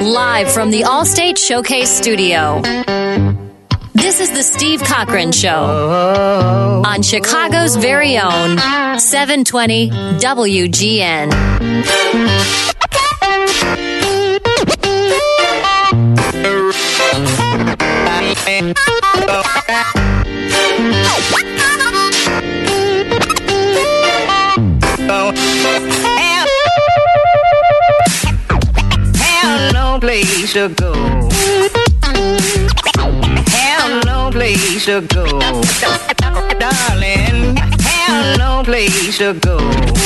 live from the Allstate Showcase Studio. This is the Steve Cochran Show on Chicago's very own 720 WGN. Have no place to go. Have no place to go. Darling, have no place to go.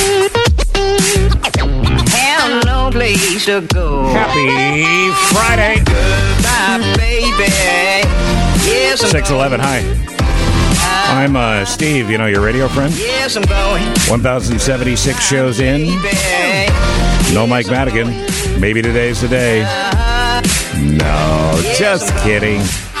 Have no place to go. Happy Friday. Goodbye, baby. Yes, 611, hi. I'm Steve, you know, your radio friend. Yes, I'm going. 1,076 shows in. No Mike Madigan. Maybe today's the day. No, just kidding.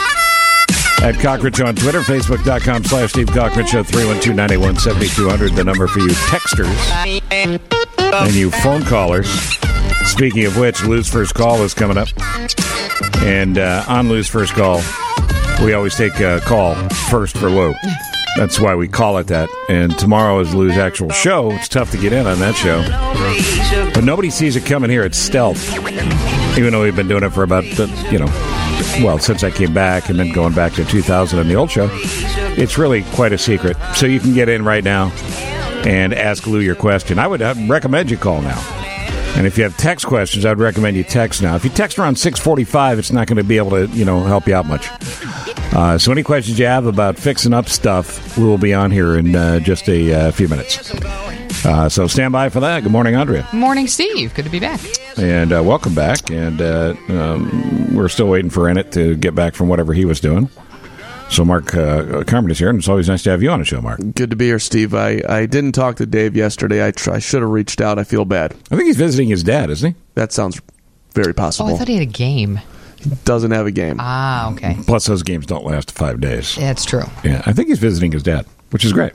At Cochran Show on Twitter, Facebook.com/Steve Cochran Show, 312-981-7200, the number for you texters and you phone callers. Speaking of which, Lou's First Call is coming up. And on Lou's First Call, we always take a call first for Lou. That's why we call it that. And tomorrow is Lou's actual show. It's tough to get in on that show. But nobody sees it coming here. It's stealth. Even though we've been doing it for about, since I came back and then going back to 2000 on the old show. It's really quite a secret. So you can get in right now and ask Lou your question. I would recommend you call now. And if you have text questions, I'd recommend you text now. If you text around 6:45, it's not going to be able to, help you out much. So any questions you have about fixing up stuff, we will be on here in just a few minutes. So stand by for that. Good morning, Andrea. Morning, Steve. Good to be back. And welcome back. And we're still waiting for Ennett to get back from whatever he was doing. So Mark Carmen is here, and it's always nice to have you on the show, Mark. Good to be here, Steve. I didn't talk to Dave yesterday. I should have reached out. I feel bad. I think he's visiting his dad, isn't he? That sounds very possible. Oh, I thought he had a game. He doesn't have a game. Ah, okay. Plus, those games don't last 5 days. That's true. Yeah, I think he's visiting his dad, which is great.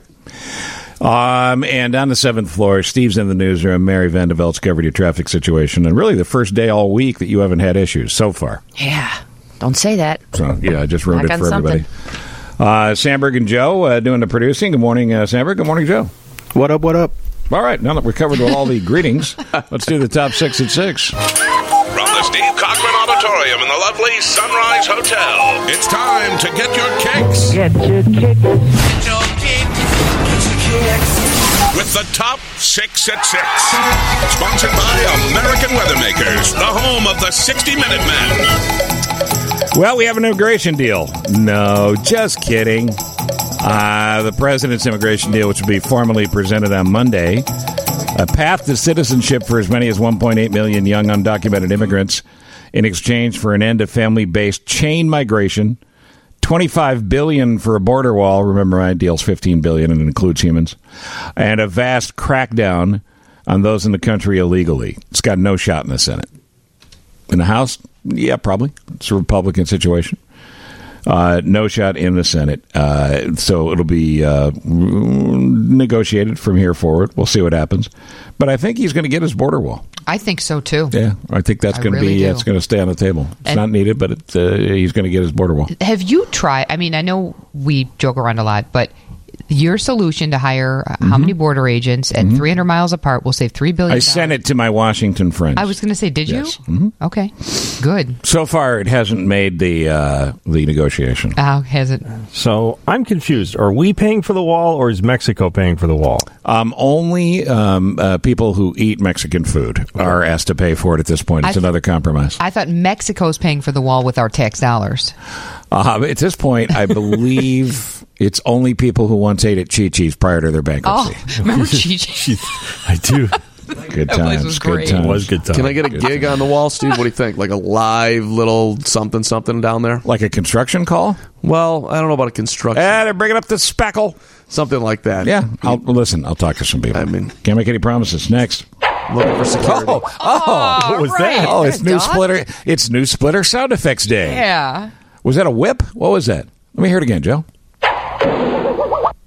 And on the 7th floor, Steve's in the newsroom. Mary Vandevelt's covered your traffic situation, and really the first day all week that you haven't had issues so far. Yeah, don't say that. So, yeah, I just ruined Back it for on everybody. Sandberg and Joe doing the producing. Good morning, Sandberg. Good morning, Joe. What up, what up? All right, now that we're covered with all the greetings, let's do the top 6 at 6. From the Steve Cochran Auditorium in the lovely Sunrise Hotel, it's time to get your kicks. Get your kicks. Get your kicks. With the top 6 at 6. Sponsored by American Weathermakers, the home of the 60-Minute Man. Well, we have an immigration deal. No, just kidding. The president's immigration deal, which will be formally presented on Monday. A path to citizenship for as many as 1.8 million young undocumented immigrants in exchange for an end to family-based chain migration. $25 billion for a border wall. Remember, my deal's $15 billion and it includes humans. And a vast crackdown on those in the country illegally. It's got no shot in the Senate. In the House, yeah, probably. It's a Republican situation. No shot in the Senate. So it'll be negotiated from here forward. We'll see what happens. But I think he's going to get his border wall. I think so, too. Yeah, I think that's going to be, it's going to stay on the table. It's not needed, but he's going to get his border wall. Have you tried, I know we joke around a lot, but your solution to hire how many border agents at 300 miles apart will save $3 billion? I sent it to my Washington friends. I was going to say, did yes. you? Mm-hmm. Okay, good. So far, it hasn't made the negotiation. Has it? So I'm confused. Are we paying for the wall, or is Mexico paying for the wall? Only people who eat Mexican food are asked to pay for it at this point. It's another compromise. I thought Mexico's paying for the wall with our tax dollars. At this point, I believe it's only people who once ate at Chi-Chi's prior to their bankruptcy. Oh, remember Chi-Chi's? I do. Good times. was great. Good times. It was good times. Can I get a gig on the wall, Steve? What do you think? Like a live little something down there? Like a construction call? Well, I don't know about a construction. They're bringing up the speckle. Something like that. Yeah. I'll talk to some people. I mean, can't make any promises. Next. Looking for security. What was that? Oh, it's new splitter. It's new splitter sound effects day. Yeah. Was that a whip? What was that? Let me hear it again, Joe.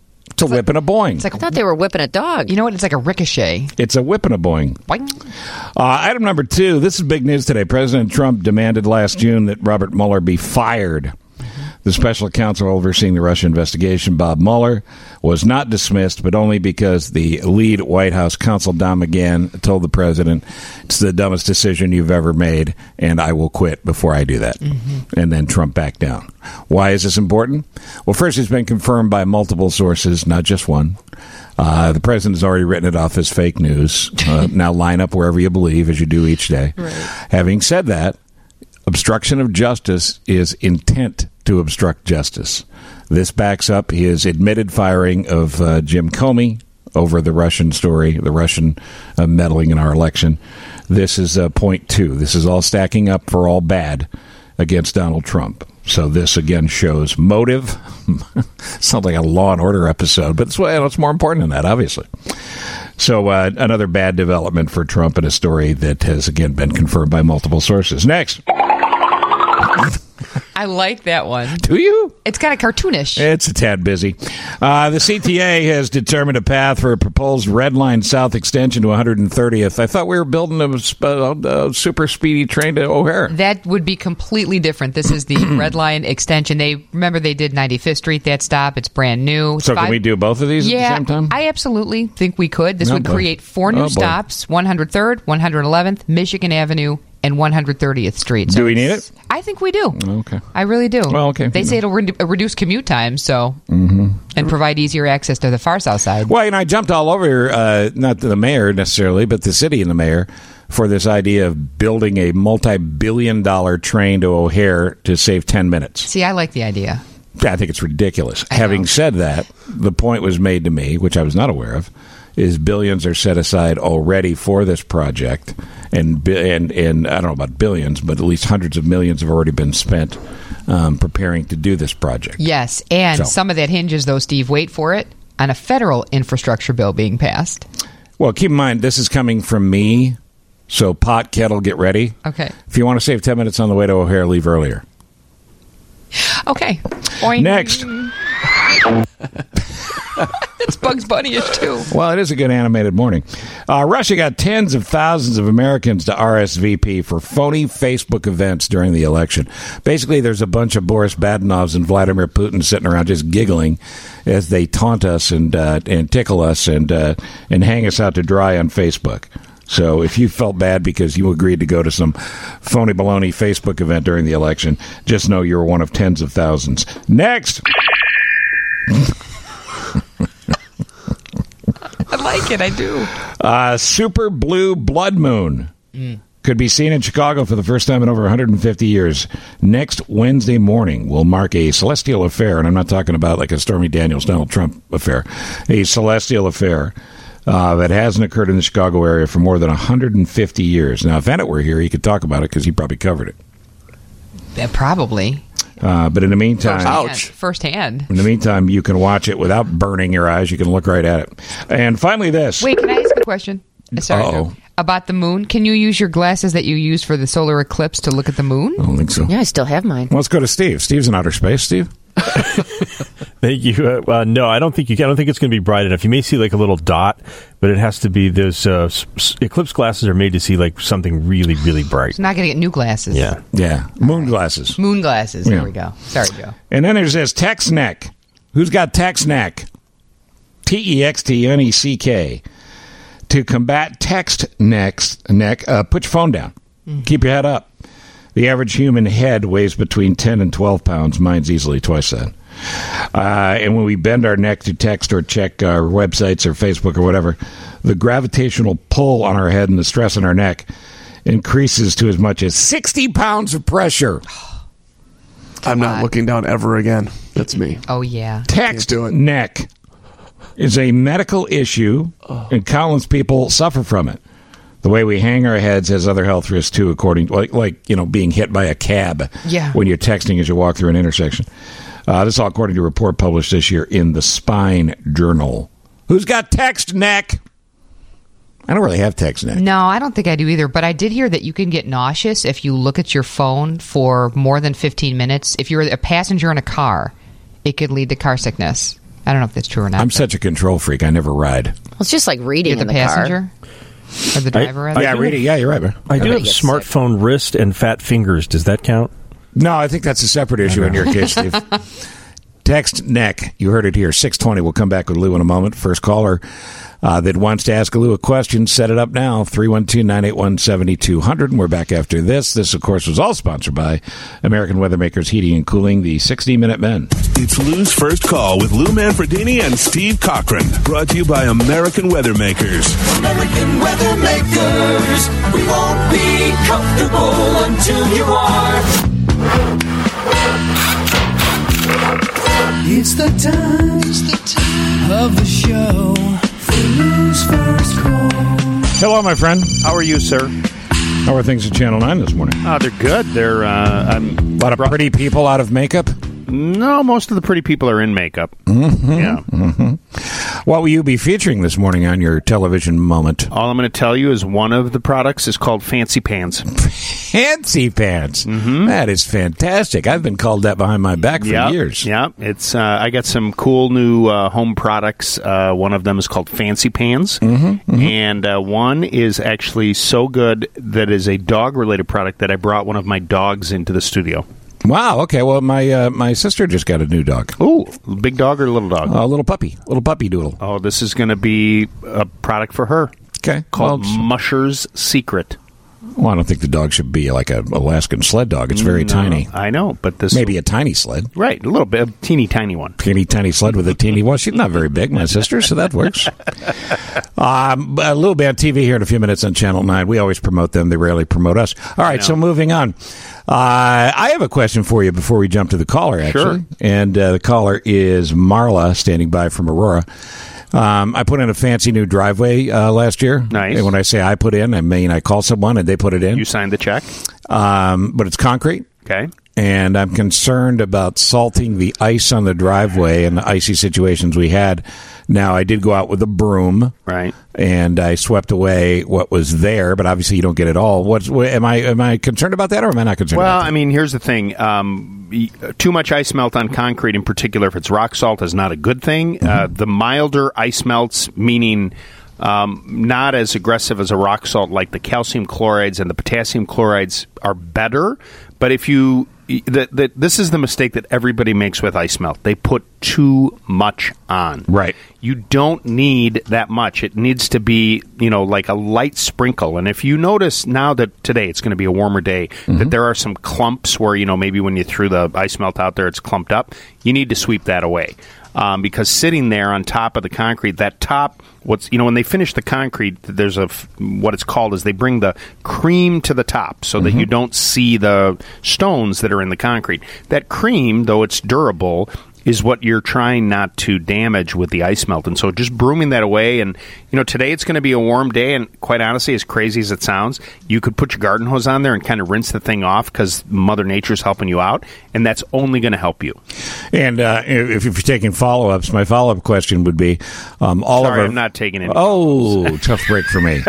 It's a whip and a boing. It's like I thought they were whipping a dog. You know what? It's like a ricochet. It's a whip and a boing. Boing. Item number 2. This is big news today. President Trump demanded last June that Robert Mueller be fired. The special counsel overseeing the Russia investigation, Bob Mueller, was not dismissed, but only because the lead White House counsel, Don McGahn, told the president, it's the dumbest decision you've ever made, and I will quit before I do that. And then Trump backed down. Why is this important? Well, first, it's been confirmed by multiple sources, not just one. The president has already written it off as fake news. Now line up wherever you believe, as you do each day. Right. Having said that, obstruction of justice is intent to obstruct justice. This backs up his admitted firing of Jim Comey over the Russian story, the Russian meddling in our election. This is point 2. This is all stacking up for all bad against Donald Trump. So this, again, shows motive. Sounds like a Law and Order episode, but it's more important than that, obviously. So another bad development for Trump in a story that has, again, been confirmed by multiple sources. Next. I like that one. Do you? It's kind of cartoonish. It's a tad busy. The CTA has determined a path for a proposed Red Line South extension to 130th. I thought we were building a super speedy train to O'Hare. That would be completely different. This is the Red Line extension. They did 95th Street, that stop. It's brand new. So can we do both of these at the same time? I absolutely think we could. This would create 4 new stops, 103rd, 111th, Michigan Avenue, and 130th Street. So do we need it? I think we do. Okay. I really do. Well, okay. They say it'll reduce commute time, and provide easier access to the far south side. Well, I jumped all over, not the mayor necessarily, but the city and the mayor, for this idea of building a multi-billion-dollar train to O'Hare to save 10 minutes. See, I like the idea. I think it's ridiculous. Having said that, the point was made to me, which I was not aware of, is billions are set aside already for this project, and I don't know about billions, but at least hundreds of millions have already been spent preparing to do this project. Yes, and some of that hinges, though, Steve, wait for it, on a federal infrastructure bill being passed. Well, keep in mind, this is coming from me, so pot, kettle, get ready. Okay. If you want to save 10 minutes on the way to O'Hare, leave earlier. Okay. Boing. Next. It's Bugs Bunny-ish, too. Well, it is a good animated morning. Russia got tens of thousands of Americans to RSVP for phony Facebook events during the election. Basically, there's a bunch of Boris Badenovs and Vladimir Putin sitting around just giggling as they taunt us and tickle us and hang us out to dry on Facebook. So if you felt bad because you agreed to go to some phony baloney Facebook event during the election, just know you're one of tens of thousands. Next! I like it, I do. Super blue blood moon could be seen in Chicago for the first time in over 150 years. Next Wednesday morning will mark a celestial affair, and I'm not talking about like a Stormy Daniels, Donald Trump affair, a celestial affair that hasn't occurred in the Chicago area for more than 150 years. Now, if Ennett were here, he could talk about it because he probably covered it. Yeah, probably. But in the meantime, firsthand. In the meantime, you can watch it without burning your eyes. You can look right at it. And finally, this. Wait, can I ask a question? Sorry, Joe. About the moon. Can you use your glasses that you use for the solar eclipse to look at the moon? I don't think so. Yeah, I still have mine. Well, let's go to Steve. Steve's in outer space. Steve? Thank you. No, I don't think you can. I don't think it's going to be bright enough. You may see like a little dot, but it has to be those eclipse glasses are made to see like something really, really bright. It's not going to get new glasses. Yeah. Moon glasses. Moon glasses. There we go. Sorry, Joe. And then there's this TextNeck. Who's got TextNeck? TextNeck. To combat text neck, put your phone down. Keep your head up. The average human head weighs between 10 and 12 pounds. Mine's easily twice that. And when we bend our neck to text or check our websites or Facebook or whatever, the gravitational pull on our head and the stress on our neck increases to as much as 60 pounds of pressure. I'm not looking down ever again. That's me. Oh, yeah. TextNeck is a medical issue, and countless people suffer from it. The way we hang our heads has other health risks, too, according to, like being hit by a cab when you're texting as you walk through an intersection. This is all according to a report published this year in the Spine Journal. Who's got TextNeck? I don't really have TextNeck. No, I don't think I do either, but I did hear that you can get nauseous if you look at your phone for more than 15 minutes. If you're a passenger in a car, it could lead to car sickness. I don't know if that's true or not. I'm such a control freak. I never ride. Well, it's just like reading You're the in the passenger or the driver. rather? Yeah, reading. Yeah, you're right, man. I do have gets smartphone wrist and fat fingers. Does that count? No, I think that's a separate issue in your case, Steve. Text neck. You heard it here. 620. We'll come back with Lou in a moment. First caller that wants to ask Lou a question, set it up now. 312-981-7200. And we're back after this. This, of course, was all sponsored by American Weathermakers Heating and Cooling, the 60-Minute Men. It's Lou's First Call with Lou Manfredini and Steve Cochran. Brought to you by American Weathermakers. American Weathermakers. We won't be comfortable until you are. It's the time of the show for Lou's First Call. Hello, my friend. How are you, sir? How are things at Channel 9 this morning? They're good. They're a lot of pretty people out of makeup? No, most of the pretty people are in makeup. Mm-hmm. Yeah. Mm-hmm. What will you be featuring this morning on your television moment? All I'm going to tell you is one of the products is called Fancy Pants. Fancy Pants. Mm-hmm. That is fantastic. I've been called that behind my back for years. Yeah, it's. I got some cool new home products. One of them is called Fancy Pants, and one is actually so good that is a dog-related product that I brought one of my dogs into the studio. Wow. Okay. Well, my sister just got a new dog. Ooh, big dog or little dog? A little puppy doodle. Oh, this is going to be a product for her. Okay. Called Musher's Secret. Well, I don't think the dog should be like an Alaskan sled dog. It's very tiny. I know, but this maybe a tiny sled. Right, a little bit, a teeny tiny one. Teeny tiny sled with a teeny. Well, she's not very big, my sister, so that works. A little bit on TV here in a few minutes on Channel 9. We always promote them. They rarely promote us. All right, so moving on. I have a question for you before we jump to the caller, actually. Sure. And the caller is Marla, standing by from Aurora. I put in a fancy new driveway last year. Nice. And when I say I put in, I mean I call someone and they put it in. You signed the check? But it's concrete. Okay. And I'm concerned about salting the ice on the driveway and the icy situations we had. Now, I did go out with a broom. Right. And I swept away what was there, but obviously you don't get it all. Am I concerned about that, or am I not concerned about that? Well, I mean, here's the thing. Too much ice melt on concrete, in particular, if it's rock salt, is not a good thing. The milder ice melts, meaning not as aggressive as a rock salt, like the calcium chlorides and the potassium chlorides, are better. But if you... this is the mistake that everybody makes with ice melt. They put too much on. Right. You don't need that much. It needs to be, like a light sprinkle. And if you notice now that today it's going to be a warmer day, that there are some clumps where, maybe when you threw the ice melt out there, it's clumped up, you need to sweep that away. Because sitting there on top of the concrete, that top, when they finish the concrete, there's what it's called is they bring the cream to the top so that you don't see the stones that are in the concrete. That cream, though it's durable, is what you're trying not to damage with the ice melt. And so just brooming that away. And, today it's going to be a warm day. And quite honestly, as crazy as it sounds, you could put your garden hose on there and kind of rinse the thing off because Mother Nature's helping you out. And that's only going to help you. And if you're taking follow-ups, my follow-up question would be I'm not taking any tough break for me.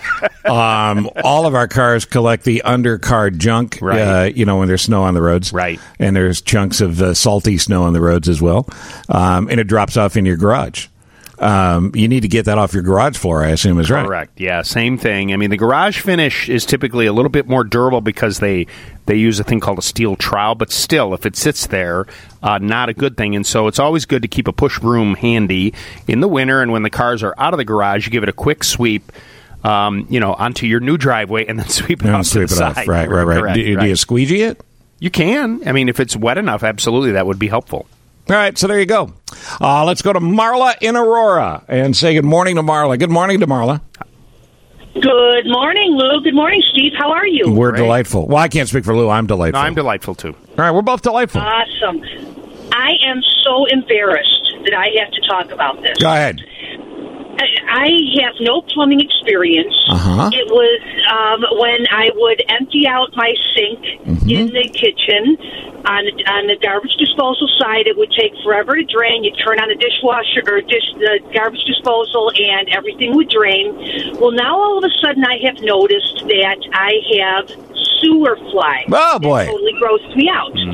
All of our cars collect the undercar junk, right. When there's snow on the roads. Right. And there's chunks of salty snow on the roads as well. And it drops off in your garage. You need to get that off your garage floor, I assume is right. Correct. Yeah, same thing. I mean, the garage finish is typically a little bit more durable because they use a thing called a steel trowel, but still, if it sits there, not a good thing. And so it's always good to keep a push broom handy in the winter, and when the cars are out of the garage, you give it a quick sweep, onto your new driveway, and then sweep it off to the side. Right. Correct, do you squeegee it? You can. I mean, if it's wet enough, absolutely, that would be helpful. All right, so there you go. Let's go to Marla in Aurora and say good morning to Marla. Good morning to Marla. Good morning, Lou. Good morning, Steve. How are you? We're delightful. Well, I can't speak for Lou. I'm delightful. No, I'm delightful, too. All right, we're both delightful. Awesome. I am so embarrassed that I have to talk about this. Go ahead. I have no plumbing experience. It was when I would empty out my sink in the kitchen on the garbage disposal side. It would take forever to drain. You'd turn on the dishwasher or the garbage disposal, and everything would drain. Well, now all of a sudden I have noticed that I have sewer flies. Oh, boy. It totally grosses me out.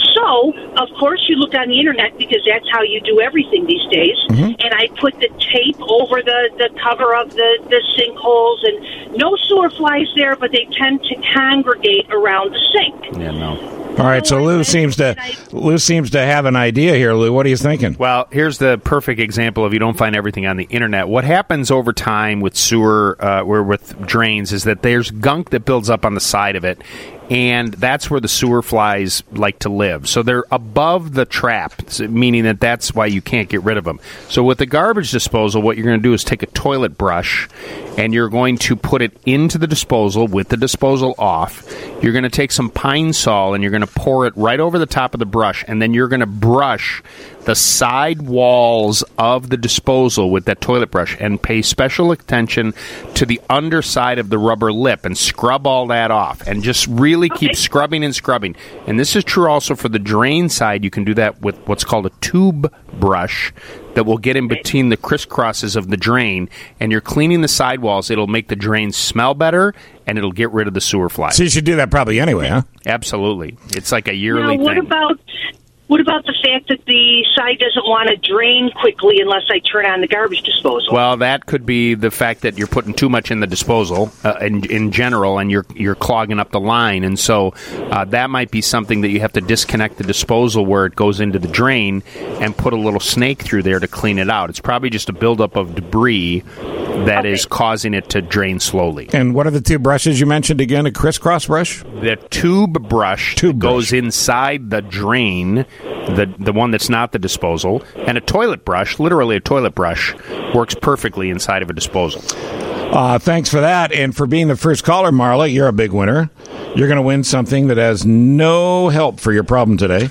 So, of course, you look on the internet because that's how you do everything these days. And I put the tape over the cover of the sinkholes, and no sewer flies there, but they tend to congregate around the sink. Yeah, no. All right, so Lou seems to have an idea here. Lou, what are you thinking? Well, here's the perfect example of you don't find everything on the internet. What happens over time with sewer, or with drains, is that there's gunk that builds up on the side of it, and that's where the sewer flies like to live. So they're above the trap, meaning that that's why you can't get rid of them. So with the garbage disposal, what you're going to do is take a toilet brush, and you're going to put it into the disposal with the disposal off. You're going to take some Pine Sol, and you're going to pour it right over the top of the brush, and then you're going to brush the side walls of the disposal with that toilet brush and pay special attention to the underside of the rubber lip and scrub all that off and just really keep scrubbing and scrubbing. And this is true also for the drain side. You can do that with what's called a tube brush that will get in between the crisscrosses of the drain, and you're cleaning the sidewalls. It'll make the drain smell better, and it'll get rid of the sewer flies. So you should do that probably anyway, huh? Absolutely. It's like a yearly Now, what about the fact that the side doesn't want to drain quickly unless I turn on the garbage disposal? Well, that could be the fact that you're putting too much in the disposal in general, and you're clogging up the line. And so that might be something that you have to disconnect the disposal where it goes into the drain and put a little snake through there to clean it out. It's probably just a buildup of debris that is causing it to drain slowly. And what are the two brushes you mentioned again? A crisscross brush? The tube brush goes inside the drain, the one that's not the disposal, and a toilet brush, literally a toilet brush, works perfectly inside of a disposal. Thanks for that, and for being the first caller, Marla. You're a big winner. You're going to win something that has no help for your problem today,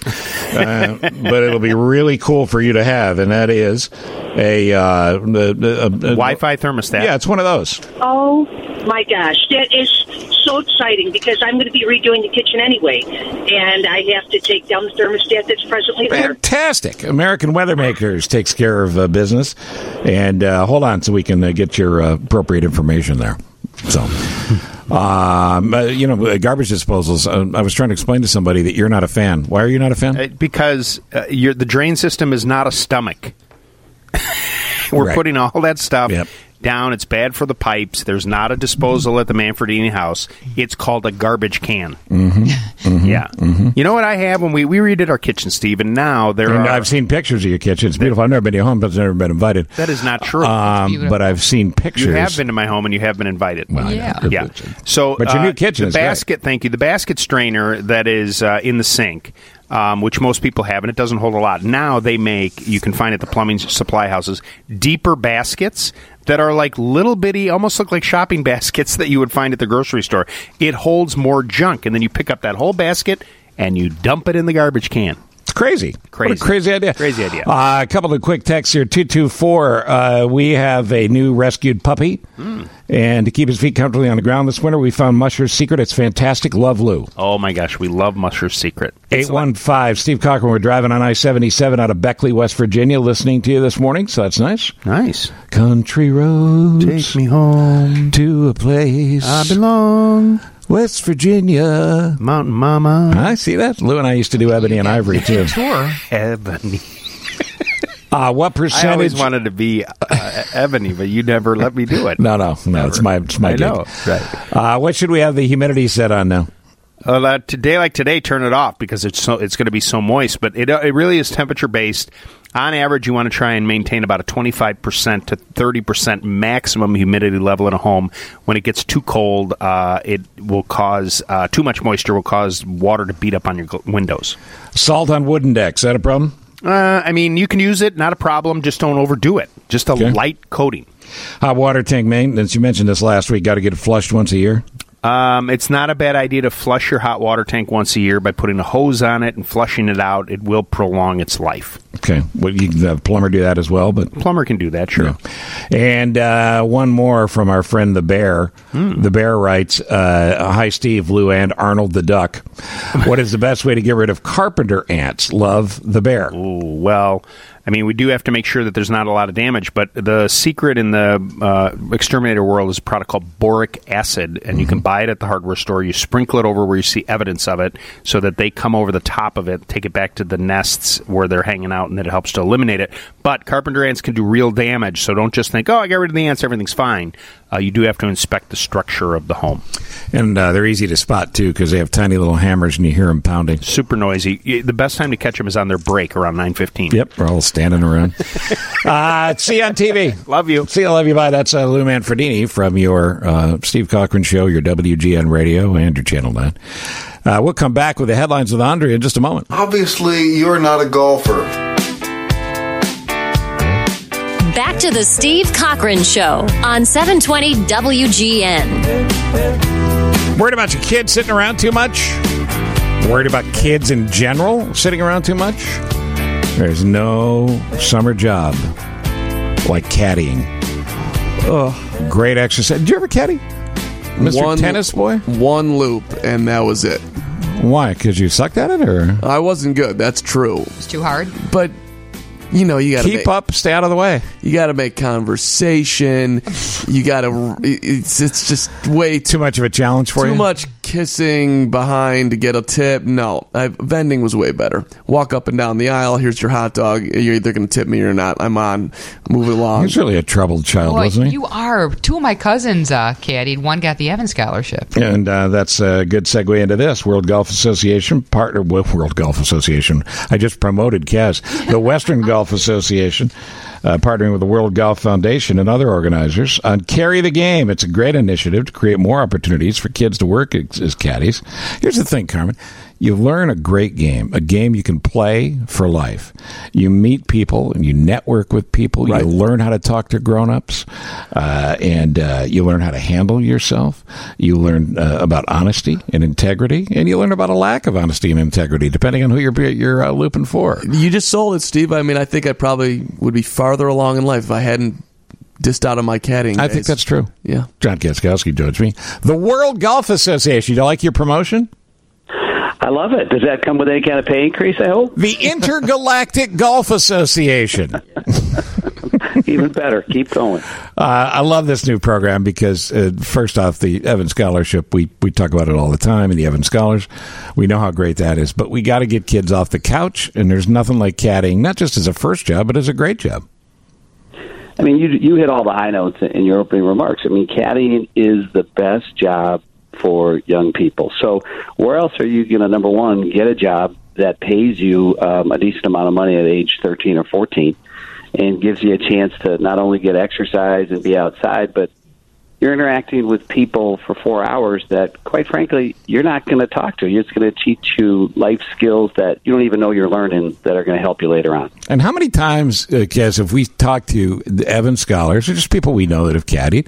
but it'll be really cool for you to have, and that is a Wi-Fi thermostat. Yeah, it's one of those. Oh, my gosh. That is so exciting because I'm going to be redoing the kitchen anyway, and I have to take down the thermostat that's presently there. Fantastic. American Weathermakers takes care of business. And hold on so we can get your appropriate information there. So, garbage disposals. I was trying to explain to somebody that you're not a fan. Why are you not a fan? Because the drain system is not a stomach. We're putting all that stuff down. It's bad for the pipes. There's not a disposal at the Manfredini house. It's called a garbage can. You know what I have when we redid our kitchen, Steve, and now I've seen pictures of your kitchen. It's beautiful. I've never been to your home, but I've never been invited. That is not true. But I've seen pictures. You have been to my home, and you have been invited. Well, yeah. So, but your new kitchen is basket. Great. Thank you. The basket strainer that is in the sink. Which most people have, and it doesn't hold a lot. Now you can find at the plumbing supply houses, deeper baskets that are like little bitty, almost look like shopping baskets that you would find at the grocery store. It holds more junk, and then you pick up that whole basket and you dump it in the garbage can. It's crazy. What a crazy idea. Crazy idea. A couple of quick texts here. 224, we have a new rescued puppy. And to keep his feet comfortably on the ground this winter, we found Musher's Secret. It's fantastic. Love, Lou. Oh, my gosh. We love Musher's Secret. 815, Steve Cochran. We're driving on I-77 out of Beckley, West Virginia, listening to you this morning, so that's nice. Nice. Country roads. Take me home to a place I belong. West Virginia. Mountain Mama. I see that. Lou and I used to do Ebony and Ivory, too. Sure. Ebony. What percentage? I always wanted to be Ebony, but you never let me do it. No. It's my gig. I know. Right. What should we have the humidity set on now? Today, turn it off because it's going to be so moist. But it really is temperature based. On average, you want to try and maintain about a 25% to 30% maximum humidity level in a home. When it gets too cold, it will cause too much moisture will cause water to beat up on your windows. Salt on wooden decks, is that a problem? You can use it, not a problem. Just don't overdo it. Just a light coating. Hot water tank maintenance. You mentioned this last week. Got to get it flushed once a year. It's not a bad idea to flush your hot water tank once a year by putting a hose on it and flushing it out. It will prolong its life. Okay. Well, you can have plumber do that as well, but Plumber can do that, sure. Yeah. And one more from our friend the Bear. The Bear writes, "Hi, Steve, Lou, and Arnold the Duck. What is the best way to get rid of carpenter ants? Love, the Bear." Ooh, well, I mean, we do have to make sure that there's not a lot of damage, but the secret in the exterminator world is a product called boric acid, and you can buy it at the hardware store. You sprinkle it over where you see evidence of it so that they come over the top of it, take it back to the nests where they're hanging out, and then it helps to eliminate it. But carpenter ants can do real damage, so don't just think, oh, I got rid of the ants, everything's fine. You do have to inspect the structure of the home. And they're easy to spot, too, because they have tiny little hammers, and you hear them pounding. Super noisy. The best time to catch them is on their break around 9:15. Yep, we're all standing around. See you on TV. Love you. See you, love you, bye. That's Lou Manfredini from your Steve Cochran Show, your WGN Radio, and your Channel 9. We'll come back with the headlines with Andre in just a moment. Obviously, you're not a golfer. Back to the Steve Cochran Show on 720 WGN. Worried about your kids sitting around too much? Worried about kids in general sitting around too much? There's no summer job like caddying. Oh, great exercise. Did you ever caddy? Mr. Tennis Boy? One loop, and that was it. Why? Because you sucked at it, or? I wasn't good. That's true. It's too hard. But, you know, you got to keep up, stay out of the way. You got to make conversation. You got to. It's just way too much of a challenge for you. Too much kissing behind to get a tip. No, vending was way better. Walk up and down the aisle. Here's your hot dog. You're either going to tip me or not. I'm on. Move along. He's really a troubled child, Boy, wasn't he? You are. Two of my cousins caddied. One got the Evans Scholarship. And that's a good segue into this. World Golf Association partnered with World Golf Association. I just promoted Kaz. The Western Golf Association, partnering with the World Golf Foundation and other organizers on Carry the Game. It's a great initiative to create more opportunities for kids to work as caddies. Here's the thing, Carmen. You learn a great game, a game you can play for life. You meet people and you network with people. Right. You learn how to talk to grown-ups, and you learn how to handle yourself. You learn about honesty and integrity, and you learn about a lack of honesty and integrity, depending on who you're looping for. You just sold it, Steve. I mean, I think I probably would be farther along in life if I hadn't dissed out of my caddying days. I think that's true. Yeah. John Kaskowski judged me. The World Golf Association. Do you like your promotion? I love it. Does that come with any kind of pay increase, I hope? The Intergalactic Golf Association. Even better. Keep going. I love this new program because, first off, the Evans Scholarship, we talk about it all the time, and the Evans Scholars, we know how great that is. But we got to get kids off the couch, and there's nothing like caddying, not just as a first job, but as a great job. I mean, you hit all the high notes in your opening remarks. I mean, caddying is the best job for young people. So where else are you going to, number one, get a job that pays you a decent amount of money at age 13 or 14 and gives you a chance to not only get exercise and be outside, but you're interacting with people for 4 hours that, quite frankly, you're not going to talk to. It's going to teach you life skills that you don't even know you're learning that are going to help you later on. And how many times, Kez, have we talked to the Evans Scholars, or just people we know that have caddied,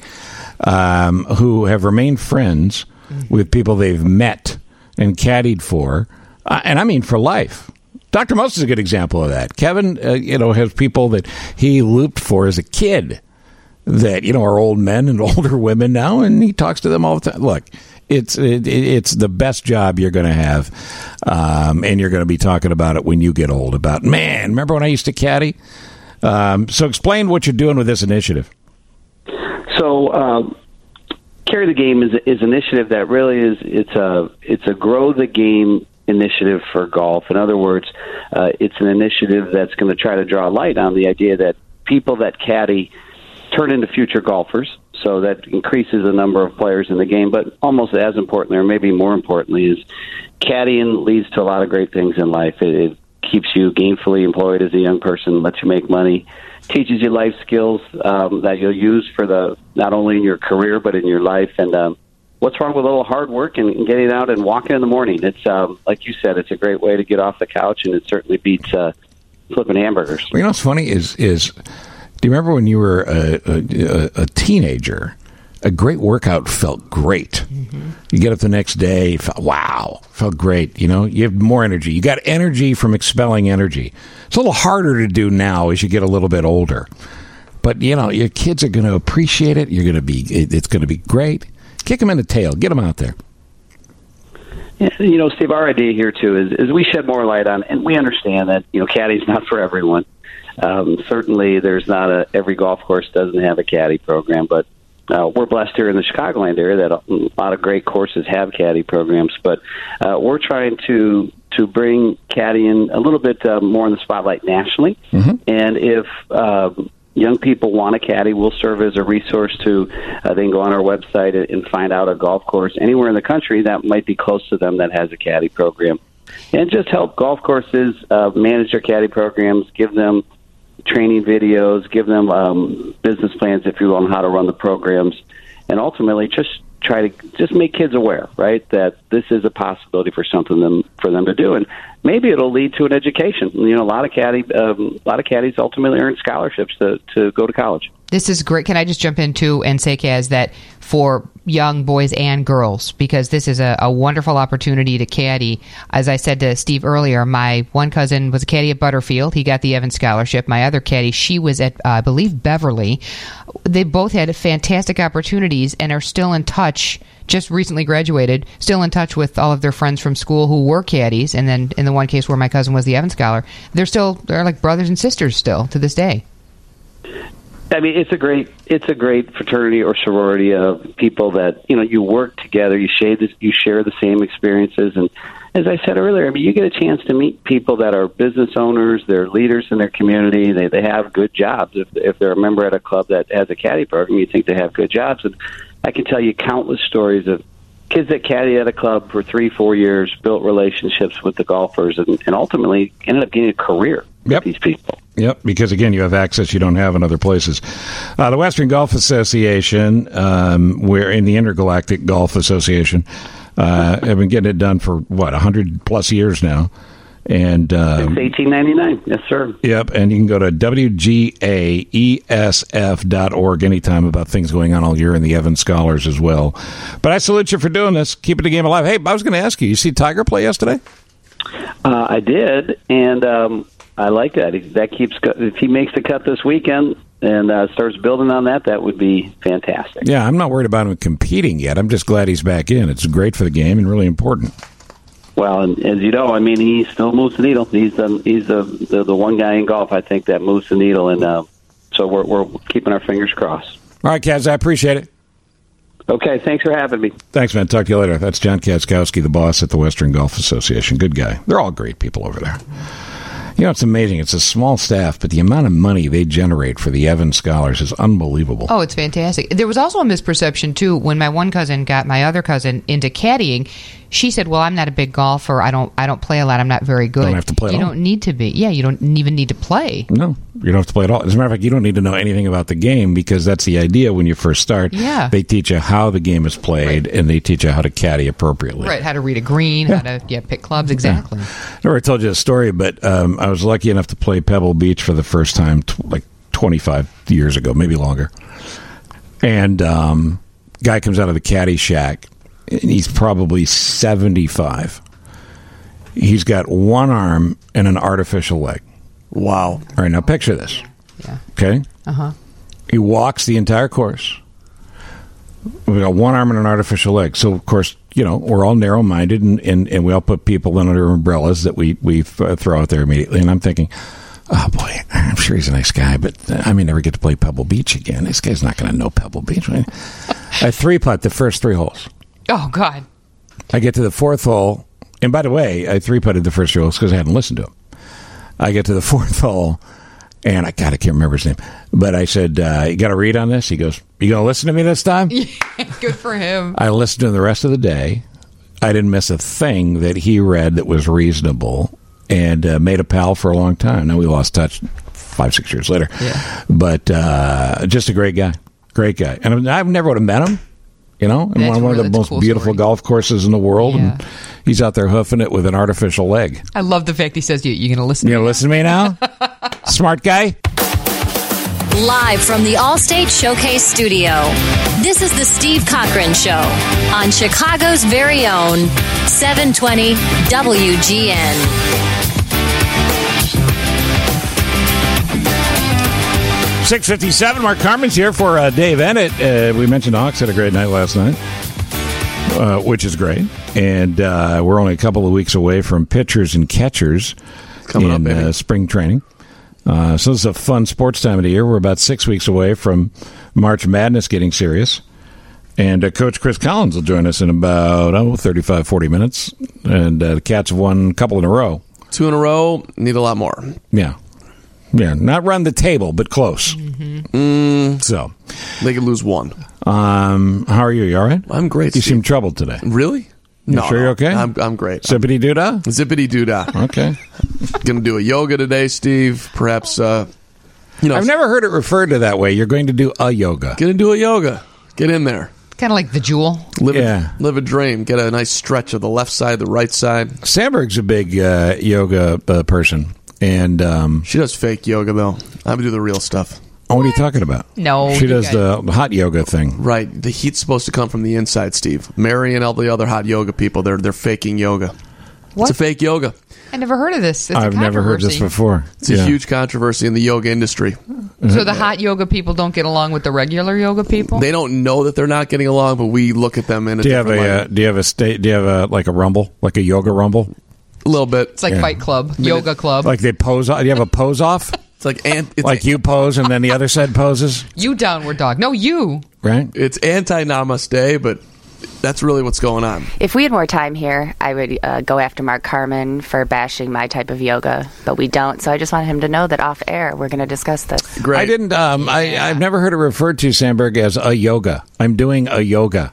who have remained friends with people they've met and caddied for, and I mean for life. Dr. Most is a good example of that. Kevin, has people that he looped for as a kid that, are old men and older women now, and he talks to them all the time. Look, it's the best job you're going to have, and you're going to be talking about it when you get old, about, man, remember when I used to caddy? So explain what you're doing with this initiative. So, Carry the Game is an initiative that really is it's a grow the game initiative for golf. In other words, it's an initiative that's going to try to draw light on the idea that people that caddy turn into future golfers. So that increases the number of players in the game. But almost as importantly, or maybe more importantly, is caddying leads to a lot of great things in life. It keeps you gainfully employed as a young person, lets you make money, teaches you life skills that you'll use for not only in your career but in your life. And what's wrong with a little hard work and getting out and walking in the morning? It's like you said, it's a great way to get off the couch, and it certainly beats flipping hamburgers. Well, what's funny is do you remember when you were a teenager? a great workout felt great. You get up the next day, felt great. You have more energy. You got energy from expelling energy. It's a little harder to do now as you get a little bit older. But, your kids are going to appreciate it. It's going to be great. Kick them in the tail. Get them out there. Yeah, Steve, our idea here, too, is we shed more light on, and we understand that, caddy's not for everyone. Certainly, there's not every golf course doesn't have a caddy program, but we're blessed here in the Chicagoland area that a lot of great courses have caddy programs. But we're trying to bring caddying a little bit more in the spotlight nationally. And if young people want a caddy, we'll serve as a resource to they can go on our website and find out a golf course anywhere in the country that might be close to them that has a caddy program. And just help golf courses manage their caddy programs, give them training videos, give them business plans, if you will, on how to run the programs, and ultimately just try to just make kids aware, right, that this is a possibility for something for them to do, and maybe it'll lead to an education. A lot of caddies ultimately earn scholarships to go to college. This is great. Can I just jump in too and say, Kaz, that for young boys and girls, because this is a wonderful opportunity to caddy. As I said to Steve earlier, my one cousin was a caddy at Butterfield. He got the Evans Scholarship. My other caddy, she was at, I believe, Beverly. They both had fantastic opportunities and are still in touch, just recently graduated, still in touch with all of their friends from school who were caddies. And then in the one case where my cousin was the Evans Scholar, they're like brothers and sisters still to this day. I mean, it's a great fraternity or sorority of people that you work together, you share the same experiences, and as I said earlier, I mean, you get a chance to meet people that are business owners, they're leaders in their community, they have good jobs. If they're a member at a club that has a caddy program, you think they have good jobs, and I can tell you countless stories of kids that caddy at a club for 3-4 years, built relationships with the golfers, and ultimately ended up getting a career with these people. Yep, because again, you have access you don't have in other places. The Western Golf Association, we're in the Intergalactic Golf Association, have been getting it done for, 100-plus years now. And since 1899, yes, sir. Yep, and you can go to WGAESF.org anytime about things going on all year in the Evans Scholars as well. But I salute you for doing this, keeping the game alive. Hey, I was going to ask you see Tiger play yesterday? I did, and I like that. If he makes the cut this weekend and starts building on that would be fantastic. Yeah, I'm not worried about him competing yet. I'm just glad he's back in. It's great for the game and really important. Well, and as you know, I mean, he still moves the needle. He's the one guy in golf, I think, that moves the needle, and so we're keeping our fingers crossed. All right, Kaz, I appreciate it. Okay, thanks for having me. Thanks, man. Talk to you later. That's John Kaczkowski, the boss at the Western Golf Association. Good guy. They're all great people over there. It's amazing. It's a small staff, but the amount of money they generate for the Evans Scholars is unbelievable. Oh, it's fantastic. There was also a misperception, too, when my one cousin got my other cousin into caddying. She said, well, I'm not a big golfer. I don't play a lot. I'm not very good. You don't have to play at all. You don't need to be. Yeah, you don't even need to play. No, you don't have to play at all. As a matter of fact, you don't need to know anything about the game because that's the idea when you first start. Yeah. They teach you how the game is played, and they teach you how to caddy appropriately. Right, how to read a green, how to pick clubs, exactly. Yeah. I never told you a story, but I was lucky enough to play Pebble Beach for the first time 25 years ago, maybe longer. And guy comes out of the caddy shack, and he's probably 75. He's got one arm and an artificial leg. Wow. All right, now picture this. Yeah. Okay? Uh-huh. He walks the entire course. We've got one arm and an artificial leg. So, of course, we're all narrow-minded, and we all put people under umbrellas that we throw out there immediately. And I'm thinking, oh, boy, I'm sure he's a nice guy, but I may never get to play Pebble Beach again. This guy's not going to know Pebble Beach. Right? I three-putt the first 3 holes. Oh, God. I get to the 4th hole, and by the way, I three-putted the first 3 holes because I hadn't listened to him. I get to the 4th hole, and I can't remember his name, but I said, you got a read on this? He goes, you going to listen to me this time? Yeah, good for him. I listened to him the rest of the day. I didn't miss a thing that he read that was reasonable, and made a pal for a long time. Now we lost touch 5-6 years later. Yeah. But just a great guy. Great guy. And I never would have met him. In one of the most beautiful golf courses in the world, and he's out there hoofing it with an artificial leg. I love the fact he says, "You're going to listen." You going to listen to me now, smart guy? Live from the Allstate Showcase Studio, this is the Steve Cochran Show on Chicago's very own 720 WGN. .657, Mark Carmen's here for Dave Ennett. We mentioned the Hawks had a great night last night, which is great. And we're only a couple of weeks away from pitchers and catchers coming up in spring training. So this is a fun sports time of the year. We're about 6 weeks away from March Madness getting serious. And Coach Chris Collins will join us in about 35, 40 minutes. And the Cats have won a couple in a row. 2 in a row, need a lot more. Yeah. Yeah, not run the table, but close. So they could lose 1. How are you? You all right? I'm great. You Steve. seem troubled today. Really? You sure you're okay? I'm great. Zippity doodah? Zippity doodah. Okay. Going to do a yoga today, Steve. Perhaps, I've never heard it referred to that way. You're going to do a yoga. Going to do a yoga. Get in there. Kind of like the Jewel. Live a dream. Get a nice stretch of the left side, the right side. Sandberg's a big yoga person. And she does fake yoga, though. I'm going to do the real stuff. Oh, what are you talking about? No. She does the hot yoga thing. Right. The heat's supposed to come from the inside, Steve. Mary and all the other hot yoga people, they're faking yoga. What? It's a fake yoga. I never heard of this. I've never heard this before. It's a huge controversy in the yoga industry. So the hot yoga people don't get along with the regular yoga people? They don't know that they're not getting along, but we look at them in a different light. Do you have like a rumble? Like a yoga rumble? A little bit. It's like Fight Club, yoga club. Like they pose. Do you have a pose off? It's like like you pose and then the other side poses. You downward dog. No, you. Right. It's anti-namaste, but that's really what's going on. If we had more time here, I would go after Mark Carmen for bashing my type of yoga, but we don't. So I just wanted him to know that off air we're going to discuss this. Great. I didn't. I've never heard it referred to, Sandberg, as a yoga. I'm doing a yoga.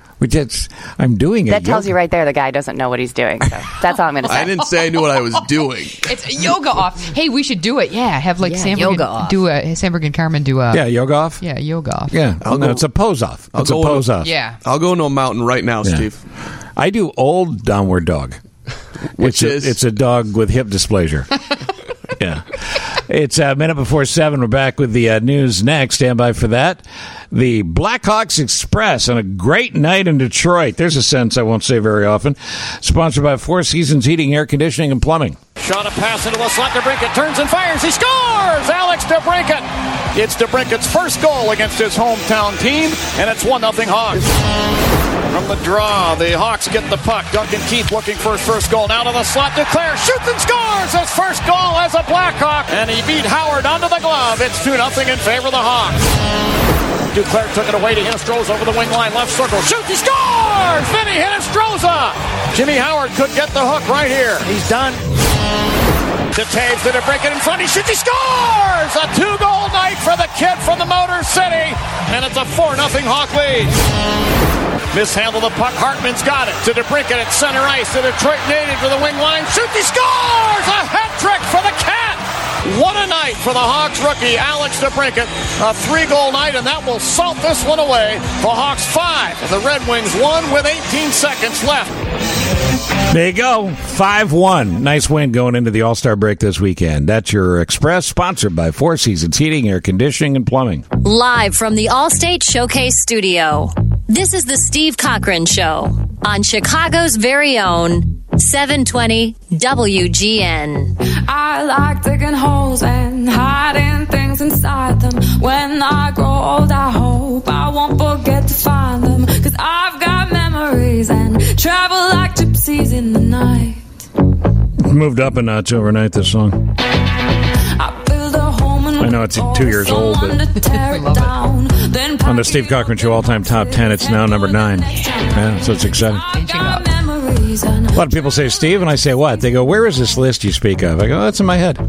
I'm doing it. That tells you right there the guy doesn't know what he's doing. So that's all I'm going to say. I didn't say I knew what I was doing. It's a yoga off. Hey, we should do it. Yeah, have like Sandberg Sandberg and Carmen do a yoga off. Yeah, yoga off. Yeah, it's a pose off. It's a pose off. Yeah, I'll go into a mountain right now, Steve. I do old downward dog, which is it's a dog with hip dysplasia. Yeah. It's a minute before 7. We're back with the news next. Stand by for that. The Blackhawks Express on a great night in Detroit. There's a sentence I won't say very often. Sponsored by Four Seasons Heating, Air Conditioning, and Plumbing. Shot a pass into the slot. DeBrincat turns and fires. He scores! Alex DeBrincat. It's DeBrincat's first goal against his hometown team, and it's 1-0 Hawks. From the draw, the Hawks get the puck. Duncan Keith looking for his first goal. Now to the slot. Duclair shoots and scores his first goal as a Blackhawk. And he beat Howard onto the glove. It's 2-0 in favor of the Hawks. Duclair took it away to Hinestroza over the wing line. Left circle. Shoots. He scores! Vinny Hinestroza. Jimmy Howard could get the hook right here. He's done. To Taves, to DeBrincat in front. He shoots. He scores! A 2-goal night for the kid from the Motor City. And it's a 4-0 Hawk lead. Mishandle the puck. Hartman's got it. To DeBrincat at center ice. To Detroit native to the wing line. Shoots. He scores! A hat trick for the Cat. What a night for the Hawks rookie, Alex DeBrincat. A 3-goal night, and that will salt this one away. The Hawks 5, and the Red Wings 1 with 18 seconds left. There you go. 5-1. Nice win going into the All-Star break this weekend. That's your Express, sponsored by Four Seasons Heating, Air Conditioning, and Plumbing. Live from the Allstate Showcase Studio, this is the Steve Cochran Show on Chicago's very own 720 WGN. I like digging holes and hiding things inside them. When I grow old, I hope I won't forget to find them. 'Cause I've got memories and travel like gypsies in the night. Moved up a notch overnight, this song. I know it's 2 years old, but on the Steve Cochran Show all-time top 10, it's now number 9. Yeah, so it's exciting. A lot of people say, Steve, and I say, what? They go, where is this list you speak of? I go, that's in my head.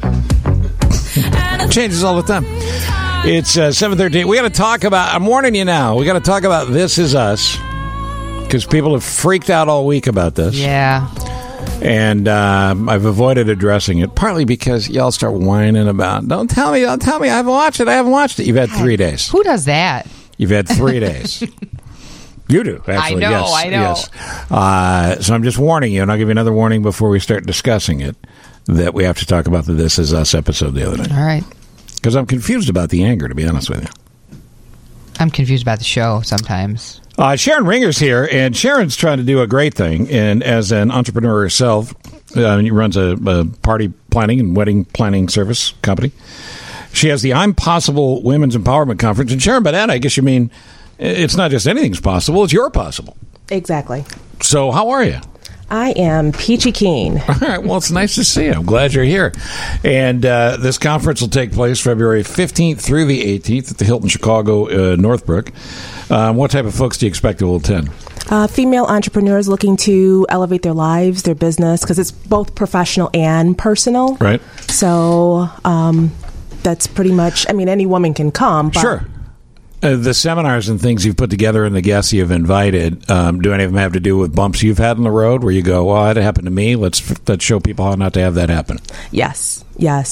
It changes all the time. It's 7:13. We got to talk about, I'm warning you now, we got to talk about This Is Us, because people have freaked out all week about this. Yeah. And I've avoided addressing it, partly because y'all start whining about, don't tell me, I haven't watched it. You've had 3 days. Who does that? You've had 3 days. You do, actually. I know, yes, I know. Yes. So I'm just warning you, and I'll give you another warning before we start discussing it, that we have to talk about the This Is Us episode the other night. All right. Because I'm confused about the anger, to be honest with you. I'm confused about the show sometimes. Sharon Ringer's here, and Sharon's trying to do a great thing. And as an entrepreneur herself, she runs a party planning and wedding planning service company. She has the I'm Possible Women's Empowerment Conference. And Sharon, by that, I guess you mean it's not just anything's possible, it's your possible. Exactly. So how are you? I am peachy keen. All right. Well, it's nice to see you. I'm glad you're here. And this conference will take place February 15th through the 18th at the Hilton Chicago Northbrook. What type of folks do you expect will attend? Female entrepreneurs looking to elevate their lives, their business, because it's both professional and personal. Right. So that's pretty much, I mean, any woman can come. But sure. The seminars and things you've put together and the guests you've invited, do any of them have to do with bumps you've had on the road where you go, well, that happened to me. Let's show people how not to have that happen. Yes.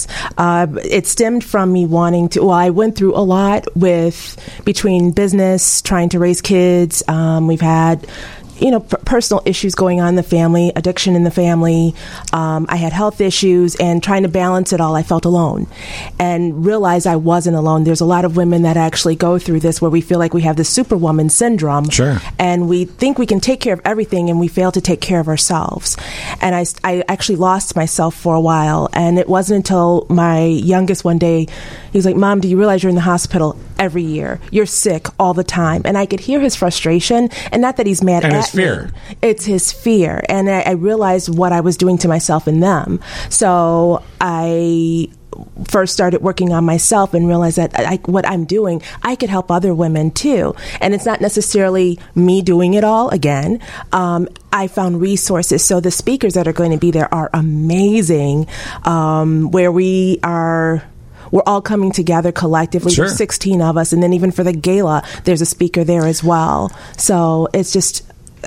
It stemmed from me wanting to, I went through a lot between business, trying to raise kids. We've had personal issues going on in the family, addiction in the family. I had health issues, and trying to balance it all, I felt alone and realized I wasn't alone. There's a lot of women that actually go through this where we feel like we have the superwoman syndrome. Sure. And we think we can take care of everything, and we fail to take care of ourselves. And I actually lost myself for a while, and it wasn't until my youngest one day, he's like, Mom, do you realize you're in the hospital every year? You're sick all the time. And I could hear his frustration, and not that he's mad at me. Fear. It's his fear. And I realized what I was doing to myself and them. So I first started working on myself and realized that what I'm doing, I could help other women too. And it's not necessarily me doing it all again. I found resources. So the speakers that are going to be there are amazing, where we're all coming together collectively. Sure. There's 16 of us. And then even for the gala, there's a speaker there as well. So it's just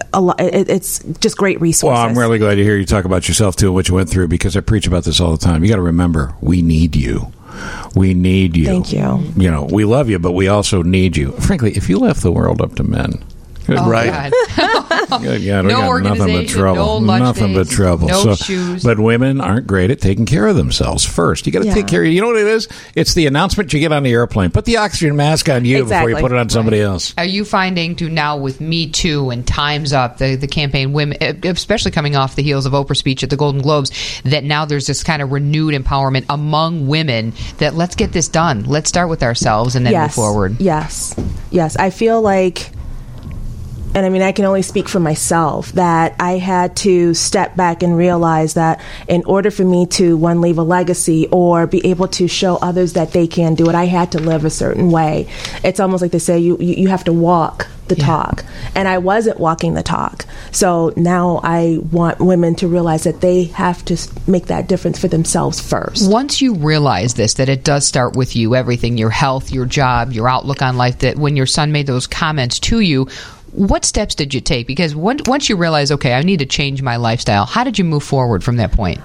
it's just great resources. Well, I'm really glad to hear you talk about yourself too, what you went through, because I preach about this all the time. You got to remember, we need you. We need you. Thank you. We love you, but we also need you. Frankly, if you left the world up to men, right? Good God, no we got nothing but trouble. No lunch nothing days, but trouble. no shoes. But women aren't great at taking care of themselves first. You got to take care of you know what it is? It's the announcement you get on the airplane. Put the oxygen mask on you before you put it on somebody else. Are you finding now with Me Too and Time's Up, the campaign, women, especially coming off the heels of Oprah's speech at the Golden Globes, that now there's this kind of renewed empowerment among women that let's get this done. Let's start with ourselves and then move forward. Yes. I feel like, and I mean, I can only speak for myself, that I had to step back and realize that in order for me to, one, leave a legacy or be able to show others that they can do it, I had to live a certain way. It's almost like they say, you have to walk the talk. And I wasn't walking the talk. So now I want women to realize that they have to make that difference for themselves first. Once you realize this, that it does start with you, everything, your health, your job, your outlook on life, that when your son made those comments to you, what steps did you take? Because once you realize, okay, I need to change my lifestyle, how did you move forward from that point?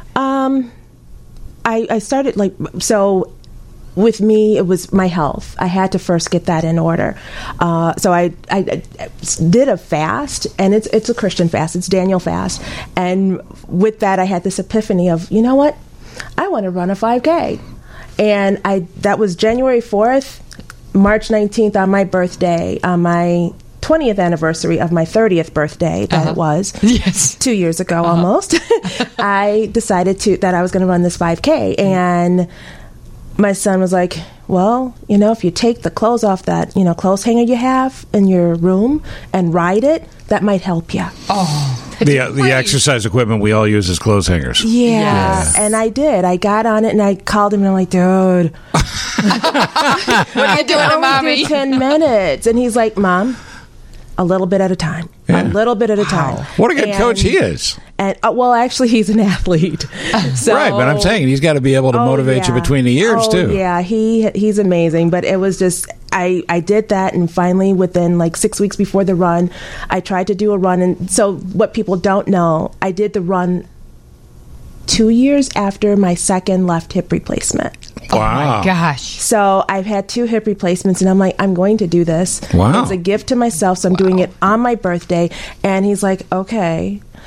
I started so with me, it was my health. I had to first get that in order. So I did a fast, and it's a Christian fast. It's Daniel fast. And with that, I had this epiphany of, you know what? I want to run a 5K. And that was January 4th, March 19th on my birthday, on my 20th anniversary of my 30th birthday it was. Yes. 2 years ago almost. I decided that I was going to run this 5K. And my son was like, well, if you take the clothes off that, clothes hanger you have in your room and ride it, that might help you. Oh, the exercise equipment we all use as clothes hangers. Yeah. And I did. I got on it and I called him and I'm like, dude, what are you doing, Mommy? 10 minutes. And he's like, Mom, a little bit at a time. A little bit at a time. What a good coach he is. And well, actually, he's an athlete. So, right, but I'm saying he's got to be able to motivate you between the years, too. Yeah, he's amazing. But it was just, I did that, and finally, within 6 weeks before the run, I tried to do a run. And so what people don't know, I did the run 2 years after my second left hip replacement. Wow. Oh my gosh. So I've had 2 hip replacements, and I'm like, I'm going to do this. Wow. It's a gift to myself, so I'm doing it on my birthday. And he's like, okay.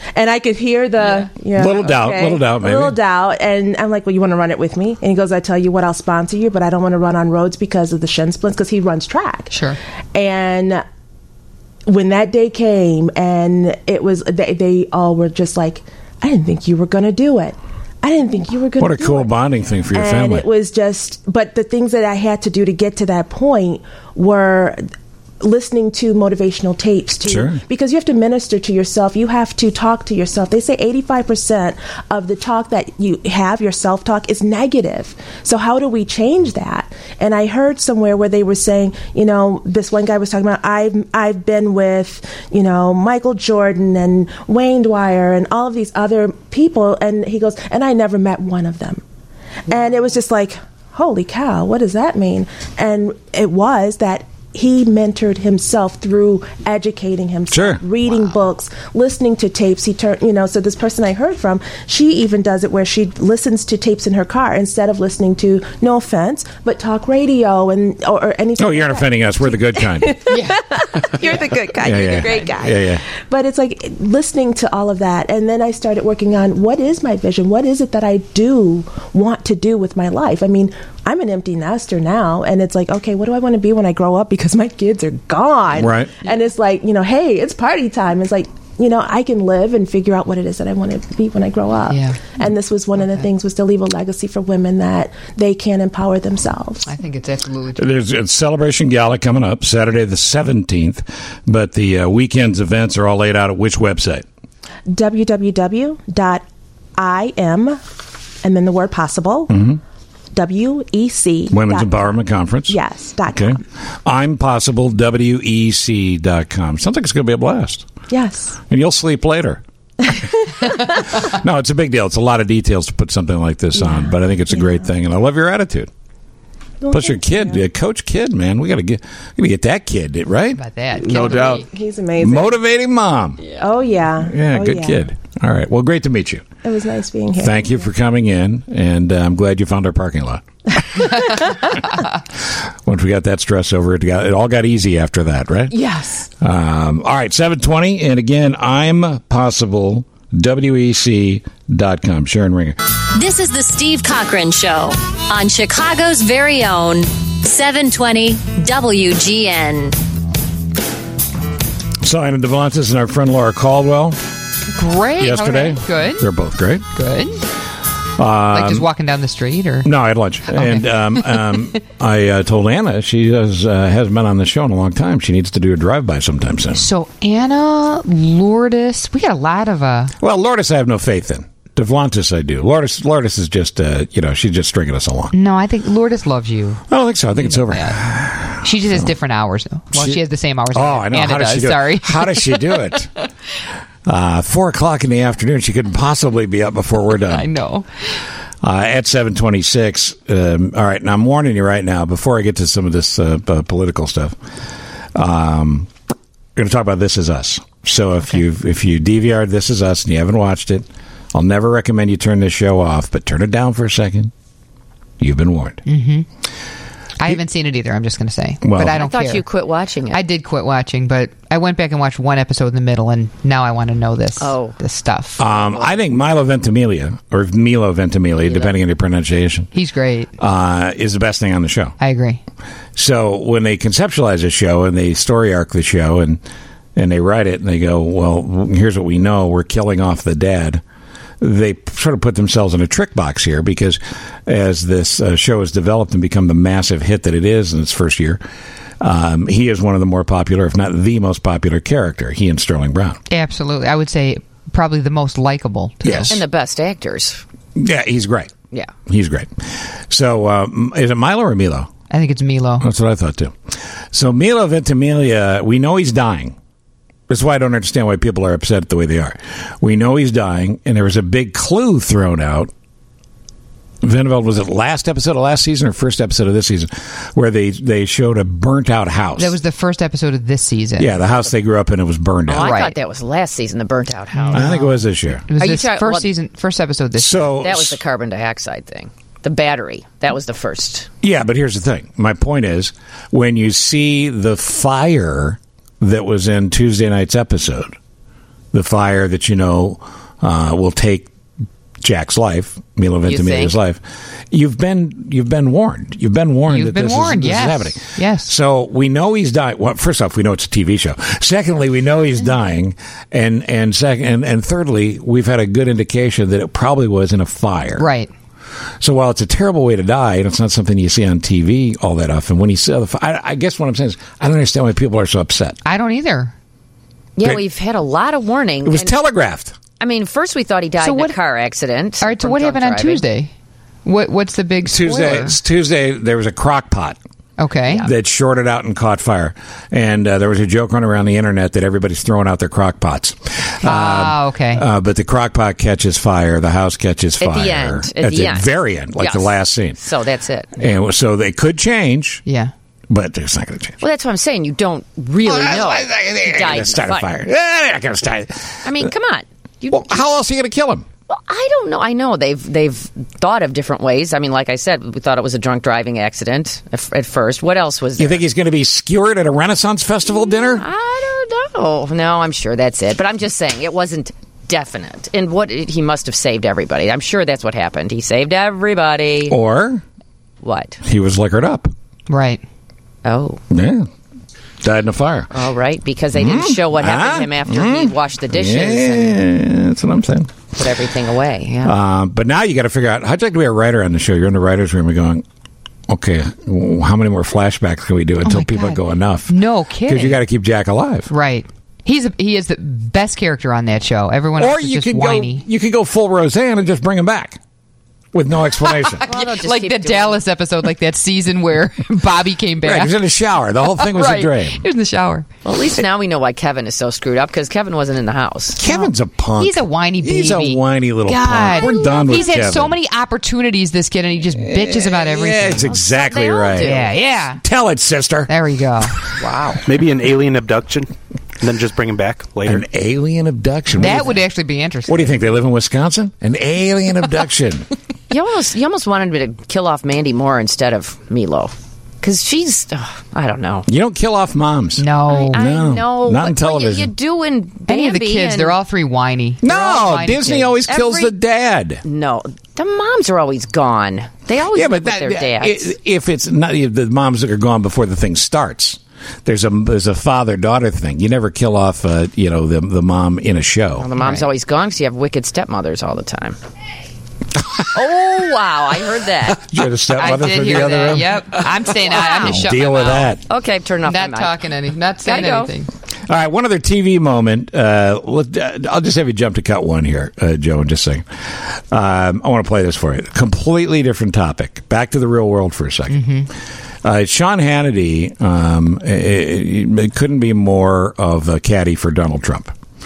And I could hear the Little doubt, maybe. Little doubt. And I'm like, well, you want to run it with me? And he goes, I tell you what, I'll sponsor you, but I don't want to run on roads because of the shin splints, because he runs track. Sure. And when that day came, and it was, they all were just like, I didn't think you were going to do it. I didn't think you were going to do it. What a cool bonding thing for your family. And it was just, but the things that I had to do to get to that point were listening to motivational tapes too. Sure. Because you have to minister to yourself. You have to talk to yourself. They say 85% of the talk that you have, your self-talk, is negative. So how do we change that? And I heard somewhere where they were saying, this one guy was talking about, I've been with, Michael Jordan and Wayne Dwyer and all of these other people, and he goes, and I never met one of them. And it was just like, holy cow, what does that mean? And it was that he mentored himself through educating himself, reading books, listening to tapes. He turned, so this person I heard from, she even does it where she listens to tapes in her car instead of listening to, no offense, but talk radio or anything. Oh, you're not offending us. We're the good kind. You're the good guy. You're the great guy. Yeah. But it's like listening to all of that. And then I started working on, what is my vision? What is it that I do want to do with my life? I mean, I'm an empty nester now, and it's like, okay, what do I want to be when I grow up? Because my kids are gone. Right. And it's like, hey, it's party time. It's like, I can live and figure out what it is that I want to be when I grow up. Yeah. And this was one of the things, was to leave a legacy for women that they can empower themselves. I think it's absolutely true. There's a Celebration Gala coming up Saturday the 17th, but the weekend's events are all laid out at which website? www.im, and then the word possible, WEC. Women's Empowerment Conference. Yes. Okay. I'm possible, WEC.com. Sounds like it's going to be a blast. Yes. And you'll sleep later. No, it's a big deal. It's a lot of details to put something like this on, but I think it's a great thing, and I love your attitude. Well, plus, your kid, Coach Kid, man, we got to get that kid, right? About that, no doubt. He's amazing. Motivating mom. Oh yeah. Yeah, good kid. All right. Well, great to meet you. It was nice being here. Thank you for coming in, and I'm glad you found our parking lot. Once we got that stress over, it all got easy after that, right? Yes. All right, 7:20, and again, I'm possible. WEC.com. Sharon Ringer. This is the Steve Cochran Show on Chicago's very own 720 WGN. Simon Devontis and our friend Laura Caldwell. Great. Yesterday. Good. They're both great. Good. Like just walking down the street, or no? I had lunch, and I told Anna she hasn't been on the show in a long time. She needs to do a drive-by sometime soon. So Anna, Lourdes, we got a lot of Well, Lourdes, I have no faith in. Devontis, I do. Lourdes is just she's just stringing us along. No, I think Lourdes loves you. I don't think so. I think it's over. She just has different hours, though. Well, she has the same hours. I know. Anna How does she do Sorry. it? How does she do it? 4:00 in the afternoon. She couldn't possibly be up before we're done. I know. At 7:26. All right. Now I'm warning you right now. Before I get to some of this political stuff, we're going to talk about This Is Us. So if you DVR'd This Is Us and you haven't watched it, I'll never recommend you turn this show off. But turn it down for a second. You've been warned. Mm-hmm. I haven't seen it either, I'm just going to say. Well, but I don't care. I thought you quit watching it. I did quit watching, but I went back and watched one episode in the middle, and now I want to know this stuff. I think Milo Ventimiglia, or Milo Ventimiglia, depending on your pronunciation. He's great. Is the best thing on the show. I agree. So when they conceptualize a show and they story arc the show and they write it and they go, well, here's what we know. We're killing off the dad. They sort of put themselves in a trick box here because as this show has developed and become the massive hit that it is in its first year, he is one of the more popular, if not the most popular character, he and Sterling Brown. Absolutely. I would say probably the most likable. Yes. And the best actors. Yeah, he's great. Yeah. He's great. So is it Milo or Milo? I think it's Milo. That's what I thought, too. So Milo Ventimiglia, we know he's dying. That's why I don't understand why people are upset the way they are. We know he's dying, and there was a big clue thrown out. Veneveld, was it last episode of last season or first episode of this season, where they showed a burnt-out house? That was the first episode of this season. Yeah, the house they grew up in, it was burned out. I thought that was last season, the burnt-out house. I think it was this year. It was this first episode this season. That was the carbon dioxide thing. The battery. That was the first. Yeah, but here's the thing. My point is, when you see the fire that was in Tuesday night's episode, the fire that will take Jack's life, Milo Ventimiglia's life. You've been warned. You've been warned that this is happening. Yes. So we know he's dying. Well, first off, we know it's a TV show. Secondly, we know he's dying, and thirdly, we've had a good indication that it probably was in a fire. Right. So while it's a terrible way to die, and it's not something you see on TV all that often, when you see the fire, I guess what I'm saying is I don't understand why people are so upset. I don't either. Yeah, we've had a lot of warning. It was telegraphed. I mean, first we thought he died in a car accident. All right, so what happened on Tuesday? What's the big spoiler? Tuesday, there was a crock pot. Okay. That shorted out and caught fire. And there was a joke running around the internet that everybody's throwing out their crock pots. Okay. But the crock pot catches fire. The house catches fire. At the end. At the very end, like the last scene. So that's it. And so they could change. Yeah. But it's not going to change. Well, that's what I'm saying. You don't really know. He died in start a fire. fire. I I mean, come on. Well, how else are you going to kill him? Well, I don't know. I know they've thought of different ways. I mean, like I said, we thought it was a drunk driving accident at first. What else was there? You think he's going to be skewered at a Renaissance Festival dinner? I don't know. No, I'm sure that's it. But I'm just saying it wasn't definite. And he must have saved everybody. I'm sure that's what happened. He saved everybody. Or what? He was liquored up. Right. Oh. Yeah. Died in a fire. Oh, right, because they didn't show what happened to him after he washed the dishes. Yeah, that's what I'm saying. Put everything away. Yeah. But now you got to figure out how'd you like to be a writer on the show? You're in the writers' room. You're going, okay, how many more flashbacks can we do until people go enough? No kidding. Because you got to keep Jack alive. Right. He is the best character on that show. Everyone else is just whiny. You could go full Roseanne and just bring him back. With no explanation. Like the Dallas episode, like that season where Bobby came back. Right, he was in the shower. The whole thing was a dream. He was in the shower. Well, at least now we know why Kevin is so screwed up, because Kevin wasn't in the house. Kevin's a punk. He's a whiny baby. He's a whiny little punk. We're done with Kevin. He's had so many opportunities, this kid, and he just bitches about everything. Yeah, it's exactly right. Yeah. Tell it, sister. There we go. Wow. Maybe an alien abduction, and then just bring him back later. An alien abduction? That would actually be interesting. What do you think? They live in Wisconsin? An alien abduction. You almost wanted me to kill off Mandy Moore instead of Milo. Because she's, I don't know. You don't kill off moms. No. I know. Not in television. You do in Bambi. Any of the kids, they're all three whiny. No, Disney always kills the dad. No, the moms are always gone. They always live with their dads. If it's not the moms that are gone before the thing starts, there's a father-daughter thing. You never kill off, the mom in a show. Well, the mom's always gone because you have wicked stepmothers all the time. Oh, wow. I heard that. You had a stepmother I did from hear the other that. room? Yep. I'm staying out. I'm just shutting Deal my with mouth. that. Okay, turn off Not my mic. talking any. Not saying anything. All right, one other TV moment. I'll just have you jump to cut one here, Joe, and just sing. I want to play this for you. Completely different topic. Back to the real world for a second. Mm-hmm. Sean Hannity, it couldn't be more of a caddy for Donald Trump.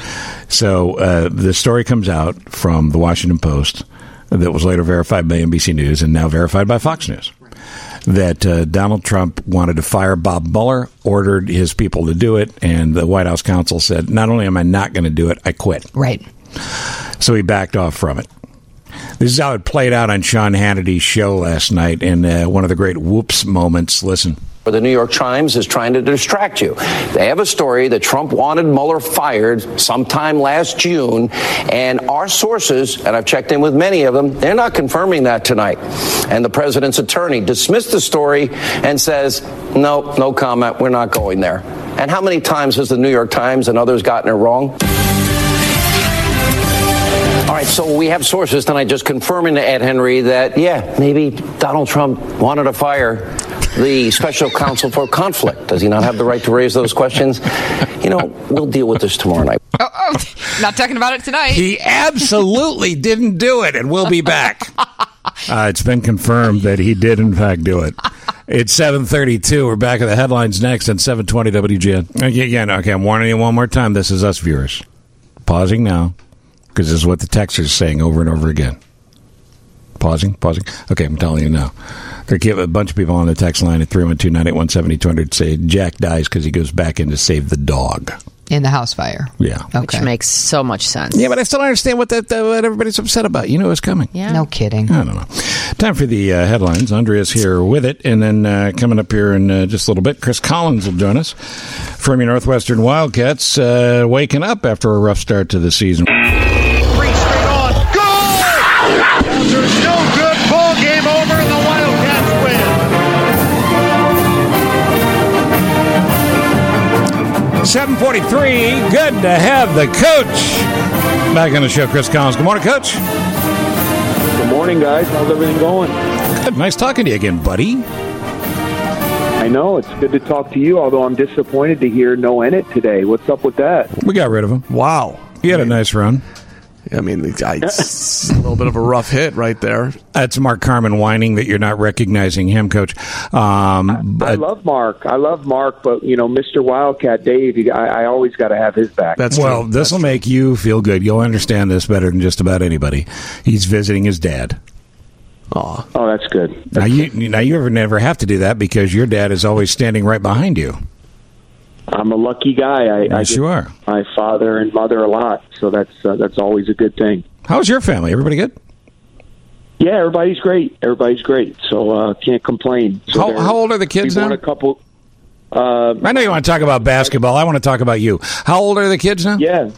So the story comes out from the Washington Post that was later verified by NBC News and now verified by Fox News, that Donald Trump wanted to fire Bob Mueller, ordered his people to do it, and the White House counsel said, not only am I not going to do it, I quit. Right. So he backed off from it. This is how it played out on Sean Hannity's show last night, and one of the great whoops moments. Listen. The New York Times is trying to distract you. They have a story that Trump wanted Mueller fired sometime last June, and our sources, and I've checked in with many of them, they're not confirming that tonight. And the president's attorney dismissed the story and says, no comment, we're not going there. And how many times has the New York Times and others gotten it wrong? All right, so we have sources tonight just confirming to Ed Henry that, maybe Donald Trump wanted to fire the special counsel for conflict. Does he not have the right to raise those questions? We'll deal with this tomorrow night. Not talking about it tonight. He absolutely didn't do it, and we'll be back. It's been confirmed that he did, in fact, do it. It's 7:32. We're back at the headlines next on 720 WGN. Again, okay, I'm warning you one more time. This is us viewers. Pausing now, because this is what the texters are saying over and over again. Pausing. Okay, I'm telling you now. There are a bunch of people on the text line at 312-981-7200 say Jack dies because he goes back in to save the dog. In the house fire. Yeah. Okay. Which makes so much sense. Yeah, but I still don't understand what everybody's upset about. You know it's coming. Yeah. No kidding. I don't know. Time for the headlines. Andrea's here with it. And then coming up here in just a little bit, Chris Collins will join us from your Northwestern Wildcats, waking up after a rough start to the season. 3 straight on. Goal! There's no good. Ball game over, and the Wildcats win. 7:43. Good to have the coach back on the show, Chris Collins. Good morning, Coach. Good morning, guys. How's everything going? Good. Nice talking to you again, buddy. I know. It's good to talk to you, although I'm disappointed to hear no Ennett today. What's up with that? We got rid of him. Wow. He had a nice run. I mean, it's a little bit of a rough hit right there. That's Mark Carman whining that you're not recognizing him, Coach. I love Mark. But, Mr. Wildcat Dave, I always got to have his back. This will make you feel good. You'll understand this better than just about anybody. He's visiting his dad. Oh, that's good. Now you never have to do that because your dad is always standing right behind you. I'm a lucky guy. Yes, you are. My father and mother a lot, so that's always a good thing. How's your family? Everybody good? Yeah, everybody's great. So can't complain. So how old are the kids now? A couple. I know you want to talk about basketball. I want to talk about you. How old are the kids now? Yeah.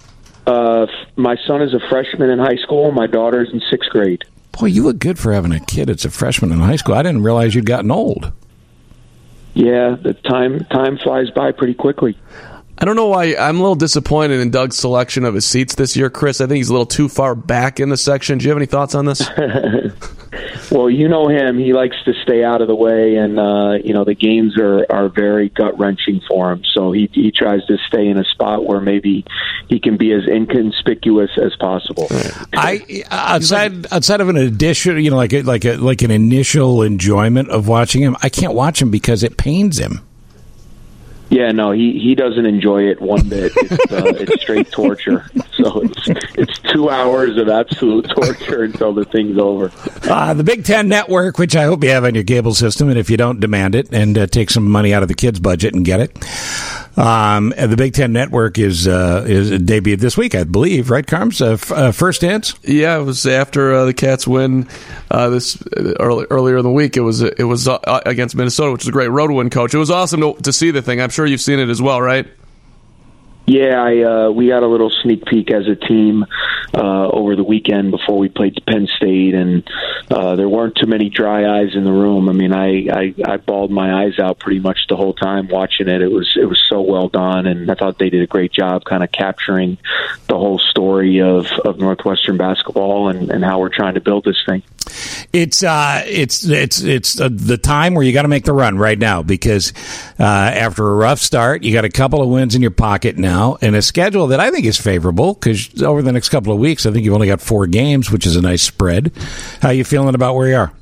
My son is a freshman in high school. My daughter's in 6th grade. Boy, you look good for having a kid that's a freshman in high school. I didn't realize you'd gotten old. Yeah, the time flies by pretty quickly. I don't know why. I'm a little disappointed in Doug's selection of his seats this year, Chris. I think he's a little too far back in the section. Do you have any thoughts on this? Well, you know him. He likes to stay out of the way, and the games are very gut-wrenching for him. So he tries to stay in a spot where maybe he can be as inconspicuous as possible. Outside of an addition, like an initial enjoyment of watching him, I can't watch him because it pains him. Yeah, no, he doesn't enjoy it one bit. It's straight torture. So it's 2 hours of absolute torture until the thing's over. The Big Ten Network, which I hope you have on your cable system, and if you don't, demand it and take some money out of the kids' budget and get it. The Big Ten Network is debuted this week, I believe, right, Carms? First dance? Yeah, it was after the Cats win earlier in the week. It was against Minnesota, which is a great road win, Coach. It was awesome to see the thing. I'm sure you've seen it as well, right? Yeah, we got a little sneak peek as a team over the weekend before we played Penn State, and there weren't too many dry eyes in the room. I mean, I bawled my eyes out pretty much the whole time watching it. It was so well done, and I thought they did a great job kind of capturing the whole story of Northwestern basketball and how we're trying to build this thing. It's the time where you got to make the run right now because after a rough start, you got a couple of wins in your pocket now and a schedule that I think is favorable because over the next couple of weeks, I think you've only got 4 games, which is a nice spread. How are you feeling about where you are?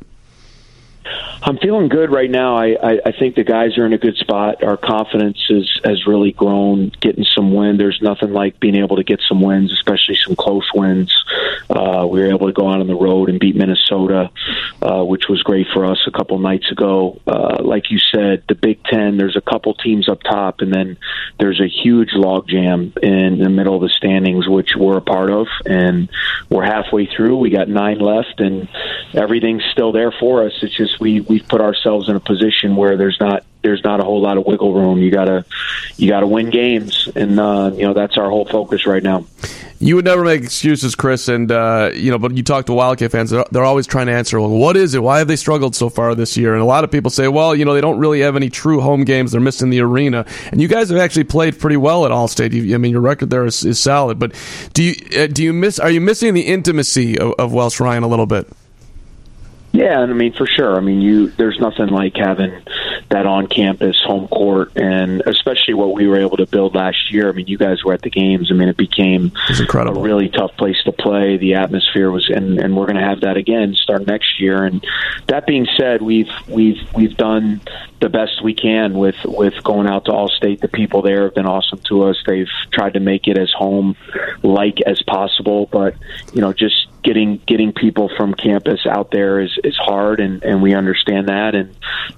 I'm feeling good right now. I think the guys are in a good spot. Our confidence has really grown, getting some win. There's nothing like being able to get some wins, especially some close wins. We were able to go out on the road and beat Minnesota, which was great for us a couple nights ago. Like you said, the Big Ten, there's a couple teams up top, and then there's a huge logjam in the middle of the standings, which we're a part of, and we're halfway through. We got 9 left, and everything's still there for us. It's just we've put ourselves in a position where there's not a whole lot of wiggle room. You gotta win games, and that's our whole focus right now. You would never make excuses, Chris, and but you talk to Wildcat fans, they're always trying to answer, well, what is it? Why have they struggled so far this year? And a lot of people say, well, they don't really have any true home games. They're missing the arena. And you guys have actually played pretty well at Allstate. Your record there is solid. But are you missing the intimacy of Welsh Ryan a little bit? Yeah, I mean, for sure. I mean, there's nothing like having that on-campus home court, and especially what we were able to build last year. I mean, you guys were at the games. I mean, it became a really tough place to play. The atmosphere was, and we're going to have that again start next year. And that being said, we've done the best we can with going out to Allstate. The people there have been awesome to us. They've tried to make it as home-like as possible, but getting people from campus out there is hard, and we understand that. And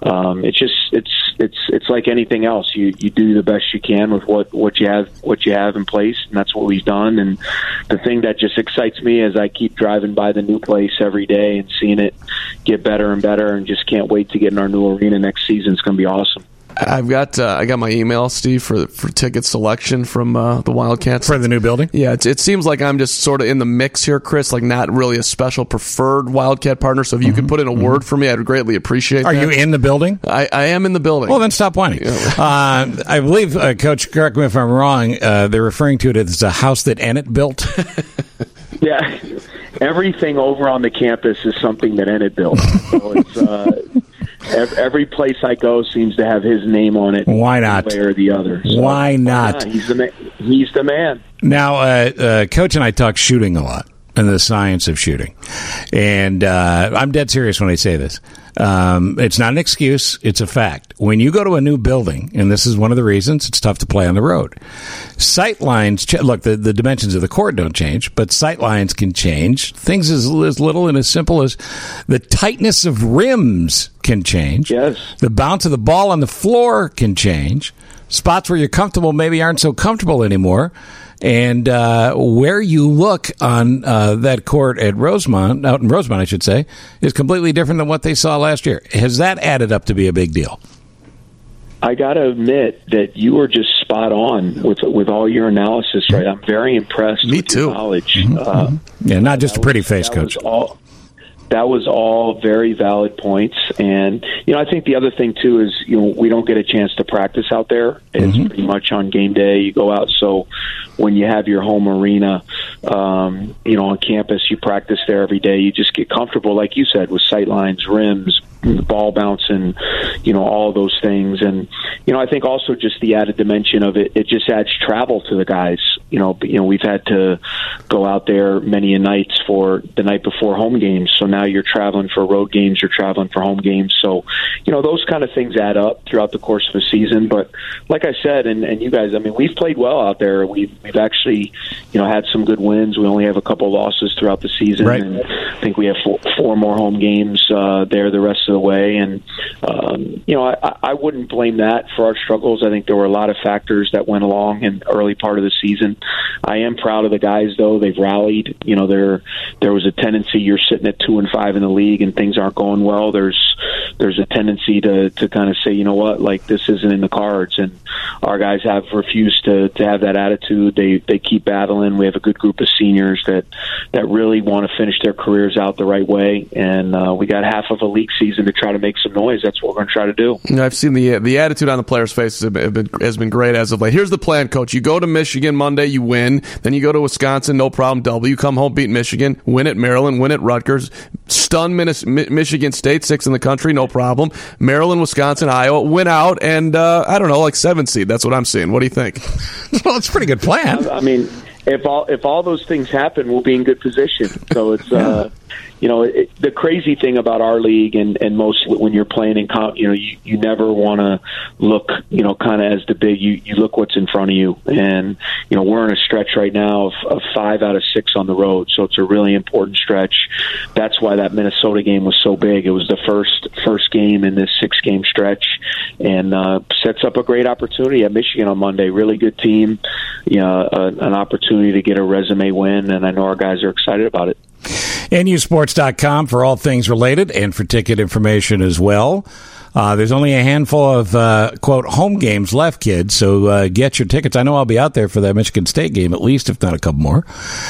it's like anything else. You do the best you can with what you have in place, and that's what we've done. And the thing that just excites me as I keep driving by the new place every day and seeing it get better and better, and just can't wait to get in our new arena next season. It's going to be awesome. I got my email, Steve, for ticket selection from the Wildcats for the new building. Yeah, it seems like I'm just sort of in the mix here, Chris. Like not really a special preferred Wildcat partner. So if you could put in a word for me, I'd greatly appreciate that. Are you in the building? I am in the building. Well, then stop whining. I believe, Coach, correct me if I'm wrong. They're referring to it as a house that Ennett built. Yeah, everything over on the campus is something that Ennett built. So it's. Every place I go seems to have his name on it. Why not? One way or the other. So, why not? He's the man. Now, Coach and I talk shooting a lot and the science of shooting. And I'm dead serious when I say this. It's not an excuse. It's a fact. When you go to a new building, and this is one of the reasons it's tough to play on the road, sight lines, look, the dimensions of the court don't change, but sight lines can change. Things as little and as simple as the tightness of rims can change. Yes. The bounce of the ball on the floor can change. Spots where you're comfortable maybe aren't so comfortable anymore. And where you look on that court at Rosemont, out in Rosemont, I should say, is completely different than what they saw last year. Has that added up to be a big deal? I got to admit that you were just spot on with all your analysis, right? I'm very impressed with your knowledge. Yeah, not just a pretty face, Coach. That was all very valid points. And, I think the other thing, too, is, we don't get a chance to practice out there. It's pretty much on game day. You go out. So when you have your home arena, on campus, you practice there every day. You just get comfortable, like you said, with sight lines, rims, ball bouncing, all of those things. And, I think also just the added dimension of it, it just adds travel to the guys. We've had to go out there many nights for the night before home games. So now you're traveling for road games, you're traveling for home games. So, those kind of things add up throughout the course of a season. But like I said, and you guys, we've played well out there. We've actually, had some good wins. We only have a couple losses throughout the season. Right. And I think we have four more home games there the rest of the way. And, I wouldn't blame that for our struggles. I think there were a lot of factors that went along in the early part of the season. I am proud of the guys, though. They've rallied. There was a tendency, you're sitting at 2-5 in the league and things aren't going well. There's a tendency to kind of say, you know what, like this isn't in the cards. And our guys have refused to have that attitude. They keep battling. We have a good group of seniors that really want to finish their careers out the right way. And we got half of a league season to try to make some noise. That's what we're going to try to do. I've seen the attitude on the players' faces has been great as of late. Here's the plan, Coach. You go to Michigan Monday, you win. Then you go to Wisconsin, no problem. You come home, beat Michigan, win at Maryland, win at Rutgers, stun Michigan State, 6th in the country, no problem. Maryland, Wisconsin, Iowa, win out, and I don't know, like 7th seed. That's what I'm seeing. What do you think? Well, it's a pretty good plan. If all those things happen, we'll be in good position. So it's the crazy thing about our league and most when you're playing in comp, you never want to look kind of as the big. You look what's in front of you, and we're in a stretch right now of 5 out of 6 on the road, so it's a really important stretch. That's why that Minnesota game was so big. It was the first game in this 6-game stretch, and sets up a great opportunity at Michigan on Monday. Really good team, an opportunity to get a resume win, and I know our guys are excited about it. NUsports.com for all things related and for ticket information as well. There's only a handful of, quote, home games left, kids, so get your tickets. I know I'll be out there for that Michigan State game, at least, if not a couple more.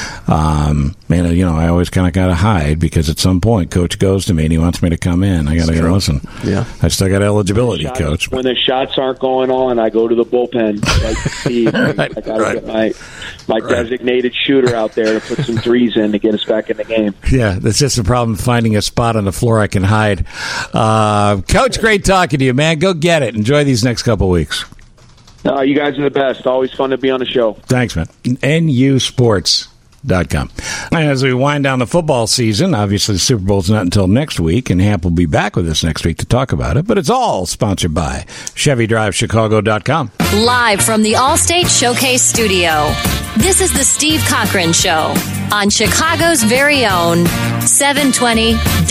I always kind of got to hide because at some point Coach goes to me and he wants me to come in. I got to go listen. Yeah. I still got eligibility, Coach. When the shots aren't going on, I go to the bullpen. Like Steve, I got to get my designated shooter out there to put some threes in to get us back in the game. Yeah, that's just the problem, finding a spot on the floor I can hide. Coach, great talking to you, man. Go get it. Enjoy these next couple weeks. You guys are the best. Always fun to be on the show. Thanks, man. NUsports.com. And as we wind down the football season, obviously the Super Bowl's not until next week, and Hamp will be back with us next week to talk about it. But it's all sponsored by ChevyDriveChicago.com. Live from the Allstate Showcase Studio. This is the Steve Cochran Show on Chicago's very own 720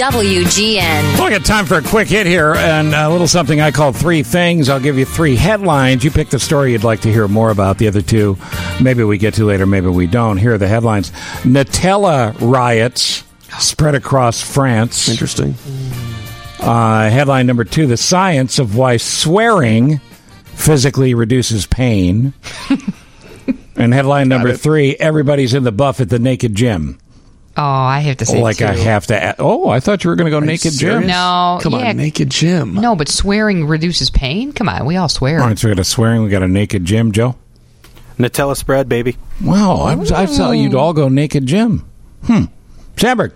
WGN. Well, I got time for a quick hit here and a little something I call three things. I'll give you three headlines. You pick the story you'd like to hear more about. The other two, maybe we get to later, maybe we don't. Here are the headlines. Nutella riots spread across France. Interesting. Headline number 2, the science of why swearing physically reduces pain. And headline number 3, everybody's in the buff at the naked gym. Oh, I have to say I have to. I thought you were going to go naked gym. No, Come on, naked gym. No, but swearing reduces pain. Come on, we all swear. All right, so we got a swearing. We got a naked gym, Joe. Nutella spread, baby. Wow, I thought you'd all go naked gym. Sandberg.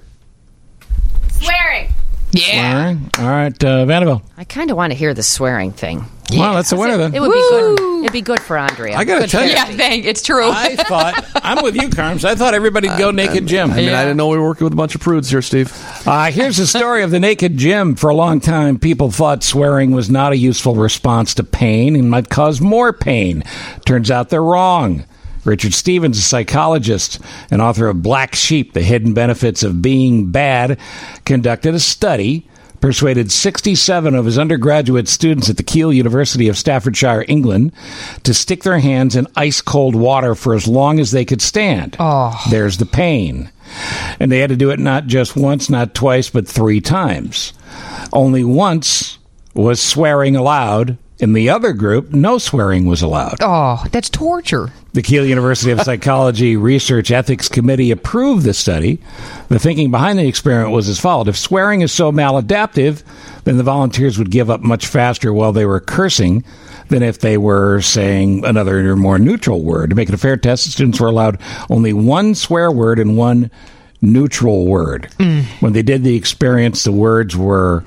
Swearing. Yeah. Swearing. All right, Vanderbilt. I kind of want to hear the swearing thing. Well, that's the winner then. It would be good. It'd be good for Andrea. I got to tell you. Yeah, it's true. I thought, I'm with you, Carms. I thought everybody'd go naked gym. I mean, I didn't know we were working with a bunch of prudes here, Steve. Here's the story of the naked gym. For a long time, people thought swearing was not a useful response to pain and might cause more pain. Turns out they're wrong. Richard Stevens, a psychologist and author of Black Sheep, The Hidden Benefits of Being Bad, conducted a study, persuaded 67 of his undergraduate students at the Keele University of Staffordshire, England, to stick their hands in ice-cold water for as long as they could stand. Oh. There's the pain. And they had to do it not just once, not twice, but 3 times. Only once was swearing allowed. In the other group, no swearing was allowed. Oh, that's torture. The Keele University of Psychology Research Ethics Committee approved the study. The thinking behind the experiment was as follows. If swearing is so maladaptive, then the volunteers would give up much faster while they were cursing than if they were saying another or more neutral word. To make it a fair test, the students were allowed only one swear word and one neutral word. When they did the experience, the words were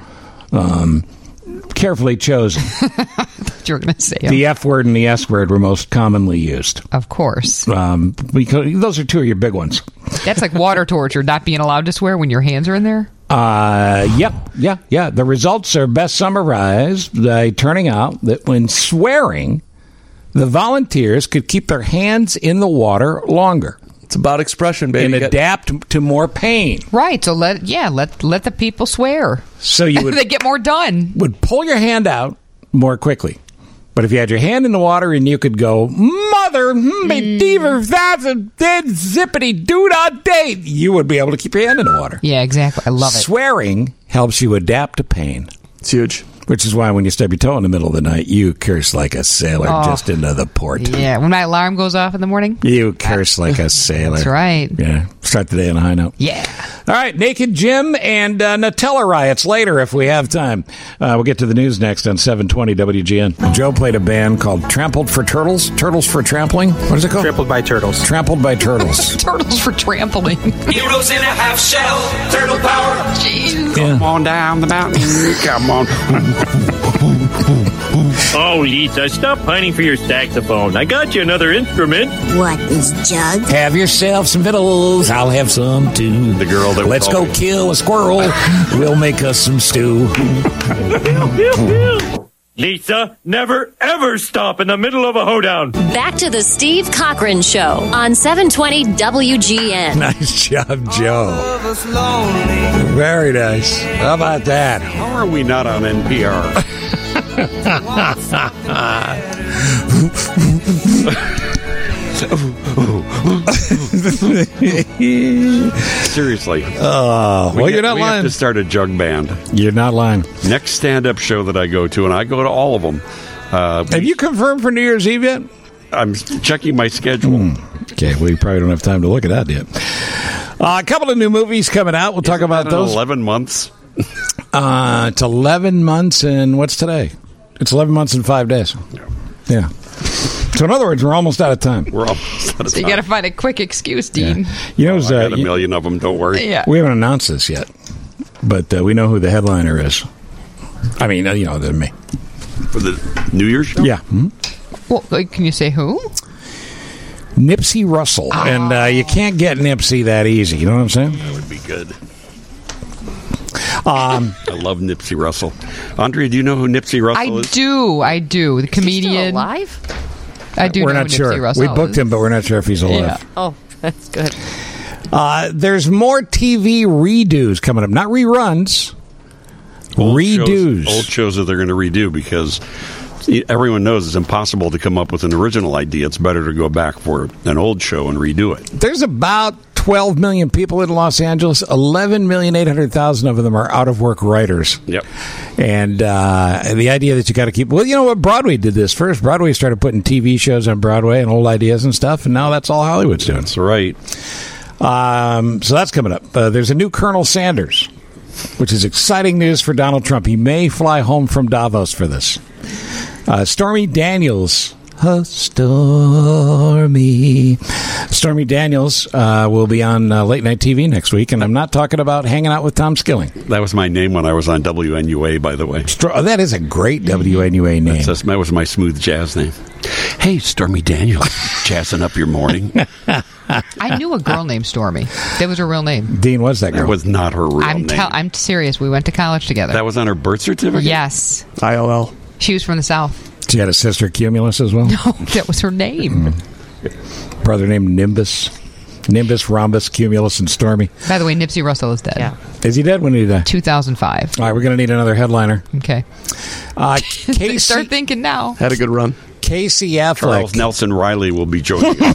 carefully chosen. You were going to say the F word and the S word were most commonly used. Of course. Because those are 2 of your big ones. That's like water torture, not being allowed to swear when your hands are in there. Yep. The results are best summarized by turning out that when swearing, the volunteers could keep their hands in the water longer. It's about expression, baby. And adapt to more pain. Right. So let the people swear. So you would they get more done. Would pull your hand out more quickly. But if you had your hand in the water and you could go, mother, beaver, that's a dead zippity doo-dah date, you would be able to keep your hand in the water. Yeah, exactly. I love it. Swearing helps you adapt to pain. It's huge. Which is why when you stub your toe in the middle of the night, you curse like a sailor just into the port. Yeah, when my alarm goes off in the morning. You curse like a sailor. That's right. Yeah, start the day on a high note. Yeah. All right, naked gym and Nutella riots later if we have time. We'll get to the news next on 720 WGN. Joe played a band called Trampled for Turtles. Turtles for Trampling? What is it called? Trampled by Turtles. Trampled by Turtles. Turtles for trampling. Heroes in a half shell. Turtle power. Jeez. Yeah. Come on down the mountain. Come on. Oh, Lisa, stop pining for your saxophone. I got you another instrument. What is Jug? Have yourself some fiddles. I'll have some too. The girl that Let's go kill a squirrel. We'll make us some stew. Lisa, never ever stop in the middle of a hoedown. Back to the Steve Cochran Show on 720 WGN. Nice job, Joe. Very nice. How about that? How are we not on NPR? Seriously. Well, you're not we lying. have to start a jug band. You're not lying. Next stand-up show that I go to, and I go to all of them. Have you confirmed for New Year's Eve yet? I'm checking my schedule. Okay, well, you probably don't have time to look at that yet. A couple of new movies coming out. We'll talk about those. 11 months. It's 11 months and what's today? It's 11 months and 5 days. Yeah. So in other words, we're almost out of time. We're almost out of So you got to find a quick excuse, Dean. Yeah. You know, I got a million of them. Don't worry. Yeah. We haven't announced this yet, but we know who the headliner is. I mean, you know, me. For the New Year's show? Yeah. Well, can you say who? Nipsey Russell. And you can't get Nipsey that easy. You know what I'm saying? That would be good. I love Nipsey Russell. Andrea, do you know who Nipsey Russell is? I do. The comedian. Is he still alive? I do We're know not who sure. Nipsey Russell We booked is. him, but we're not sure if he's alive. Yeah. Oh, that's good. There's more TV redos coming up. Not reruns. Redos. Old shows that they're going to redo because everyone knows it's impossible to come up with an original idea. It's better to go back for an old show and redo it. There's about 12 million people in Los Angeles. 11,800,000 of them are out-of-work writers. Yep. And the idea that you got to keep... Well, you know what? Broadway did this first. Broadway started putting TV shows on Broadway and old ideas and stuff, and now that's all Hollywood's doing. That's right. So that's coming up. There's a new Colonel Sanders, which is exciting news for Donald Trump. He may fly home from Davos for this. Stormy Daniels. Stormy Daniels will be on late night TV next week, and I'm not talking about hanging out with Tom Skilling. That was my name when I was on WNUA, by the way. That is a great WNUA name. That was my smooth jazz name. Hey, Stormy Daniels, jazzing up your morning. I knew a girl named Stormy. That was her real name. Dean, what's that girl? That was not her real name. I'm serious. We went to college together. That was on her birth certificate? Yes. IOL. She was from the South. She had a sister, Cumulus, as well? No, that was her name. Brother named Nimbus. Nimbus, Rhombus, Cumulus, and Stormy. By the way, Nipsey Russell is dead. Yeah. Is he dead? When did he die? 2005. All right, we're going to need another headliner. Okay. Casey, Start thinking now. Had a good run. Casey Affleck. Charles Nelson Riley will be joining us.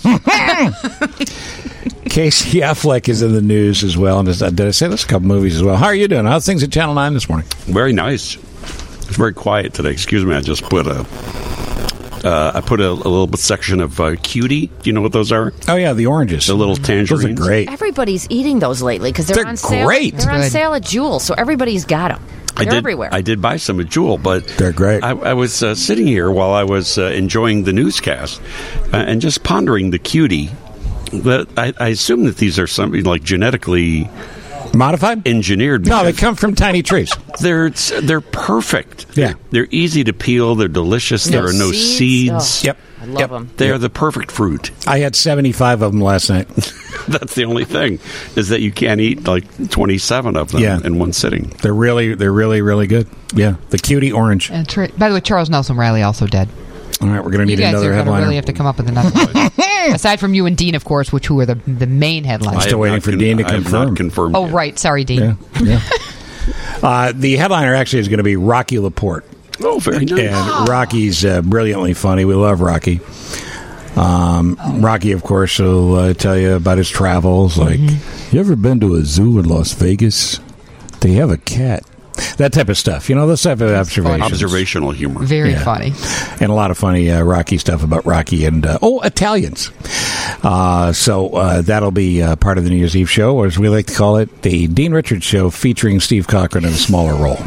Casey Affleck is in the news as well. And did I say this? A couple movies as well. How are you doing? How's things at Channel 9 this morning? Very nice. It's very quiet today. Excuse me. I just put a little bit section of Cutie. Do you know what those are? Oh yeah, the oranges. The little tangerines. Those are great. Everybody's eating those lately because they're on sale. Great. They're on sale at Jewel, so everybody's got them. They're everywhere. I did buy some at Jewel, but they're great. I was sitting here while I was enjoying the newscast and just pondering the Cutie. I assume that these are something like genetically modified, engineered. No, they come from tiny trees. They're perfect. Yeah, they're easy to peel. They're delicious. There are no seeds. Yep, I love them. They're the perfect fruit. I had 75 of them last night. That's the only thing is that you can't eat like 27 of them in one sitting. They're really, really good. Yeah, the Cutie orange. That's right. By the way, Charles Nelson Riley also dead. All right, we're going to need another headliner. You guys are going to really have to come up with another one. Aside from you and Dean, of course, who are the main headliners. I'm still waiting for Dean to confirm. I have not confirmed Oh, yet. right. Sorry, Dean. Yeah. The headliner actually is going to be Rocky Laporte. Oh, very nice. And Rocky's brilliantly funny. We love Rocky. Rocky, of course, will tell you about his travels. Like, you ever been to a zoo in Las Vegas? They have a cat. That type of stuff. You know, those type of observations. Observational humor. Very funny. And a lot of funny Rocky stuff about Rocky and, Italians. So that'll be part of the New Year's Eve show, or as we like to call it, the Dean Richards Show, featuring Steve Cochran in a smaller role.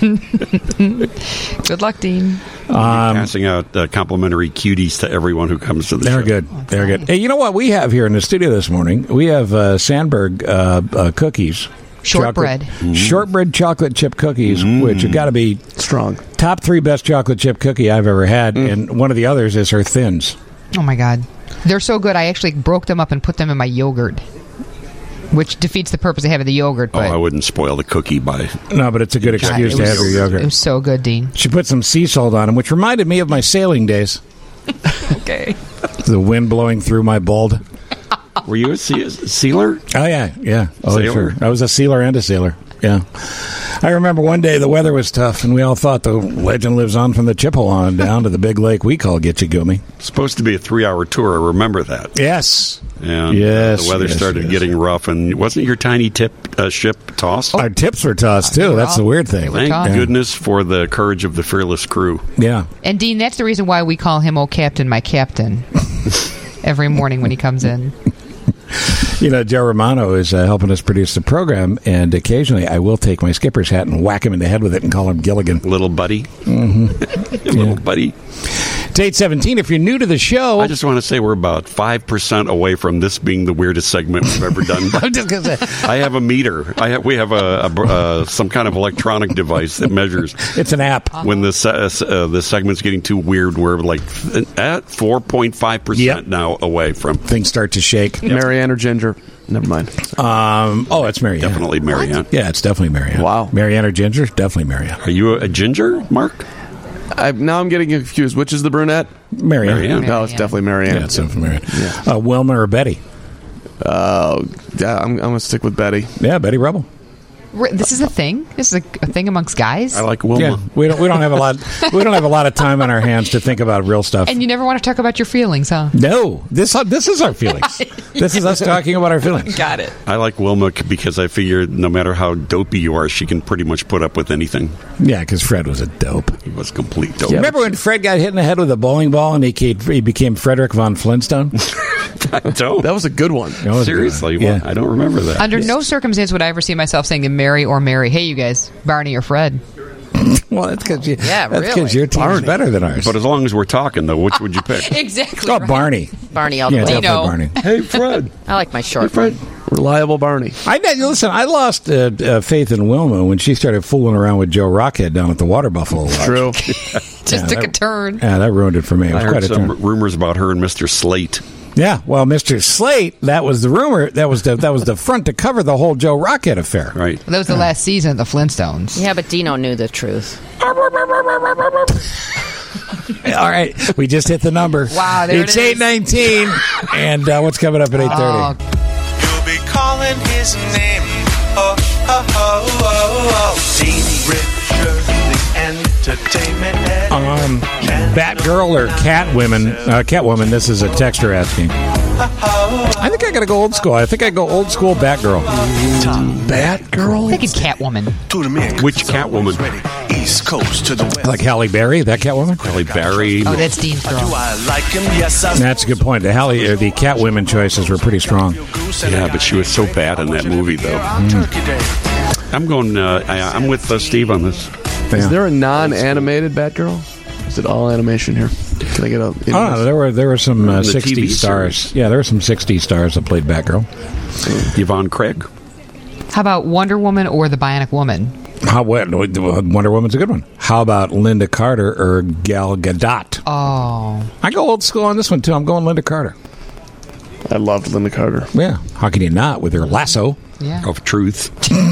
Good luck, Dean. Passing out complimentary cuties to everyone who comes to the show. They're good. Hey, you know what we have here in the studio this morning? We have Sandberg cookies. Shortbread. Shortbread chocolate chip cookies, which have got to be strong. Top 3 best chocolate chip cookie I've ever had, and one of the others is her Thins. Oh, my God. They're so good, I actually broke them up and put them in my yogurt, which defeats the purpose of having the yogurt. But I wouldn't spoil the cookie by... No, but it's a good excuse to have your yogurt. It was so good, Dean. She put some sea salt on them, which reminded me of my sailing days. Okay. The wind blowing through my bald. Were you a sealer? Oh, yeah. Oh, Sailor? sure. I was a sealer and a sailor. Yeah. I remember one day the weather was tough, and we all thought the legend lives on from the Chippewa on down to the big lake we call Gitchagumi. Supposed to be a 3-hour tour. I remember that. Yes. And yes, the weather started getting rough, and wasn't your tiny ship tossed? Our tips were tossed, too. That's the weird thing. Thank goodness for the courage of the fearless crew. Yeah. And, Dean, that's the reason why we call him, "Oh, Captain, my Captain," every morning when he comes in. You know, Joe Romano is helping us produce the program, and occasionally I will take my skipper's hat and whack him in the head with it and call him Gilligan. Little buddy. Little buddy. It's 8:17. If you're new to the show... I just want to say we're about 5% away from this being the weirdest segment we've ever done. I'm just going to say... I have a meter. We have some kind of electronic device that measures... It's an app. When the segment's getting too weird, we're like at 4.5% now away from... Things start to shake. Yep. Marianne or Ginger? Never mind. It's Marianne. Definitely Marianne. Yeah, it's definitely Marianne. Wow. Marianne or Ginger? Definitely Marianne. Are you a ginger, Mark? Now I'm getting confused. Which is the brunette? Marianne. No, it's definitely Marianne. Yeah, it's definitely Marianne. Yeah. Wilma or Betty? Yeah, I'm going to stick with Betty. Yeah, Betty Rubble. This is a thing. This is a thing amongst guys. I like Wilma. Yeah, we don't have a lot. We don't have a lot of time on our hands to think about real stuff. And you never want to talk about your feelings, huh? No, this is our feelings. This is us talking about our feelings. Got it. I like Wilma because I figure no matter how dopey you are, she can pretty much put up with anything. Yeah, because Fred was a dope. He was complete dope. Yeah, remember when Fred got hit in the head with a bowling ball and he became Frederick von Flintstone? I don't. That was a good one. Seriously, yeah. I don't remember that. Under no circumstance would I ever see myself saying to Mary or Mary, "Hey, you guys, Barney or Fred." Well, that's because really. your team's better than ours. But as long as we're talking, though, which would you pick? Exactly. Oh, right. Barney. Barney all the way. Definitely Barney. Hey, Fred. I like my short Fred. Reliable Barney. Listen, I lost faith in Wilma when she started fooling around with Joe Rockhead down at the Water Buffalo Lodge. True. Just took a turn. Yeah, that ruined it for me. It was I quite heard a some turn. rumors about her and Mr. Slate. Yeah, well, Mr. Slate, that was the rumor. That was the front to cover the whole Joe Rockhead affair. Right. That was the last season of the Flintstones. Yeah, but Dino knew the truth. All right, we just hit the number. Wow, there it's it is. 8:19, and what's coming up at 8:30? You'll be calling his name. Oh, oh, oh, oh, oh. Dean Richards, entertainment. Batgirl or Catwoman? Catwoman, this is a texter asking. I think I got to go old school. I think I go old school Batgirl. Batgirl? I think it's Catwoman. Which Catwoman? East Coast to the west. Like Halle Berry, that Catwoman? Halle Berry. Oh, that's Dean's girl. Do I like him? Yes, I That's a good point. The Catwomen choices were pretty strong. Yeah, but she was so bad in that movie, though. I'm going. I'm with Steve on this. Is there a non-animated Batgirl? Is it all animation here? Can I get a? Oh, there were some The 60 TV stars. series. Yeah, there were some 60 stars that played Batgirl. Yvonne Craig. How about Wonder Woman or the Bionic Woman? Wonder Woman's a good one. How about Linda Carter or Gal Gadot? Oh. I go old school on this one, too. I'm going Linda Carter. I loved Linda Carter. Yeah. How can you not with her lasso? Yeah. Of truth.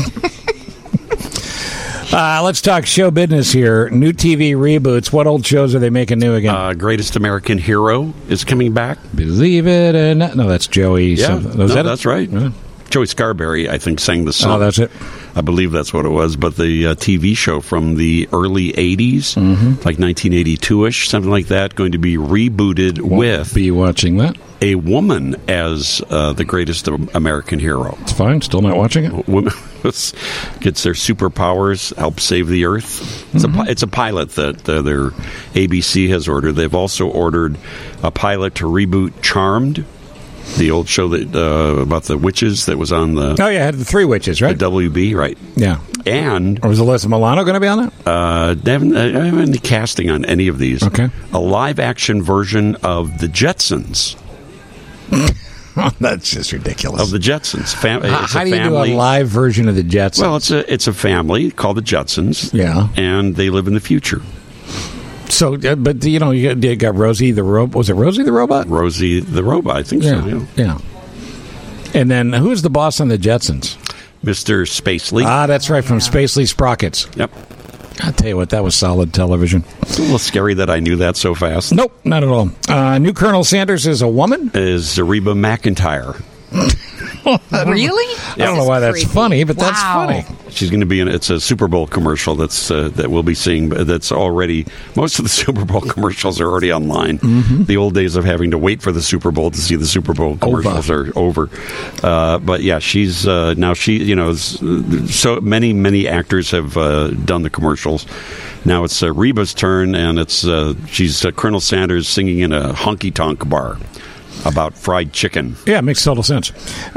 Let's talk show business here. New TV reboots. What old shows are they making new again? Greatest American Hero is coming back. Believe it or not. No, that's Joey. Yeah, That's right. Yeah. Joey Scarberry, I think, sang the song. Oh, that's it. I believe that's what it was. But the TV show from the early 80s, like 1982-ish, something like that, going to be rebooted with... Be watching that. A woman as the greatest American hero. It's fine. Still not watching it. Woman gets their superpowers, help save the earth. It's a pilot that their ABC has ordered. They've also ordered a pilot to reboot Charmed, the old show that about the witches that was on the... Oh, yeah, it had the three witches, right? The WB, right. Yeah. And... Or was Alyssa Milano going to be on that? They haven't any casting on any of these. Okay. A live-action version of The Jetsons. That's just ridiculous. Of the Jetsons. How do you do a live version of the Jetsons? Well, it's a family called the Jetsons. Yeah. And they live in the future. So, but you know, you got Rosie the Robot. Was it Rosie the Robot? Rosie the Robot, I think so. Yeah. And then who's the boss on the Jetsons? Mr. Spacely. Ah, that's right, from Spacely Sprockets. Yep. I'll tell you what, that was solid television. It's a little scary that I knew that so fast. Nope, not at all. New Colonel Sanders is a woman? Is Zariba McIntyre. Really? I don't know why that's funny, but that's funny. She's going to be in. It's a Super Bowl commercial that we'll be seeing. That's already, most of the Super Bowl commercials are already online. The old days of having to wait for the Super Bowl to see the Super Bowl commercials are over. But yeah, she's now so many actors have done the commercials. Now it's Reba's turn, and it's she's Colonel Sanders singing in a honky tonk bar about fried chicken. Yeah, it makes total sense.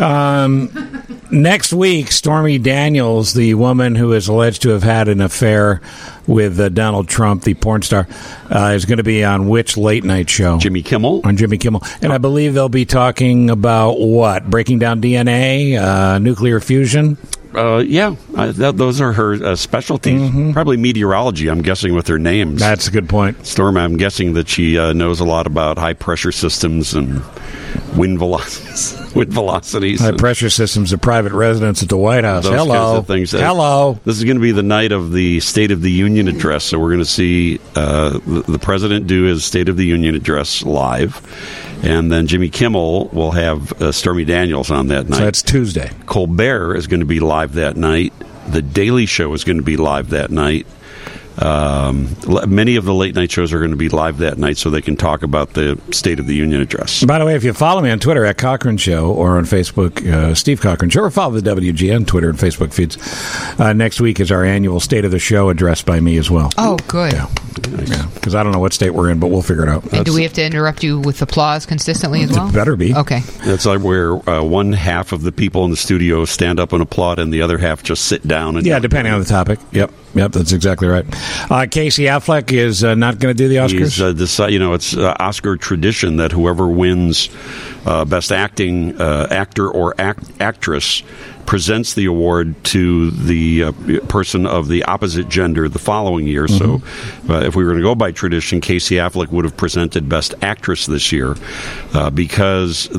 Next week, Stormy Daniels, the woman who is alleged to have had an affair with Donald Trump, the porn star, is going to be on which late night show? Jimmy Kimmel. On Jimmy Kimmel. And I believe they'll be talking about what? Breaking down DNA, nuclear fusion? Those are her specialties. Probably meteorology, I'm guessing, with her names. That's a good point. Storm, I'm guessing that she knows a lot about high-pressure systems and wind velocities. High pressure systems of private residence at the White House. Those Hello. kinds of things. Hello. This is going to be the night of the State of the Union address, so we're going to see the president do his State of the Union address live, and then Jimmy Kimmel will have Stormy Daniels on that night. So that's Tuesday. Colbert is going to be live that night. The Daily Show is going to be live that night. Many of the late night shows are going to be live that night so they can talk about the State of the Union address. By the way, if you follow me on Twitter at Cochran Show or on Facebook, Steve Cochran Show, or follow the WGN Twitter and Facebook feeds, next week is our annual State of the Show address by me as well. Oh, good. Yeah. Because I don't know what state we're in, but we'll figure it out. And do we have to interrupt you with applause consistently as well? It better be. Okay. That's like where one half of the people in the studio stand up and applaud, and the other half just sit down. And depending on the topic. Yep, that's exactly right. Casey Affleck is not going to do the Oscars? It's Oscar tradition that whoever wins Best Acting Actor or Actress presents the award to the person of the opposite gender the following year. So if we were going to go by tradition, Casey Affleck would have presented Best Actress this year because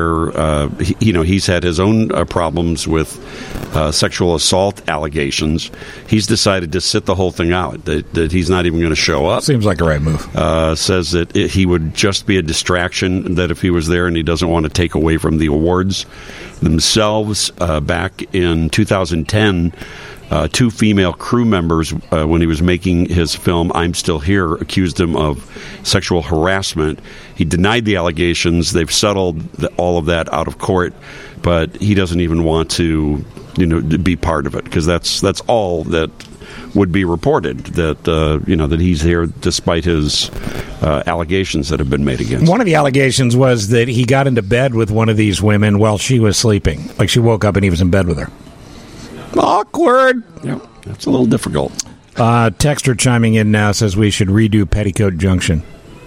he's had his own problems with sexual assault allegations. He's decided to sit the whole thing out, that he's not even going to show up. Seems like a right move. Says that he would just be a distraction, that if he was there, and he doesn't want to take away from the awards themselves. Back in 2010, two female crew members, when he was making his film I'm Still Here, accused him of sexual harassment. He denied the allegations. They've settled all of that out of court, but he doesn't even want to be part of it, because that's all that would be reported, that he's here despite his allegations that have been made against him. One of the allegations was that he got into bed with one of these women while she was sleeping. Like, she woke up and he was in bed with her. Awkward. Yeah, that's a little difficult. Texter chiming in now says we should redo Petticoat Junction.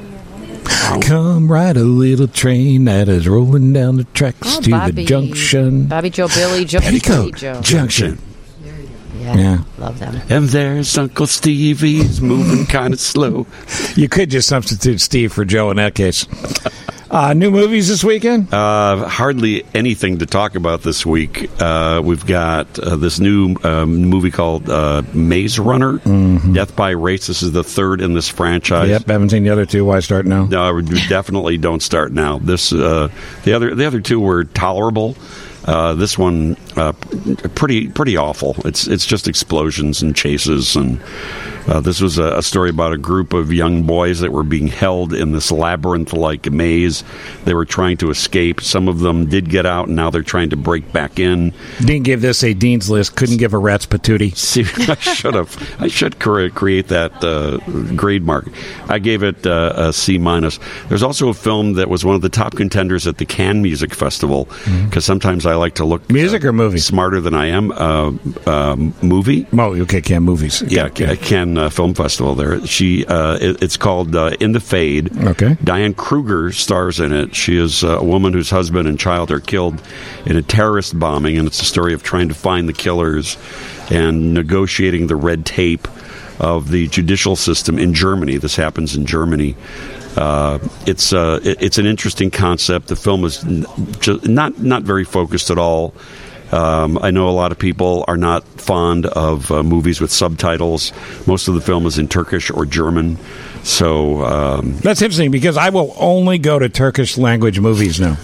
Come ride a little train that is rolling down the tracks to the junction. Bobby Joe, Billy Joe, Petticoat Joe. Junction. Yeah, love them. And there's Uncle Stevie. He's moving kind of slow. You could just substitute Steve for Joe in that case. New movies this weekend? Hardly anything to talk about this week. We've got this new movie called Maze Runner, Death by Race. This is the third in this franchise. Yep, haven't seen the other two. Why start now? No, definitely don't start now. This the other two were tolerable. This one, pretty awful. It's just explosions and chases, and this was a story about a group of young boys that were being held in this labyrinth-like maze. They were trying to escape. Some of them did get out, and now they're trying to break back in. Didn't give this a Dean's List. Couldn't give a rat's patootie. See, I should have. I should create that grade mark. I gave it a C-. There's also a film that was one of the top contenders at the Cannes Music Festival, because sometimes I like to look music or movie smarter than I am. Movie. Oh, okay, Cannes movies. Yeah, Cannes Film Festival. There, it's called In the Fade. Okay. Diane Kruger stars in it. She is a woman whose husband and child are killed in a terrorist bombing, and it's a story of trying to find the killers and negotiating the red tape of the judicial system in Germany. This happens in Germany. It's an interesting concept. The film is not very focused at all. I know a lot of people are not fond of movies with subtitles. Most of the film is in Turkish or German. So that's interesting, because I will only go to Turkish language movies now.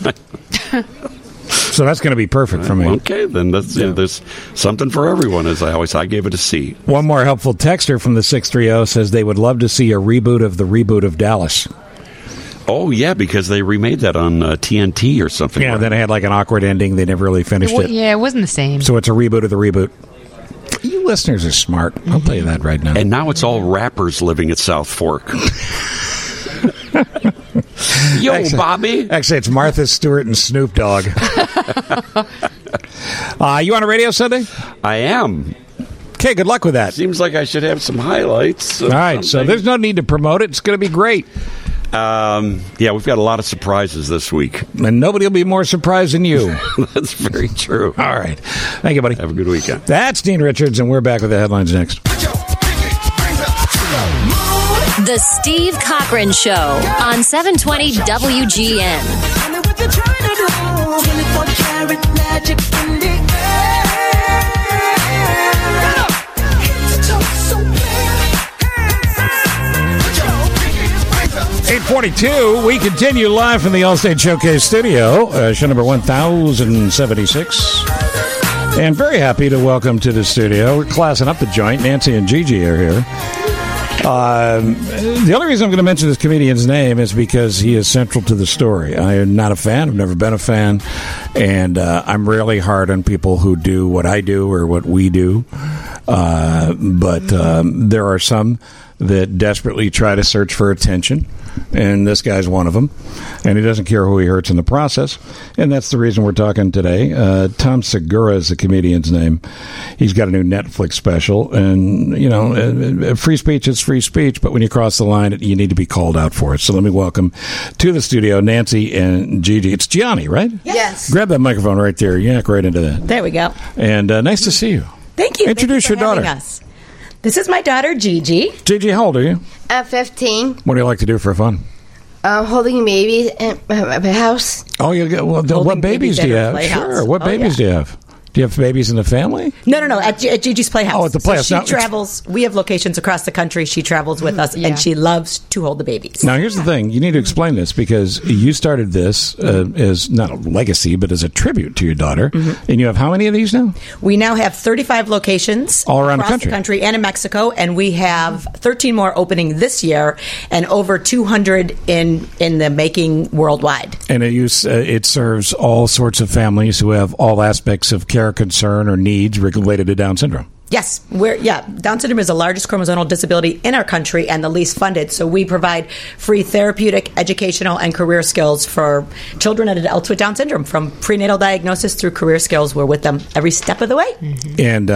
So that's going to be perfect for me. Okay, then there's something for everyone, as I gave it a C. One more helpful texter from the 630 says they would love to see a reboot of the reboot of Dallas. Oh, yeah, because they remade that on TNT or something. Yeah, right? Then it had like an awkward ending. They never really finished it. Yeah, it wasn't the same. So it's a reboot of the reboot. You listeners are smart. I'll tell you that right now. And now it's all rappers living at South Fork. Yo, actually, Bobby. Actually, it's Martha Stewart and Snoop Dogg. You on a radio Sunday? I am. Okay, good luck with that. Seems like I should have some highlights. All right, so there's no need to promote it. It's going to be great. Yeah, we've got a lot of surprises this week. And nobody will be more surprised than you. That's very true. All right. Thank you, buddy. Have a good weekend. That's Dean Richards, and we're back with the headlines next. The Steve Cochran Show on 720 WGN. pirate magic in the air. 8:42. We continue live from the Allstate Showcase studio, show number 1076. And very happy to welcome to the studio. We're classing up the joint. Nancy and Gigi are here. The only reason I'm going to mention this comedian's name is because he is central to the story. I am not a fan. I've never been a fan. And I'm rarely hard on people who do what I do or what we do. But there are some that desperately try to search for attention, and this guy's one of them, and he doesn't care who he hurts in the process, and that's the reason we're talking today. Tom Segura is the comedian's name. He's got a new Netflix special, and, you know, free speech is free speech, but when you cross the line, you need to be called out for it. So let me welcome to the studio Nancy and Gigi. It's Gianni, right? Yes. Grab that microphone right there. Yank right into that. There we go. And nice to see you. Thank you. Introduce Thank you for your daughter. having us. This is my daughter, Gigi. Gigi, how old are you? 15. What do you like to do for fun? Holding babies in my house. Oh, you get what babies do you have? Sure. What babies do you have? Do you have babies in the family? No. At Gigi's Playhouse. Oh, at the Playhouse. So she travels. We have locations across the country. She travels with us, and she loves to hold the babies. Now, here's the thing. You need to explain this because you started this as not a legacy, but as a tribute to your daughter. Mm-hmm. And you have how many of these now? We now have 35 locations all around across the country and in Mexico, and we have 13 more opening this year and over 200 in the making worldwide. And it serves all sorts of families who have all aspects of care, concern, or needs related to Down syndrome. Yes, Down syndrome is the largest chromosomal disability in our country and the least funded. So we provide free therapeutic, educational, and career skills for children and adults with Down syndrome. From prenatal diagnosis through career skills, we're with them every step of the way. Mm-hmm. And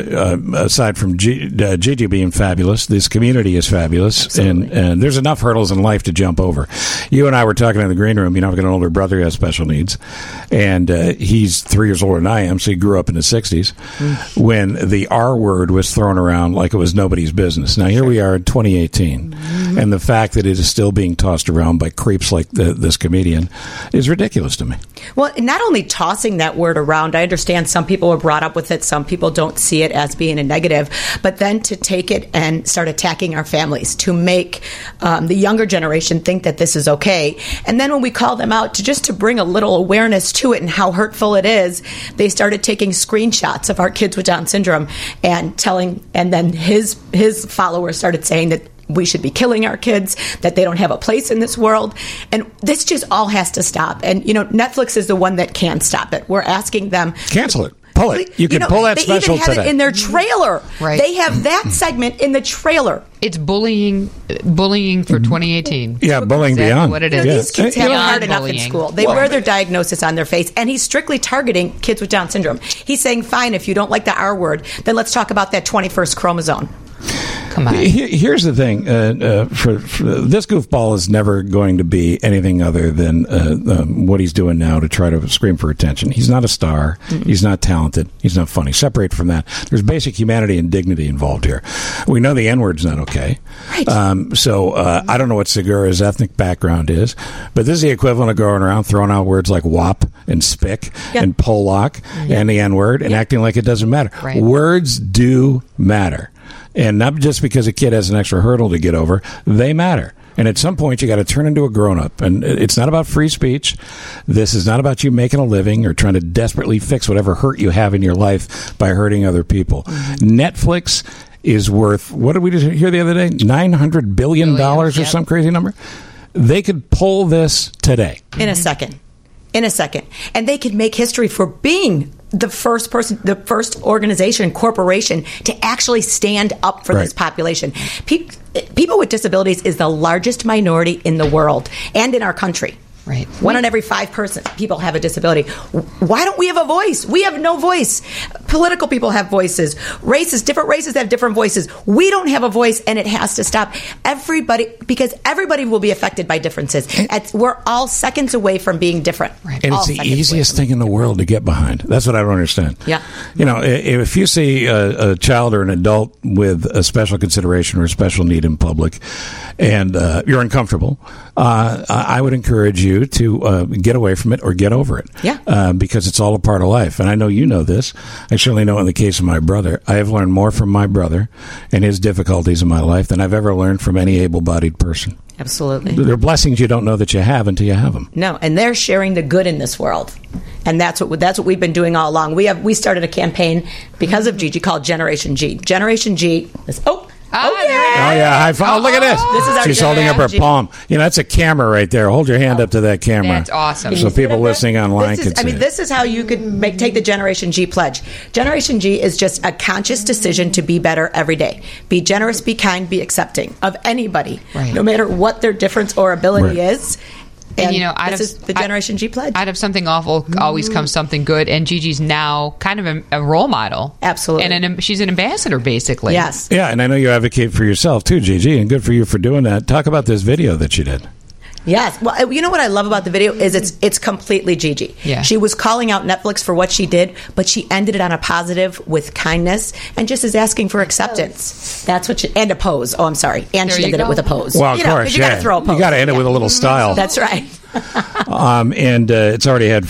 aside from Gigi being fabulous, this community is fabulous. Absolutely. And there's enough hurdles in life to jump over. You and I were talking in the green room. You know, I've got an older brother who has special needs. And he's 3 years older than I am, so he grew up in the 60s when the R word was thrown around like it was nobody's business. Now, here we are in 2018, and the fact that it is still being tossed around by creeps like this comedian is ridiculous to me. Well, not only tossing that word around, I understand some people were brought up with it, some people don't see it as being a negative, but then to take it and start attacking our families, to make the younger generation think that this is okay. And then when we call them out, to bring a little awareness to it and how hurtful it is, they started taking screenshots of our kids with Down syndrome and then his followers started saying that we should be killing our kids, that they don't have a place in this world. And this just all has to stop. And, you know, Netflix is the one that can stop it. We're asking them. Cancel it. Pull it. You can pull that special today. They even have it in their trailer. Right. They have that segment in the trailer. It's bullying for 2018. Yeah, bullying exactly beyond. What it is. These kids have it hard enough in bullying. school. They wear their diagnosis on their face, and he's strictly targeting kids with Down syndrome. He's saying, fine, if you don't like the R word, then let's talk about that 21st chromosome. Come on. Here's the thing. For this goofball is never going to be anything other than what he's doing now to try to scream for attention. He's not a star. Mm-hmm. He's not talented. He's not funny. Separate from that. There's basic humanity and dignity involved here. We know the N-word's not okay. Right. I don't know what Segura's ethnic background is, but this is the equivalent of going around throwing out words like WAP and SPIC and Polak and the N-word and acting like it doesn't matter. Right. Words do matter. And not just because a kid has an extra hurdle to get over, they matter. And at some point, you got to turn into a grown-up. And it's not about free speech. This is not about you making a living or trying to desperately fix whatever hurt you have in your life by hurting other people. Mm-hmm. Netflix is worth, what did we just hear the other day? $900 billion or some crazy number? They could pull this today. In a second. And they could make history for being the first organization, corporation to actually stand up for this population. People with disabilities is the largest minority in the world and in our country. Right. 1 in every 5 people have a disability. Why don't we have a voice? We have no voice. Political people have voices. Different races have different voices. We don't have a voice, and it has to stop. Because everybody will be affected by differences. We're all seconds away from being different. Right. And it's the easiest thing in the world to get behind. That's what I don't understand. Yeah. You know, if you see a child or an adult with a special consideration or a special need in public, and you're uncomfortable, I would encourage you you to get away from it or get over it. Yeah. Because it's all a part of life. And I know you know this. I certainly know in the case of my brother. I have learned more from my brother and his difficulties in my life than I've ever learned from any able-bodied person. Absolutely. There are blessings you don't know that you have until you have them. No, and they're sharing the good in this world. And that's what we've been doing all along. We started a campaign because of Gigi called Generation G. Generation G is High five. Look at this. This is our She's holding up her palm. That's a camera right there. Hold your hand up to that camera. That's awesome. So people listening online can see. This is how you could take the Generation G pledge. Generation G is just a conscious decision to be better every day. Be generous, be kind, be accepting of anybody, no matter what their difference or ability is. And this is the Generation G pledge. Out of something awful always comes something good, and Gigi's now kind of a role model. Absolutely. And she's an ambassador, basically. Yes. Yeah, and I know you advocate for yourself, too, Gigi, and good for you for doing that. Talk about this video that you did. Yes. Well, you know what I love about the video is it's completely Gigi. Yeah. She was calling out Netflix for what she did, but she ended it on a positive with kindness and just is asking for acceptance. That's what and a pose. Oh, I'm sorry. And she ended it with a pose. Well, of course, you got to throw a pose. You got to end it with a little style. That's right. And it's already had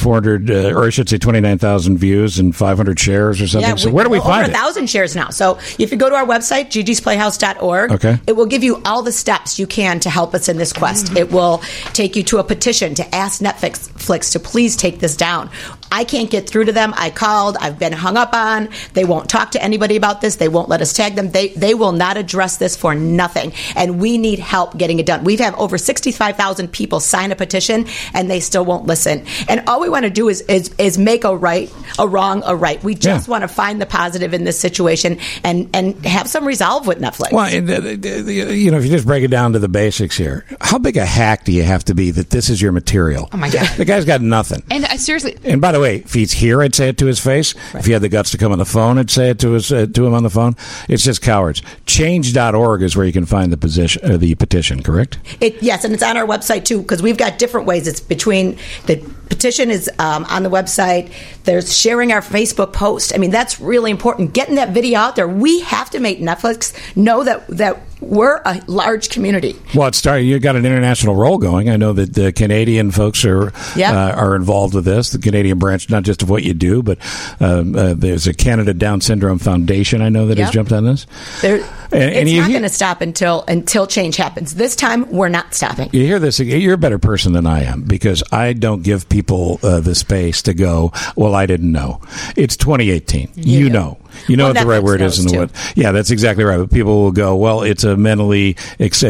29,000 views and 500 shares or something. Yeah, so where do we find over 1,000 shares now. So if you go to our website, gigisplayhouse.org, it will give you all the steps you can to help us in this quest. It will take you to a petition to ask Netflix to please take this down. I can't get through to them. I called. I've been hung up on. They won't talk to anybody about this. They won't let us tag them. They will not address this for nothing. And we need help getting it done. We've had over 65,000 people sign a petition, and they still won't listen. And all we want to do is make a wrong a right. We just want to find the positive in this situation and have some resolve with Netflix. Well, if you just break it down to the basics here, how big a hack do you have to be that this is your material? Oh, my God. The guy's got nothing. And seriously. And by the way, if he's here, I'd say it to his face. Right. If he had the guts to come on the phone, I'd say it to him on the phone. It's just cowards. Change.org is where you can find the petition, correct? Yes, and it's on our website, too, because we've got different ways. It's between the petition is on the website. There's sharing our Facebook post. I mean, that's really important. Getting that video out there. We have to make Netflix know that we're a large community. Well, it started. You got an international role going. I know that the Canadian folks are involved with this. The Canadian branch, not just of what you do, but there's a Canada Down Syndrome Foundation. I know that has jumped on this. It's not going to stop until change happens. This time, we're not stopping. You hear this? You're a better person than I am because I don't give people the space to go, well, I didn't know. It's 2018. You know. You know what the right word is, and what? Yeah, that's exactly right. But people will go, well, it's a it's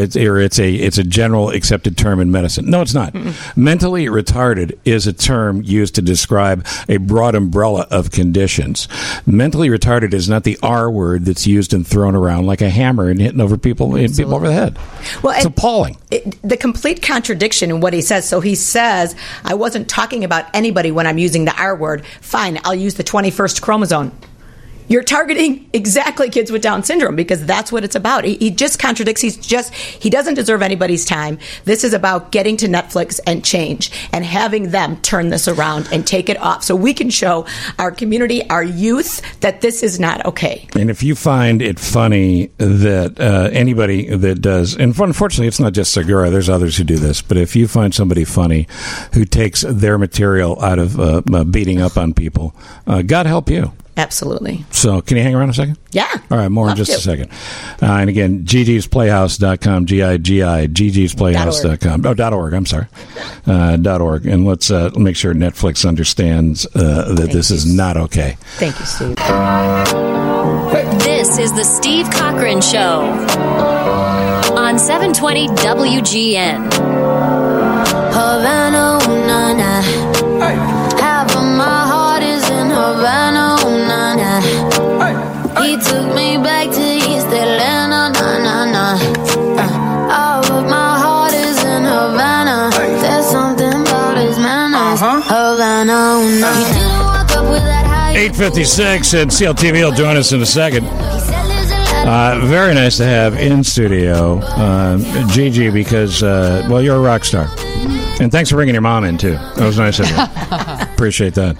a general accepted term in medicine. No, it's not. Mentally retarded is a term used to describe a broad umbrella of conditions. Mentally retarded is not the R word that's used and thrown around like a hammer and hitting over people over the head. Well, it's appalling. The complete contradiction in what he says. So he says, I wasn't talking about anybody when I'm using the R word. Fine, I'll use the 21st chromosome. You're targeting exactly kids with Down syndrome because that's what it's about. He just contradicts. He doesn't deserve anybody's time. This is about getting to Netflix and change and having them turn this around and take it off so we can show our community, our youth, that this is not okay. And if you find it funny that anybody that does, and unfortunately it's not just Segura, there's others who do this, but if you find somebody funny who takes their material out of beating up on people, God help you. Absolutely. So can you hang around a second? Yeah. All right, more in just a second. And again, gigisplayhouse.com, G-I-G-I, gigisplayhouse.com. .org, I'm sorry. .org. And let's make sure Netflix understands that this is not okay. Thank you, Steve. This is the Steve Cochran Show on 720 WGN. Havana, na, na. Half of my heart is in Havana. He took me back to East Atlanta, na. All of my heart is in Havana. There's something about his manners. Havana, He didn't walk up with that high. 8:56, and CLTV will join us in a second. Very nice to have in studio Gigi because, you're a rock star. And thanks for bringing your mom in, too. That was nice of you. appreciate that.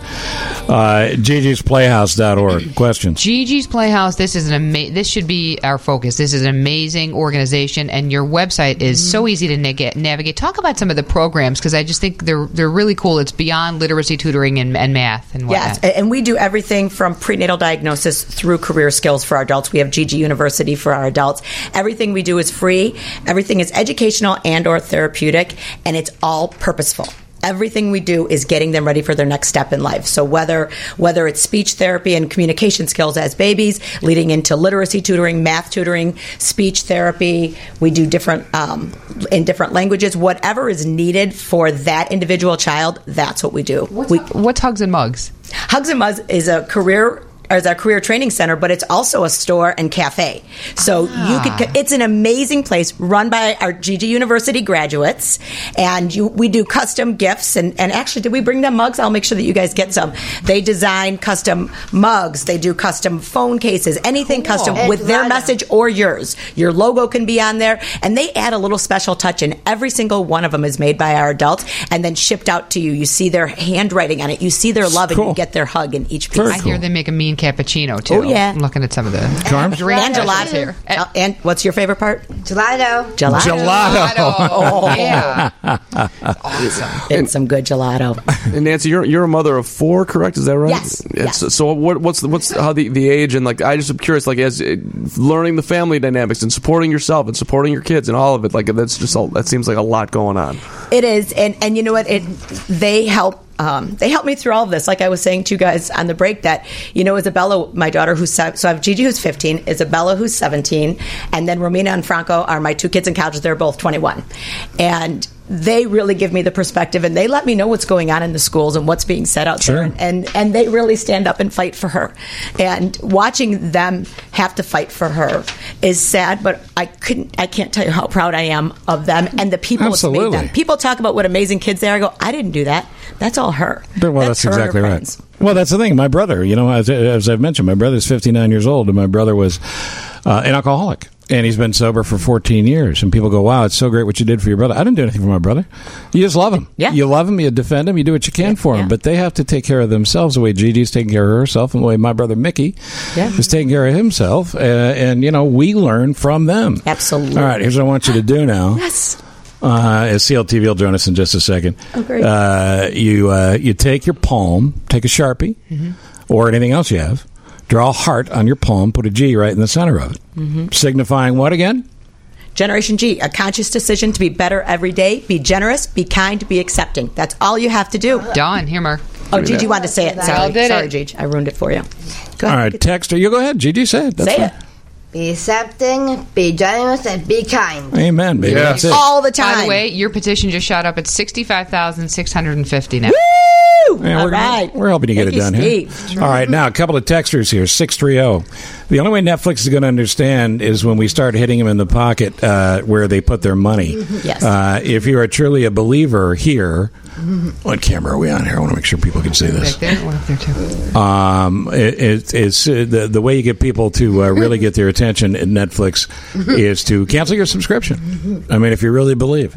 Gigi'sPlayhouse.org. Questions? Gigi's Playhouse. This is this should be our focus. This is an amazing organization, and your website is so easy to navigate. Talk about some of the programs, because I just think they're really cool. It's beyond literacy tutoring and math and whatnot. Yes, and we do everything from prenatal diagnosis through career skills for our adults. We have Gigi University for our adults. Everything we do is free. Everything is educational and or therapeutic, and it's all purposeful. Everything we do is getting them ready for their next step in life. So whether it's speech therapy and communication skills as babies, leading into literacy tutoring, math tutoring, speech therapy, we do different in different languages. Whatever is needed for that individual child, that's what we do. What's Hugs and Mugs? Hugs and Mugs is a career training center, but it's also a store and cafe. So it's an amazing place run by our Gigi University graduates, and we do custom gifts. And actually, did we bring them mugs? I'll make sure that you guys get some. They design custom mugs. They do custom phone cases, anything custom with their message or yours. Your logo can be on there, and they add a little special touch, and every single one of them is made by our adults and then shipped out to you. You see their handwriting on it. You see their love, and you get their hug in each piece. I hear they make a mean cappuccino too. Oh yeah, I'm looking at some of the and gelato here. And what's your favorite part? Gelato. Oh yeah, awesome. It's some good gelato. And Nancy, you're a mother of 4, correct? Is that right? Yes. So what's how the age, and I just am curious, as learning the family dynamics and supporting yourself and supporting your kids and all of it. That seems like a lot going on. It is, and you know what? They help. They helped me through all of this. Like I was saying to you guys on the break that, Isabella, my daughter, so I have Gigi who's 15, Isabella who's 17, and then Romina and Franco are my 2 kids in college. They're both 21. And they really give me the perspective, and they let me know what's going on in the schools and what's being said out there. And they really stand up and fight for her. And watching them have to fight for her is sad, but I can't tell you how proud I am of them and the people who made them. People talk about what amazing kids they are. I go, I didn't do that. That's all her. Well, that's her exactly and her right. friends. Well, that's the thing. My brother, as I've mentioned, my brother's 59 years old, and my brother was an alcoholic. And he's been sober for 14 years. And people go, wow, it's so great what you did for your brother. I didn't do anything for my brother. You just love him. Yeah. You love him, you defend him, you do what you can for him. But they have to take care of themselves the way Gigi's taking care of herself and the way my brother Mickey is taking care of himself. And we learn from them. Absolutely. All right, here's what I want you to do now. Yes. CLTV will join us in just a second. Oh, great. You take your palm, take a Sharpie, or anything else you have, draw a heart on your palm, put a G right in the center of it, signifying what again? Generation G, a conscious decision to be better every day, be generous, be kind, be accepting. That's all you have to do. Dawn, here, Mark. Oh, Gigi wanted to say it. Sorry, Gigi. I ruined it for you. Go ahead. All right, text her. You go ahead. Gigi, say it. That's say fine. it. Be accepting, be generous, and be kind. Amen, baby. Yes. That's it. All the time. By the way, your petition just shot up at 65,650 now. Woo! Yeah, All right. We're helping you get Thank it done you, here. All right, now a couple of texters here. 630. The only way Netflix is going to understand is when we start hitting them in the pocket where they put their money. Yes. If you are truly a believer here, what camera are we on here? I want to make sure people can see this. Back there, one up there too. It's the way you get people to really get their attention at Netflix is to cancel your subscription. I mean, if you really believe.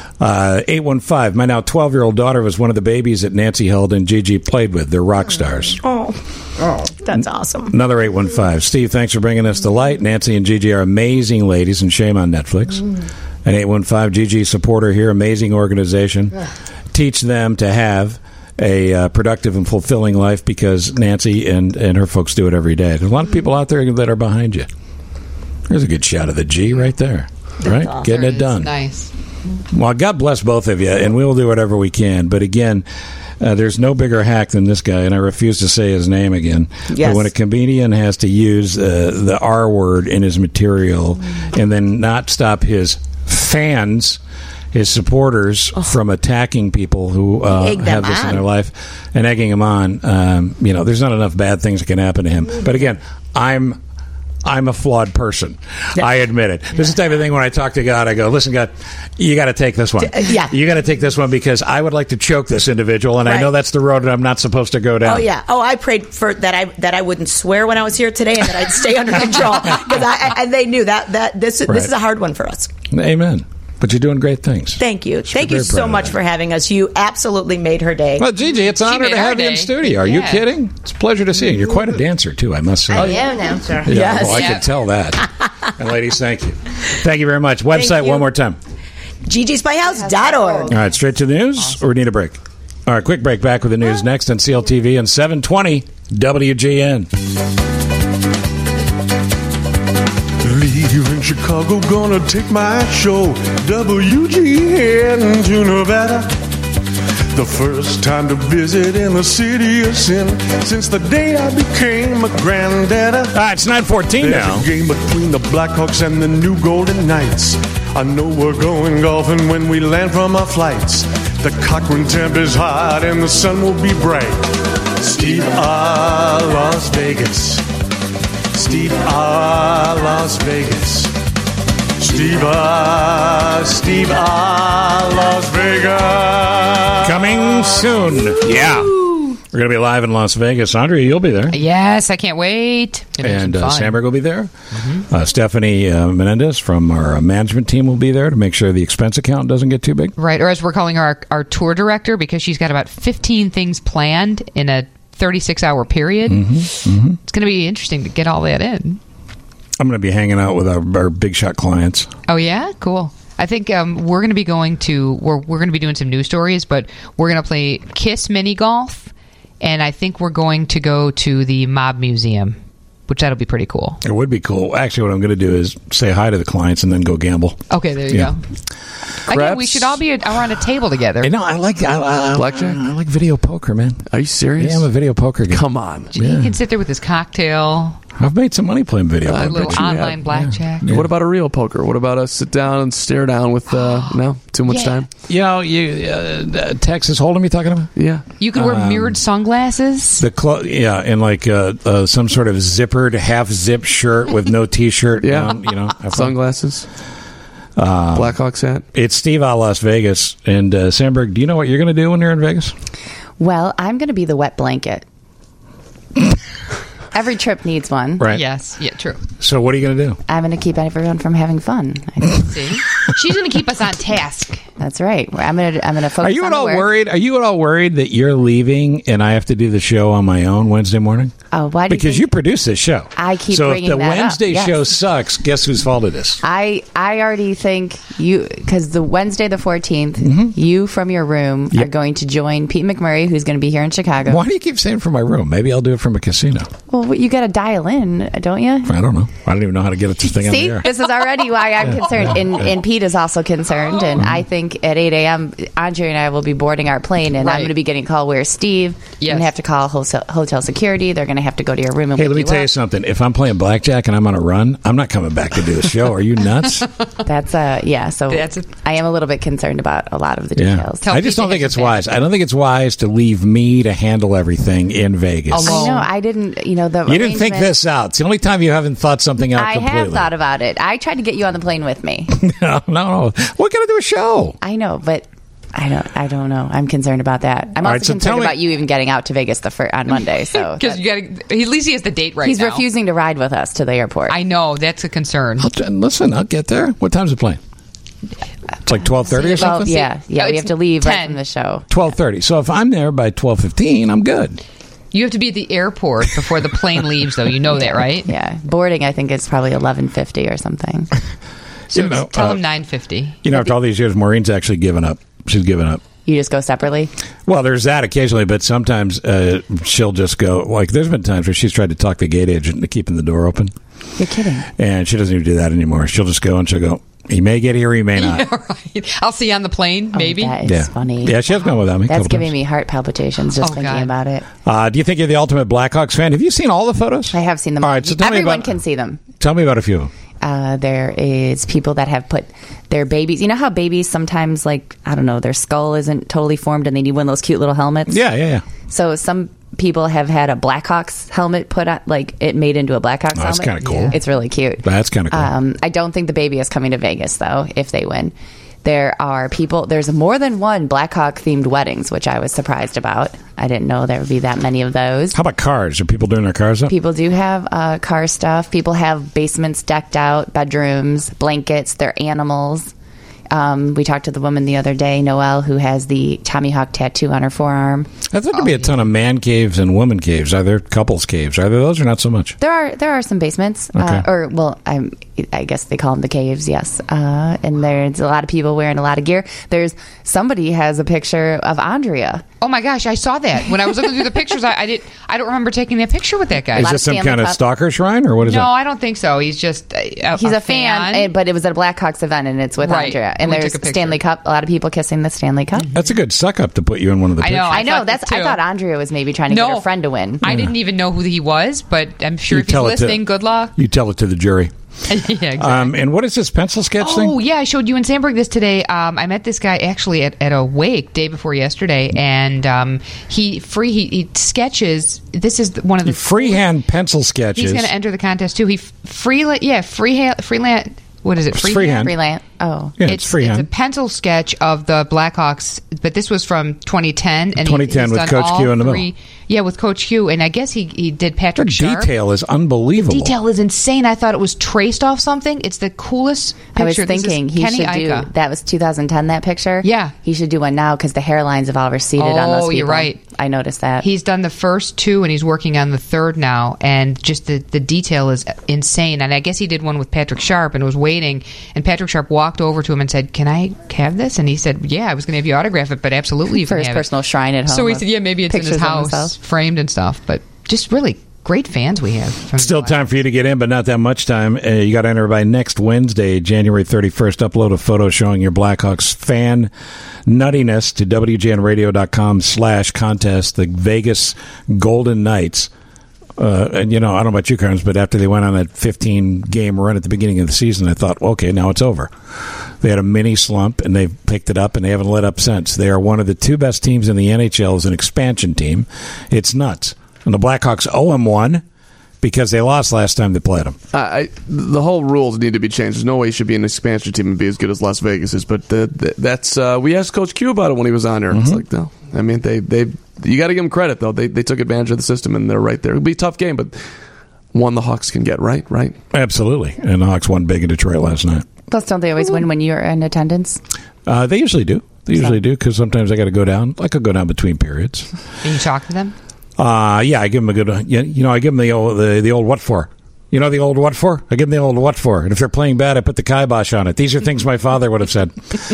815. My now 12-year-old daughter was one of the babies that Nancy held and Gigi played with. They're rock stars. Oh, that's awesome. Another 815. Steve, thanks for bringing us to light. Nancy and Gigi are amazing ladies, and shame on Netflix. And 815, Gigi supporter here, amazing organization. Teach them to have a productive and fulfilling life because Nancy and her folks do it every day. There's a lot of people out there that are behind you. There's a good shot of the G right there. Right? Awesome. Getting it done. Nice. Well, God bless both of you, and we'll do whatever we can. But again, there's no bigger hack than this guy, and I refuse to say his name again. Yes. But when a comedian has to use the R word in his material and then not stop his fans, his supporters, from attacking people who have this in their life and egging them on, there's not enough bad things that can happen to him. But again, I'm a flawed person. I admit it. This is the type of thing when I talk to God, I go, listen, God, you got to take this one. You got to take this one because I would like to choke this individual, and I know that's the road that I'm not supposed to go down. Oh, yeah. Oh, I prayed for that I wouldn't swear when I was here today and that I'd stay under control. And they knew that this is a hard one for us. Amen. But you're doing great things. Thank you. Thank you very proud so of much that. for having us. You absolutely made her day. Well, Gigi, it's an honor to have you in studio. Are you Yeah. kidding? It's a pleasure to see you. You're quite a dancer, too, I must say. I am an announcer. Yeah, well, I can tell that. And ladies, thank you. Thank you very much. Website one more time. GGSpyhouse.org. All right, straight to the news, or we need a break? All right, quick break. Back with the news next on CLTV and 720 WGN. Leave in Chicago, gonna take my show. WGN to Nevada. The first time to visit in the city of sin since the day I became a granddaddy. All right, it's 9:14 There's now. a game between the Blackhawks and the New Golden Knights. I know we're going golfing when we land from our flights. The Cochrane temp is hot and the sun will be bright. Steve, Las Vegas. Steve, Las Vegas. Steve, Las Vegas. Coming soon. Yeah. We're going to be live in Las Vegas. Andrea, you'll be there. Yes, I can't wait. And Sandberg will be there. Stephanie Menendez from our management team will be there to make sure the expense account doesn't get too big. Right, or as we're calling her, our tour director, because she's got about 15 things planned in a 36-hour period. It's going to be interesting to get all that in. I'm going to be hanging out with our big shot clients. Oh, yeah? Cool. I think we're going to be going to, we're going to be doing some news stories, but we're going to play Kiss mini golf, and I think we're going to go to the Mob Museum, which that'll be pretty cool. It would be cool. Actually, what I'm going to do is say hi to the clients and then go gamble. Okay, there you go. Again, we should all be around a table together. No, I like blackjack. I like video poker, man. Are you serious? Yeah, I'm a video poker guy. Come on. He can sit there with his cocktail. I've made some money playing video A poker. little online blackjack. What about a real poker? What about a sit down and stare down with no too much time? You know, Texas Hold'em you talking about? Yeah. You could wear mirrored sunglasses. And like some sort of zippered half zip shirt with no t-shirt. Yeah. Have Sunglasses. Blackhawks hat. It's Steve out Las Vegas. And Sandberg, do you know what you're going to do when you're in Vegas? Well, I'm going to be the wet blanket. Every trip needs one. Right. Yes. Yeah, true. So what are you going to do? I'm going to keep everyone from having fun. See? She's going to keep us on task. That's right. I'm going to focus on Are you at the all work. worried? Are you at all worried that you're leaving and I have to do the show on my own Wednesday morning? Oh, why do Because you produce this show. I keep so bringing if the that up, Wednesday yes. show sucks, guess whose fault it is? I already think you, because the Wednesday the 14th, you from your room are going to join Pete McMurray, who's going to be here in Chicago. Why do you keep saying from my room? Maybe I'll do it from a casino. Well, you got to dial in, don't you? I don't know. I don't even know how to get this thing on the See, air. this is already why I'm concerned, and Pete is also concerned. And I think at 8 a.m., Andre and I will be boarding our plane, and I'm going to be getting a call. Where's Steve? You're going to have to call hotel security. They're going to have to go to your room and Hey, wake let me you tell you up. something. If I'm playing blackjack and I'm on a run, I'm not coming back to do the show. Are you nuts? That's yeah. So I am a little bit concerned about a lot of the details. I just don't think it's wise. I don't think it's wise to leave me to handle everything in Vegas. I know. I didn't. You didn't think this out. It's the only time you haven't thought something out I completely. have thought about it. I tried to get you on the plane with me. No. We're going to do a show. I know, but I don't know. I'm concerned about that. I'm All also right, so concerned tell me- about you even getting out to Vegas on Monday. So Because you got at least he has the date right he's now. refusing to ride with us to the airport. I know. That's a concern. Listen, I'll get there. What time's the plane? It's like 12:30 or something? Yeah. We have to leave right from the show. 12:30. So if I'm there by 12:15, I'm good. You have to be at the airport before the plane leaves, though. You know that, right? Yeah. Boarding, I think, is probably 11:50 or something. So tell him 9:50. After all these years, Maureen's actually given up. She's given up. You just go separately? Well, there's that occasionally, but sometimes she'll just go. Like, there's been times where she's tried to talk the gate agent into keeping the door open. You're kidding. And she doesn't even do that anymore. She'll just go and she'll go, he may get here, he may not. Yeah, right. I'll see you on the plane, maybe. That is funny. Yeah, she has gone without me. a That's couple giving times. me heart palpitations just thinking about it. Do you think you're the ultimate Blackhawks fan? Have you seen all the photos? I have seen them. All right, so tell me Everyone about- can see them. Tell me about a few of them. There is people that have put their babies. You know how babies sometimes, like, I don't know, their skull isn't totally formed and they need one of those cute little helmets? Yeah. So some people have had a Blackhawks helmet put on, like, it made into a Blackhawks helmet. That's kinda cool. It's really cute. That's kind of cool. I don't think the baby is coming to Vegas, though, if they win. There are people, there's more than one Blackhawk themed weddings, which I was surprised about. I didn't know there would be that many of those. How about cars? Are people doing their cars up? People do have car stuff. People have basements decked out, bedrooms, blankets, their animals. We talked to the woman the other day, Noelle, who has the Tommy Hawk tattoo on her forearm. I thought there'd be a ton of man caves and woman caves. Are there couples caves? Are there those or not so much? There are some basements, Okay. I guess they call them the caves, yes. And there's a lot of people wearing a lot of gear. Somebody has a picture of Andrea. Oh my gosh, I saw that when I was looking through the pictures. I don't remember taking that picture with that guy. Is this some kind of stalker shrine or what is no, that? I don't think so. He's just he's a fan, but it was at a Blackhawks event and it's with Andrea. And there's Stanley Cup. A lot of people kissing the Stanley Cup. That's a good suck up to put you in one of the pictures. I know. I thought Andrea was maybe trying to get her friend to win. I didn't even know who he was, but I'm sure if he's listening, good luck. You tell it to the jury. Yeah, exactly. And what is this pencil sketch thing? Oh, yeah, I showed you in Sandburg this today. I met this guy actually at a wake day before yesterday, and he sketches. This is one of the freehand pencil sketches. He's going to enter the contest too. Freelance. What is it? Freelance. Oh, yeah, it's freehand. It's a pencil sketch of the Blackhawks, but this was from 2010. And 2010 with Coach Q in the middle. Yeah, with Coach Q, and I guess he did Patrick Sharp. The detail is unbelievable. The detail is insane. I thought it was traced off something. It's the coolest picture. I was thinking he should do. That was 2010. That picture. Yeah, he should do one now because the hairlines have all receded on those people. Oh, you're right. I noticed that. He's done the first two, and he's working on the third now. And just the detail is insane. And I guess he did one with Patrick Sharp and was waiting. And Patrick Sharp walked over to him and said, "Can I have this?" And he said, "Yeah, I was going to have you autograph it, but absolutely you for can his have personal shrine at home." So he said, "Yeah, maybe it's in his house, framed and stuff." But just really great fans we have. Still time for you to get in, but not that much time. You got to enter by next Wednesday, January 31st. Upload a photo showing your Blackhawks fan nuttiness to WGNradio.com/contest. The Vegas Golden Knights. And, I don't know about you, Carnes, but after they went on that 15-game run at the beginning of the season, I thought, okay, now it's over. They had a mini slump, and they've picked it up, and they haven't let up since. They are one of the two best teams in the NHL as an expansion team. It's nuts. And the Blackhawks owe them one because they lost last time they played them. The whole rules need to be changed. There's no way you should be an expansion team and be as good as Las Vegas is. But that's we asked Coach Q about it when he was on here. It's like, no. I mean, you got to give them credit, though. They took advantage of the system, and they're right there. It'll be a tough game, but one the Hawks can get right? Absolutely. And the Hawks won big in Detroit last night. Plus, don't they always win when you're in attendance? They usually do. They usually do because sometimes I got to go down. I could go down between periods. Can you talk to them? Yeah, I give them a good. I give them the old what for. You know the old what for? I give them the old what for. And if they're playing bad, I put the kibosh on it. These are things my father would have said.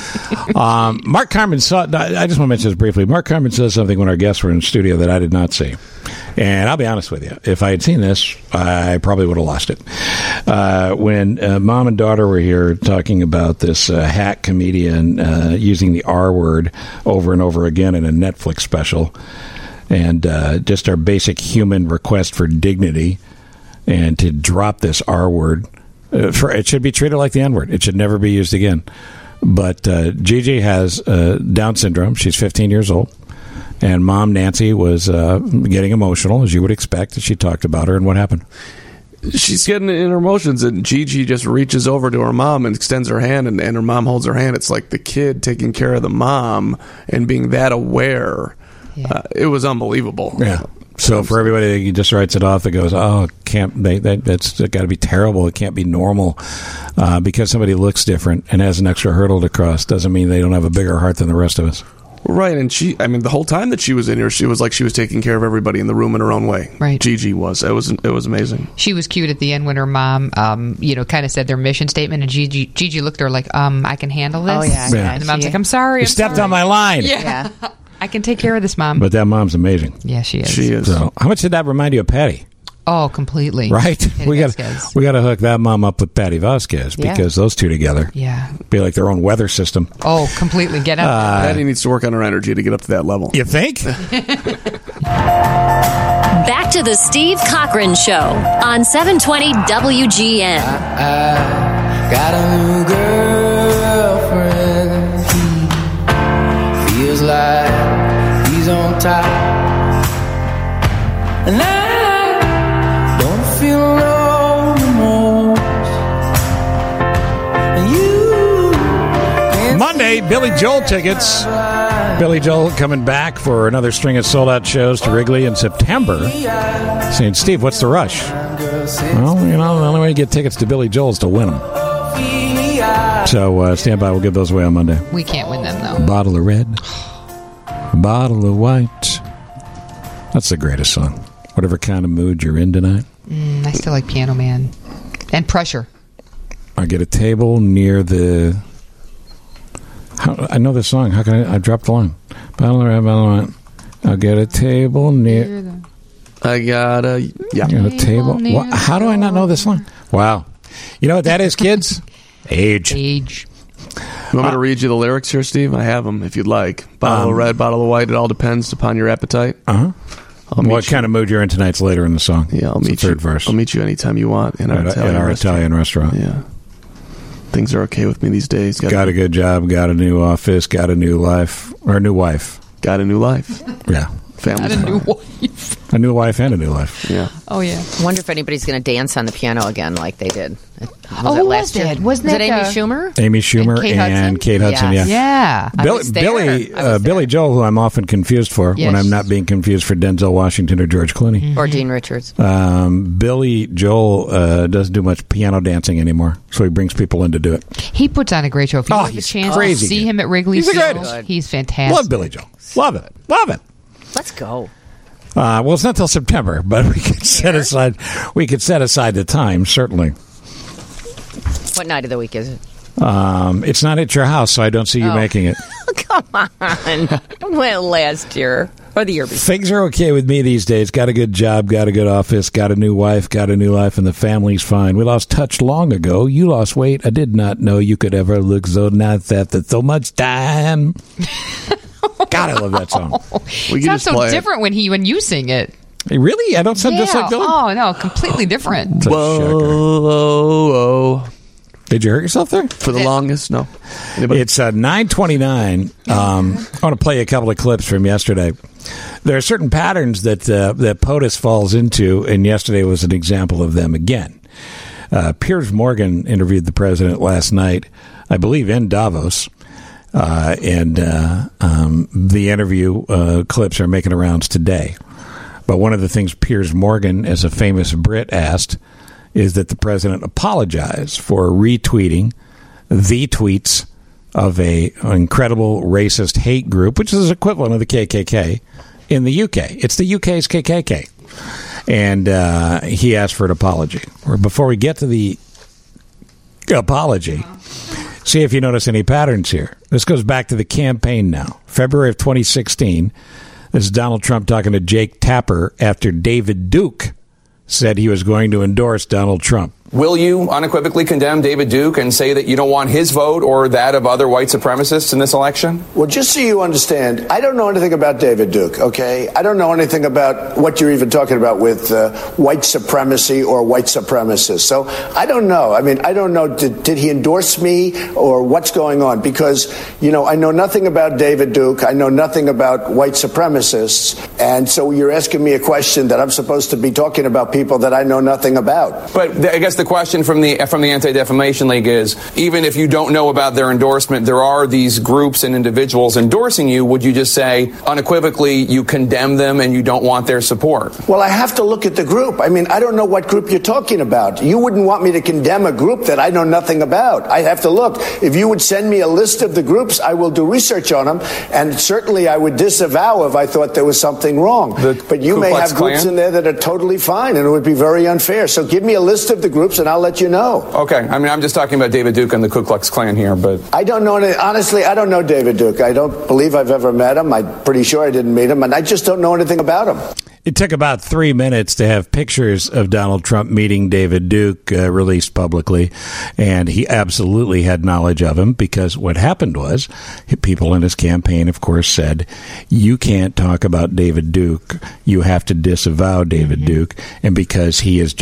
Mark Carman saw. I just want to mention this briefly. Mark Carman said something when our guests were in the studio that I did not see. And I'll be honest with you. If I had seen this, I probably would have lost it. When mom and daughter were here talking about this hack comedian using the R word over and over again in a Netflix special, and just our basic human request for dignity, and to drop this R word, it should be treated like the N word. It should never be used again. But Gigi has Down syndrome. She's 15 years old. And Mom Nancy was getting emotional, as you would expect, as she talked about her. And what happened? She's getting in her emotions, and Gigi just reaches over to her mom and extends her hand, and her mom holds her hand. It's like the kid taking care of the mom and being that aware. Yeah. It was unbelievable. Yeah. So for everybody that just writes it off, it goes, oh, that's got to be terrible. It can't be normal. Because somebody looks different and has an extra hurdle to cross doesn't mean they don't have a bigger heart than the rest of us. Right, and the whole time that she was in here, she was like she was taking care of everybody in the room in her own way. Right. Gigi was. It was amazing. She was cute at the end when her mom, kind of said their mission statement, and Gigi looked at her like, I can handle this. Oh, yeah. And the mom's like, I'm sorry. You stepped on my line. Yeah. I can take care of this, Mom. But that mom's amazing. Yeah, she is. She is. So, how much did that remind you of Patty? Oh, completely. Right? We got to hook that mom up with Patty Vasquez because those two together be like their own weather system. Oh, completely. Get up. Patty needs to work on her energy to get up to that level. You think? Back to the Steve Cochran Show on 720 WGN. I got a new girlfriend. He feels like he's on top. And I don't feel no remorse. Monday, Billy Joel tickets. Billy Joel coming back for another string of sold-out shows to Wrigley in September. Saying, Steve, what's the rush? Well, the only way to get tickets to Billy Joel is to win them. So stand by. We'll give those away on Monday. We can't win them, though. Bottle of red, bottle of white. That's the greatest song. Whatever kind of mood you're in tonight. I still like Piano Man. And Pressure. I get a table near the... I know this song. How can I dropped the line? Bottle of red, bottle of white. I'll get a table near... I got a... Yeah. A table. How do I not know this song? Wow. You know what that is, kids? Age. You want me to read you the lyrics here, Steve? I have them if you'd like. Bottle of red, bottle of white. It all depends upon your appetite. What kind of mood you're in tonight's later in the song? Yeah, I'll meet you. Third verse. I'll meet you anytime you want in our Italian restaurant. Yeah. Things are okay with me these days. Got a good job, got a new office, got a new life, or a new wife. Got a new life. Yeah. Family. Got a new wife. A new wife and a new life. Yeah. Oh, yeah. I wonder if anybody's going to dance on the piano again like they did. Who was it? Wasn't it it Amy Schumer? Amy Schumer and Kate Hudson, Yes. yeah. Billy Joel, who I'm often confused for when I'm not being confused for Denzel Washington or George Clooney. Or Dean Richards. Billy Joel doesn't do much piano dancing anymore, so he brings people in to do it. He puts on a great show. If you have a chance to see him at Wrigley Field, he's fantastic. Love Billy Joel. Love it. Love it. Let's go. Well, it's not till September, but we could set aside the time, certainly. What night of the week is it? It's not at your house, so I don't see you making it. Come on. Well, last year or the year before. Things are okay with me these days. Got a good job, got a good office, got a new wife, got a new life, and the family's fine. We lost touch long ago. You lost weight. I did not know you could ever look so nice after so much time. God, I love that song. It sounds so different when you sing it. Really? I don't sound just like Billy? Oh, no, completely different. Whoa. Did you hurt yourself there? For the longest? No. It's 9:29. I want to play a couple of clips from yesterday. There are certain patterns that POTUS falls into, and yesterday was an example of them again. Piers Morgan interviewed the president last night, I believe, in Davos. And the interview clips are making the rounds today. But one of the things Piers Morgan, as a famous Brit, asked is that the president apologize for retweeting the tweets of an incredible racist hate group, which is equivalent of the KKK in the UK. It's the UK's KKK. And he asked for an apology. Or before we get to the apology, see if you notice any patterns here. This goes back to the campaign now. February of 2016. This is Donald Trump talking to Jake Tapper after David Duke said he was going to endorse Donald Trump. Will you unequivocally condemn David Duke and say that you don't want his vote or that of other white supremacists in this election? Well, just so you understand, I don't know anything about David Duke, okay? I don't know anything about what you're even talking about with white supremacy or white supremacists. So I don't know. I mean, I don't know, did he endorse me or what's going on? Because, you know, I know nothing about David Duke. I know nothing about white supremacists. And so you're asking me a question that I'm supposed to be talking about people that I know nothing about. But I guess the question from the Anti-Defamation League is, even if you don't know about their endorsement, there are these groups and individuals endorsing you. Would you just say unequivocally you condemn them and you don't want their support? Well, I have to look at the group. I mean, I don't know what group you're talking about. You wouldn't want me to condemn a group that I know nothing about. I'd have to look. If you would send me a list of the groups, I will do research on them, and certainly I would disavow if I thought there was something wrong. But you may have groups in there that are totally fine, and it would be very unfair. So give me a list of the groups and I'll let you know. Okay. I mean, I'm just talking about David Duke and the Ku Klux Klan here, but... I don't know. Honestly, I don't know David Duke. I don't believe I've ever met him. I'm pretty sure I didn't meet him, and I just don't know anything about him. It took about 3 minutes to have pictures of Donald Trump meeting David Duke released publicly, and he absolutely had knowledge of him, because what happened was people in his campaign, of course, said, you can't talk about David Duke. You have to disavow David Duke, and because he is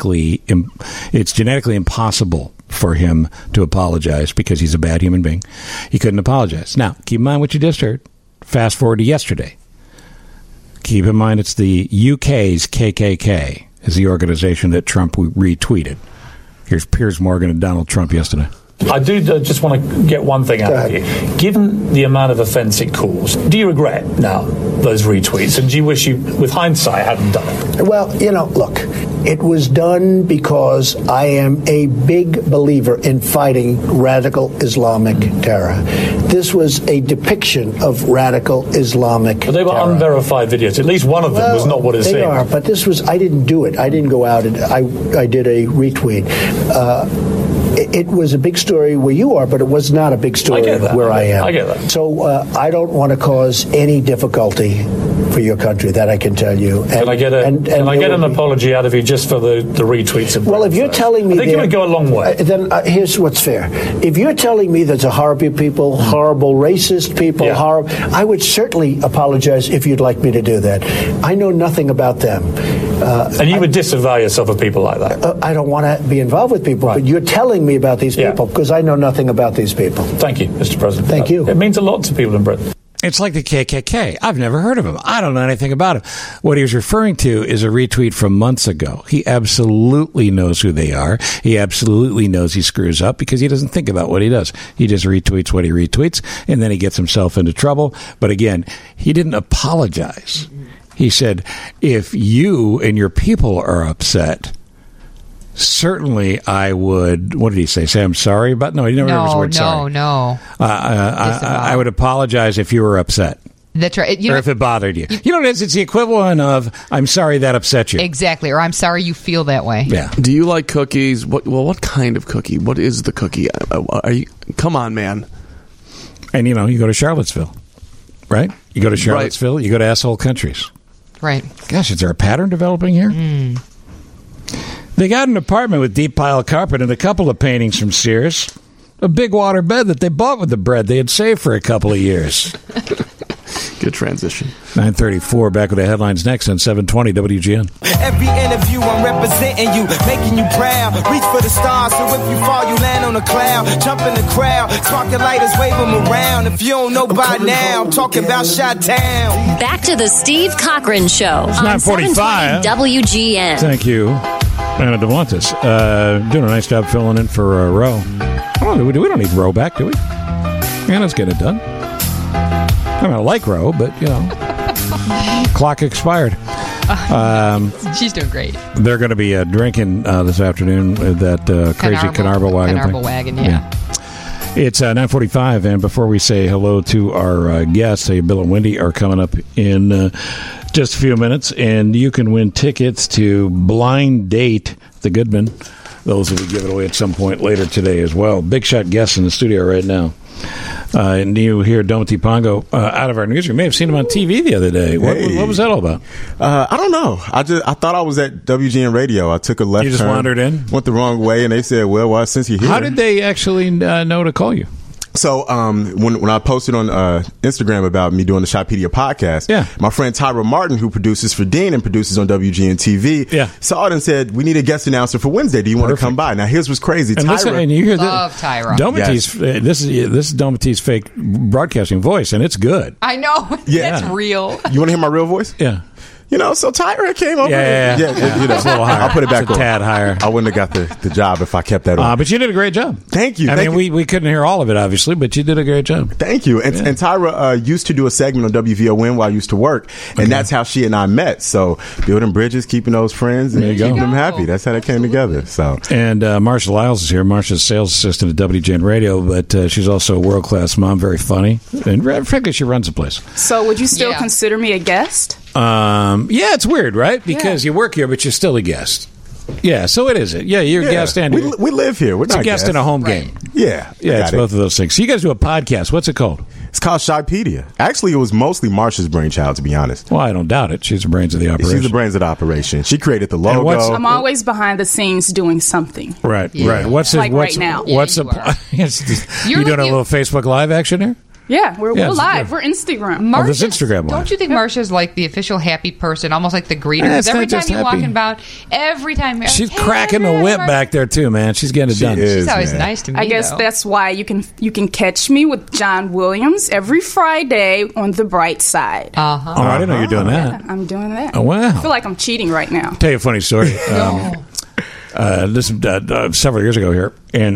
it's genetically impossible for him to apologize because he's a bad human being. He couldn't apologize. Now, keep in mind what you just heard. Fast forward to yesterday. Keep in mind it's the UK's KKK is the organization that Trump retweeted. Here's Piers Morgan and Donald Trump yesterday. I do just want to get one thing out of you. Given the amount of offence it caused, do you regret now those retweets? And do you wish you, with hindsight, hadn't done it? Well, you know, look, It was done because I am a big believer in fighting radical Islamic terror. This was a depiction of radical Islamic But they were terror. unverified videos. At least one of them was not what it They seemed. are, but this was, I didn't do it. I didn't go out and I did a retweet. It was a big story where you are, but it was not a big story where I am. I get that. So I don't want to cause any difficulty for your country, that I can tell you. And, Can I get an apology out of you just for the retweets? Of well, if you're telling me, I think it would go a long way. Then here's what's fair. If you're telling me there's a horrible people, horrible racist people, horrible, I would certainly apologize if you'd like me to do that. I know nothing about them. And you would disavow yourself of people like that? I don't want to be involved with people, but you're telling me about these people because I know nothing about these people. Thank you, Mr. President. Thank you. It means a lot to people in Britain. It's like the KKK. I've never heard of him. I don't know anything about him. What he was referring to is a retweet from months ago. He absolutely knows who they are. He absolutely knows he screws up because he doesn't think about what he does. He just retweets what he retweets, and then he gets himself into trouble. But again, he didn't apologize. He said, if you and your people are upset, certainly I would, what did he say? Say I'm sorry about? No, he never used the word sorry. No. I would apologize if you were upset. That's right. Or if it bothered you. You know what it is? It's the equivalent of, I'm sorry that upset you. Exactly. Or I'm sorry you feel that way. Yeah. Do you like cookies? What kind of cookie? What is the cookie? Are you? Come on, man. And, you go to Charlottesville, right? You go to Charlottesville, you go to asshole countries. Right. Gosh, is there a pattern developing here? They got an apartment with deep pile carpet and a couple of paintings from Sears. A big water bed that they bought with the bread they had saved for a couple of years. Good transition. 9:34, back with the headlines next on 720 WGN. Every interview I'm representing you, making you proud. Reach for the stars, so if you fall, you land on a cloud. Jump in the crowd, spark the lighters, wave them around. If you don't know by now, I'm talking about Chi-Town. Back to the Steve Cochran Show. It's on 9:45. 720 WGN. Thank you, Anna DeMontis. Doing a nice job filling in for Roe. We don't need Roe back, do we? Yeah, let's get it done. I mean, I like Roe, but, clock expired. She's doing great. They're going to be drinking this afternoon with that crazy Carnarvon wagon thing. Carnarvon wagon, yeah. It's 9:45, and before we say hello to our guests, Bill and Wendy are coming up in just a few minutes, and you can win tickets to Blind Date, the Goodman. Those will be given away at some point later today as well. Big shot guests in the studio right now. And you hear Domity Pongo out of our newsroom. You may have seen him on TV the other day. What was that all about? I don't know. I thought I was at WGN Radio. I took a left turn. You just wandered in? Went the wrong way, and they said, well, since you're here. How did they actually know to call you? So when I posted on Instagram about me doing the Shotpedia podcast, my friend Tyra Martin, who produces for Dean and produces on WGN TV, saw it and said, we need a guest announcer for Wednesday. Do you want to come by? Now, here's what's crazy. And Tyra, and you hear Love Tyra. Domity's, this is Domity's fake broadcasting voice, and it's good. I know. Yeah. That's real. You want to hear my real voice? Yeah. So Tyra came over. It's a little higher. I'll put it back it's a tad higher. I wouldn't have got the job if I kept that on. But you did a great job. Thank you. I mean, we couldn't hear all of it, obviously, but you did a great job. Thank you. And Tyra used to do a segment on WVON while I used to work, and that's how she and I met. So building bridges, keeping those friends, and keeping them happy. That's how that came together. So And Marsha Lyles is here. Marsha's sales assistant at WGN Radio, but she's also a world-class mom, very funny. And frankly, she runs the place. So would you still consider me a guest? Yeah, it's weird, right? Because you work here, but you're still a guest. Yeah, so it is. Yeah, you're a guest and we live here. We're it's not a guest guests. in a home game. Yeah, it's both of those things. So you guys do a podcast. What's it called? It's called Shotpedia. Actually, it was mostly Marsha's brainchild, to be honest. Well, I don't doubt it. She's the brains of the operation. She's the brains of the operation. She created the logo. I'm always behind the scenes doing something. Right, right. Right now. What's the point? You doing a little Facebook Live action here? Yeah, we're live. We're Instagram. This Instagram Live. Don't you think Marsha's like the official happy person, almost like the greeter? It's Every not time just you're happy. walking about, every time She's cracking the whip back there too, man. She's getting it done. She's always nice to me. I guess that's why you can catch me with John Williams every Friday on The Bright Side. Oh, I didn't know you're doing that. Yeah, I'm doing that. Oh, wow. I feel like I'm cheating right now. Tell you a funny story. This several years ago here, and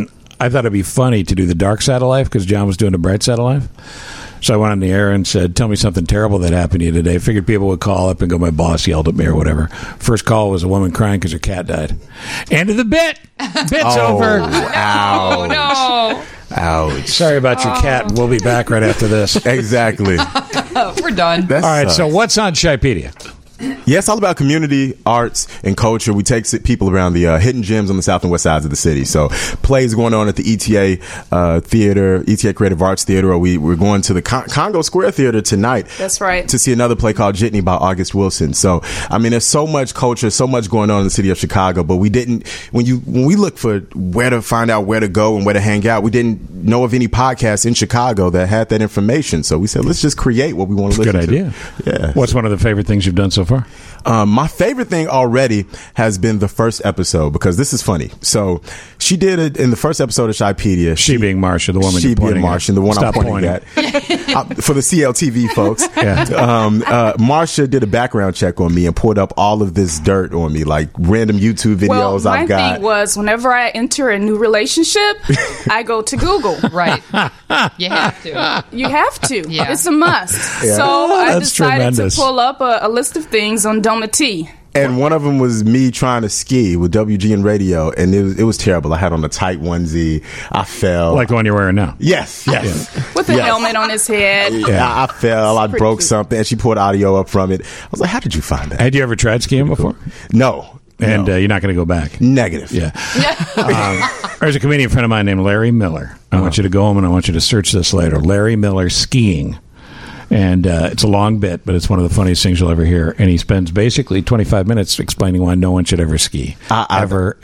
I thought it'd be funny to do the dark side of life because John was doing the bright side of life. So I went on the air and said, tell me something terrible that happened to you today. Figured people would call up and go, my boss yelled at me or whatever. First call was a woman crying because her cat died. End of the bit. Bit's over. Ouch. Oh, no. Ouch. Sorry about your cat. We'll be back right after this. Exactly. We're done. All right, so what's on Shypedia? Yeah, it's all about community, arts, and culture. We take people around the hidden gems on the south and west sides of the city. So plays going on at the ETA Theater, ETA Creative Arts Theater, or we're going to the Congo Square Theater tonight. That's right. To see another play called Jitney by August Wilson. So, I mean, there's so much culture, so much going on in the city of Chicago, but we didn't, when we look for where to find out where to go and where to hang out, we didn't know of any podcasts in Chicago that had that information. So we said, let's just create what we want to listen to. Good idea. Yeah. What's one of the favorite things you've done so far? My favorite thing already has been the first episode, because this is funny. So she did it in the first episode of Shypedia. She being Marsha, the woman she you're pointing being Marsha, the one Stop I'm pointing at. For the CLTV folks, Marsha did a background check on me and poured up all of this dirt on me, like random YouTube videos my I've got. thing was, whenever I enter a new relationship, I go to Google. Right. You have to. You have to. Yeah. It's a must. Yeah. So I That's decided tremendous. to pull up a list of things on Doma T. And one of them was me trying to ski with WGN Radio, and it was terrible. I had on a tight onesie. I fell. Like the one you're wearing now. Yes. With a helmet on his head. Yeah, I fell. I broke cute. something, and she poured audio up from it. I was like, how did you find that? Had you ever tried skiing before? No. And you're not going to go back? Negative. Yeah. There's a comedian friend of mine named Larry Miller. I want you to go home and I want you to search this later. Larry Miller skiing. And it's a long bit, but it's one of the funniest things you'll ever hear. And he spends basically 25 minutes explaining why no one should ever ski. Ever.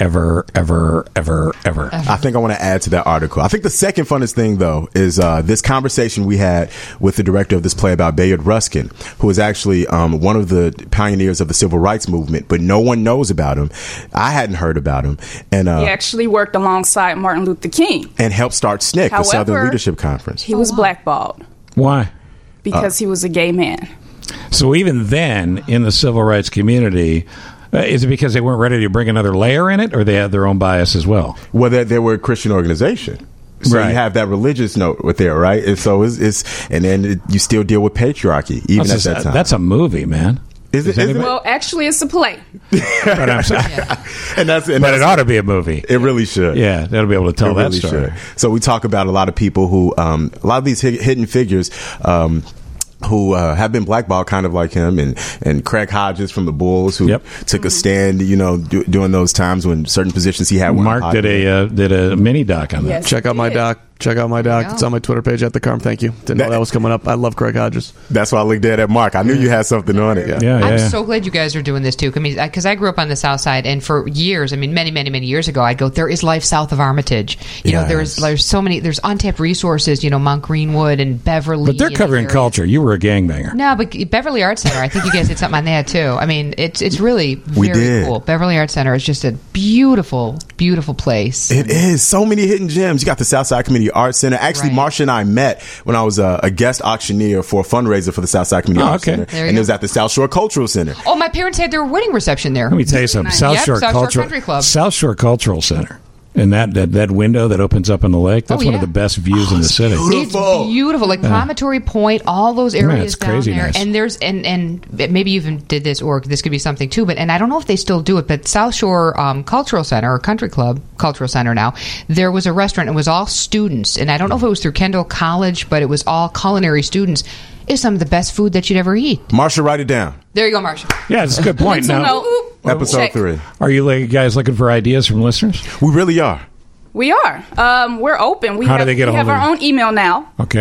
I think I want to add to that article. I think the second funnest thing, though, is this conversation we had with the director of this play about Bayard Ruskin, who is actually one of the pioneers of the civil rights movement, but no one knows about him. I hadn't heard about him. And He actually worked alongside Martin Luther King. And helped start SNCC, the Southern However, Leadership Conference. He was blackballed Why? because he was a gay man. So even then, in the civil rights community, is it because they weren't ready to bring another layer in it, or they had their own bias as well? Well, they were a Christian organization. So you have that religious note with there, right? And so you still deal with patriarchy, even at that time. That's a movie, man. Is it? Well, actually, it's a play. But I'm sorry. But it ought to be a movie. It really should. Yeah, that'll be able to tell It that really story. should. So we talk about a lot of people who, a lot of these hidden figures, who have been blackballed, kind of like him, and Craig Hodges from the Bulls, who took a stand, during those times when certain positions he had. Mark did a mini doc on that. Yes, Check out my doc. Check out my doc. It's on my Twitter page at the Carm. Thank you. Didn't know that was coming up. I love Craig Hodges. That's why I looked at Mark. I knew you had something on it. I'm so glad you guys are doing this too. Because I grew up on the South Side, and for years, many years ago, I'd go, there is life south of Armitage. There's so many, there's untapped resources. Mount Greenwood and Beverly. But they're covering culture. You were a gangbanger. No, but Beverly Arts Center. I think you guys did something on that too. It's really very cool. Beverly Arts Center is just a beautiful, beautiful place. It is. So many hidden gems. You got the Southside Community Arts Center. Actually, Marsha and I met when I was a guest auctioneer for a fundraiser for the Southside Community Arts Center. And it was at the South Shore Cultural Center. Oh, my parents had their wedding reception there. Let me tell you something. South Shore Country Club. South Shore Cultural Center. And that window that opens up in the lake, that's one of the best views in the city. It's beautiful. Like Promontory Point, all those areas it's crazy down there. nice. And there's and maybe you even did this, or this could be something too, but I don't know if they still do it, but South Shore Cultural Center or Country Club Cultural Center now, there was a restaurant. It was all students, and I don't know if it was through Kendall College, but it was all culinary students. It's some of the best food that you'd ever eat. Marsha, write it down. There you go, Marsha. Yeah, it's a good point. Now, episode 3. Are you guys looking for ideas from listeners? We really are. We are. We're open. How do they get a we hold have of our you? own email now. Okay.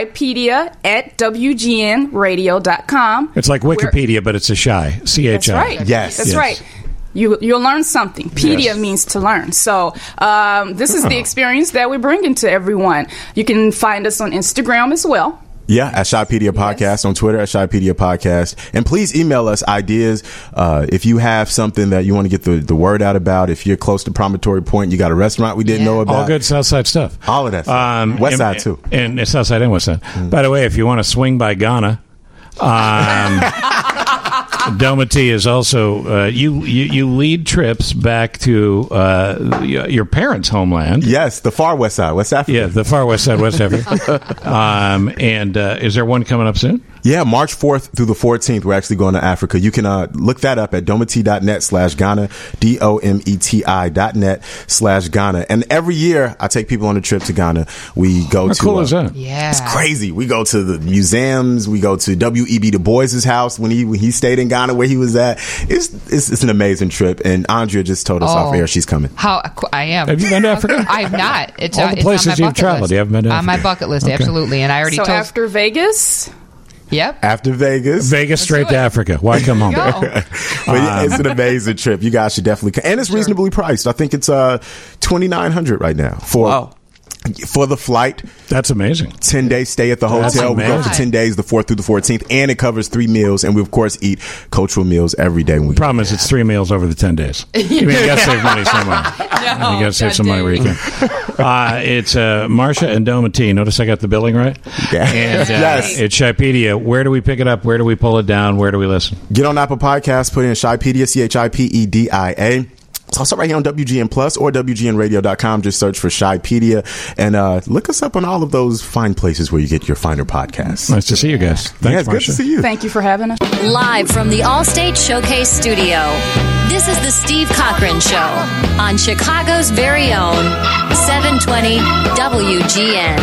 Shypedia@wgnradio.com. It's like Wikipedia, but it's a shy. C-H-I. That's right. Yes. That's right. You'll learn something. Pedia means to learn. So this is the experience that we're bringing to everyone. You can find us on Instagram as well. Yeah, at Shypedia Podcast, on Twitter at Shypedia Podcast. And please email us ideas. If you have something that you want to get the word out about, if you're close to Promontory Point, you got a restaurant we didn't know about. All good Southside stuff. All of that stuff. West Side, too. And Southside and West Side. By the way, if you want to swing by Ghana, Domity is also you lead trips back to your parents' homeland. Yes, the far west side, West Africa. Yeah, the far west side, West Africa. And is there one coming up soon? Yeah, March 4th through the 14th, we're actually going to Africa. You can look that up at dometi.net/Ghana, dometi.net/Ghana. And every year, I take people on a trip to Ghana. We go to... How cool is that? Yeah. It's crazy. We go to the museums. We go to W.E.B. Du Bois' house when he stayed in Ghana, where he was at. It's an amazing trip. And Andrea just told us off air she's coming. I am. Have you been to Africa? I have not. It's all the places on my you've traveled. list. You haven't been to Africa? On my bucket list, absolutely. And I already So told... after Vegas... Yep. After Vegas straight to Africa. Why come home? But it's an amazing trip. You guys should definitely come. And it's reasonably priced. I think it's $2,900 right now for the flight. That's amazing. 10-day stay at the hotel. We go for 10 days, the 4th through the 14th, and it covers 3 meals. And we of course eat cultural meals every day. When we Problem is, it's 3 meals over the 10 days. You got to save money somewhere. You got to save some money where you can. It's Marsha and Domity. Notice I got the billing right. Yeah. And Yes. it's Shypedia. Where do we pick it up? Where do we pull it down? Where do we listen? Get on Apple Podcasts, put in Shypedia, Chipedia. It's also right here on WGN Plus or WGNradio.com. Just search for Shypedia and look us up on all of those fine places where you get your finer podcasts. Nice to see you guys. Thanks, it's good to Marsha. see you. Thank you for having us. Live from the Allstate Showcase Studio, this is the Steve Cochran Show on Chicago's very own 720 WGN.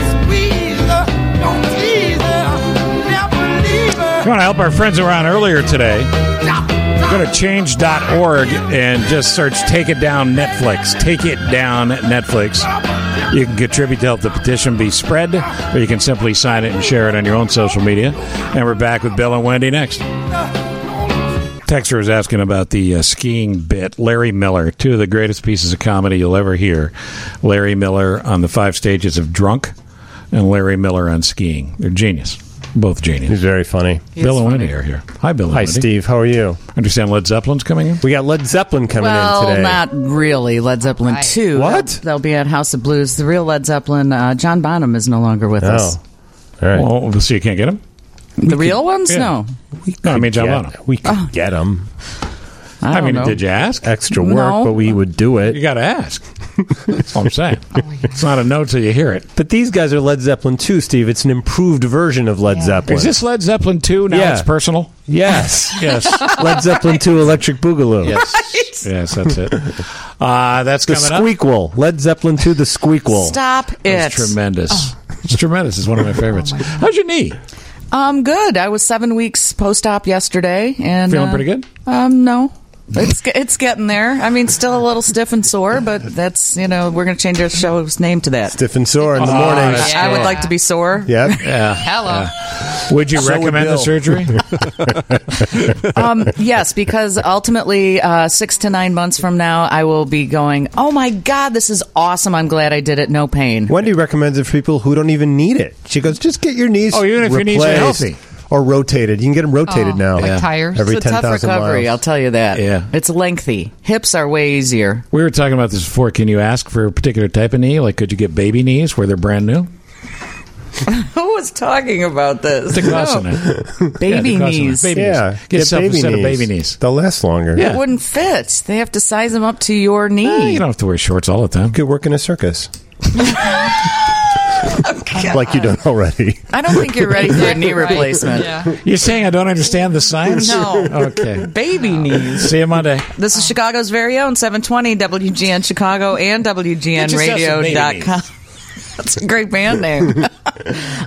If you want to help our friends around earlier today, go to change.org and just search Take It Down Netflix. Take It Down Netflix. You can contribute to help the petition be spread, or you can simply sign it and share it on your own social media. And we're back with Bill and Wendy next. Texter was asking about the skiing bit. Larry Miller, 2 of the greatest pieces of comedy you'll ever hear. Larry Miller on the 5 stages of Drunk, and Larry Miller on skiing. They're genius. Both genius. He's very funny. Bill and Wendy are here. Hi, Bill and Hi, Wendy. Steve. How are you? Understand Led Zeppelin's coming in? We got Led Zeppelin coming in today. Well, not really. Led Zeppelin 2. What? They'll be at House of Blues. The real Led Zeppelin, John Bonham is no longer with us. All right. Well, so you can't get him? The real ones? Yeah. No. No, I mean John Bonham. We could get them. I mean, don't know. did you ask? Extra work, No. but we would do it. You got to ask. That's all I'm saying. It's not a no till you hear it. But these guys are Led Zeppelin 2, Steve. It's an improved version of Led Zeppelin. Is this Led Zeppelin 2? Now it's personal? Yes. Yes. Led Zeppelin 2 Electric Boogaloo. Yes. Yes, that's it. That's The coming up. Squeakquel. Led Zeppelin 2, The Squeakquel. Stop it. That's tremendous. It's tremendous. It's one of my favorites. How's your knee? Good. I was 7 weeks post-op yesterday. And Feeling pretty good? No. It's getting there. I mean, still a little stiff and sore, but that's, we're going to change our show's name to that. Stiff and sore in the morning. I would like to be sore. Yep. Yeah. Hello. Would you So would recommend the Bill. surgery? Yes, because ultimately 6 to 9 months from now, I will be going, oh my God, this is awesome. I'm glad I did it. No pain. Wendy recommends it for people who don't even need it. She goes, just get your knees even if your knees are replaced healthy. Or rotated. You can get them rotated now. Like tires? Every It's a tough 10,000 recovery, miles. I'll tell you that. Yeah. It's lengthy. Hips are way easier. We were talking about this before. Can you ask for a particular type of knee? Like, could you get baby knees where they're brand new? Who was talking about this? Take class on it. Baby knees. Baby Yeah. knees. Get yourself a set of baby knees. They'll last longer. Yeah. It wouldn't fit. They have to size them up to your knee. You don't have to wear shorts all the time. You could work in a circus. Like you don't already. I don't think you're ready for a knee replacement. Yeah. You're saying I don't understand the science? No. Okay. Baby knees. See you Monday. This is Chicago's very own 720 WGN Chicago and Get yourself some baby WGNradio.com. That's a great band name.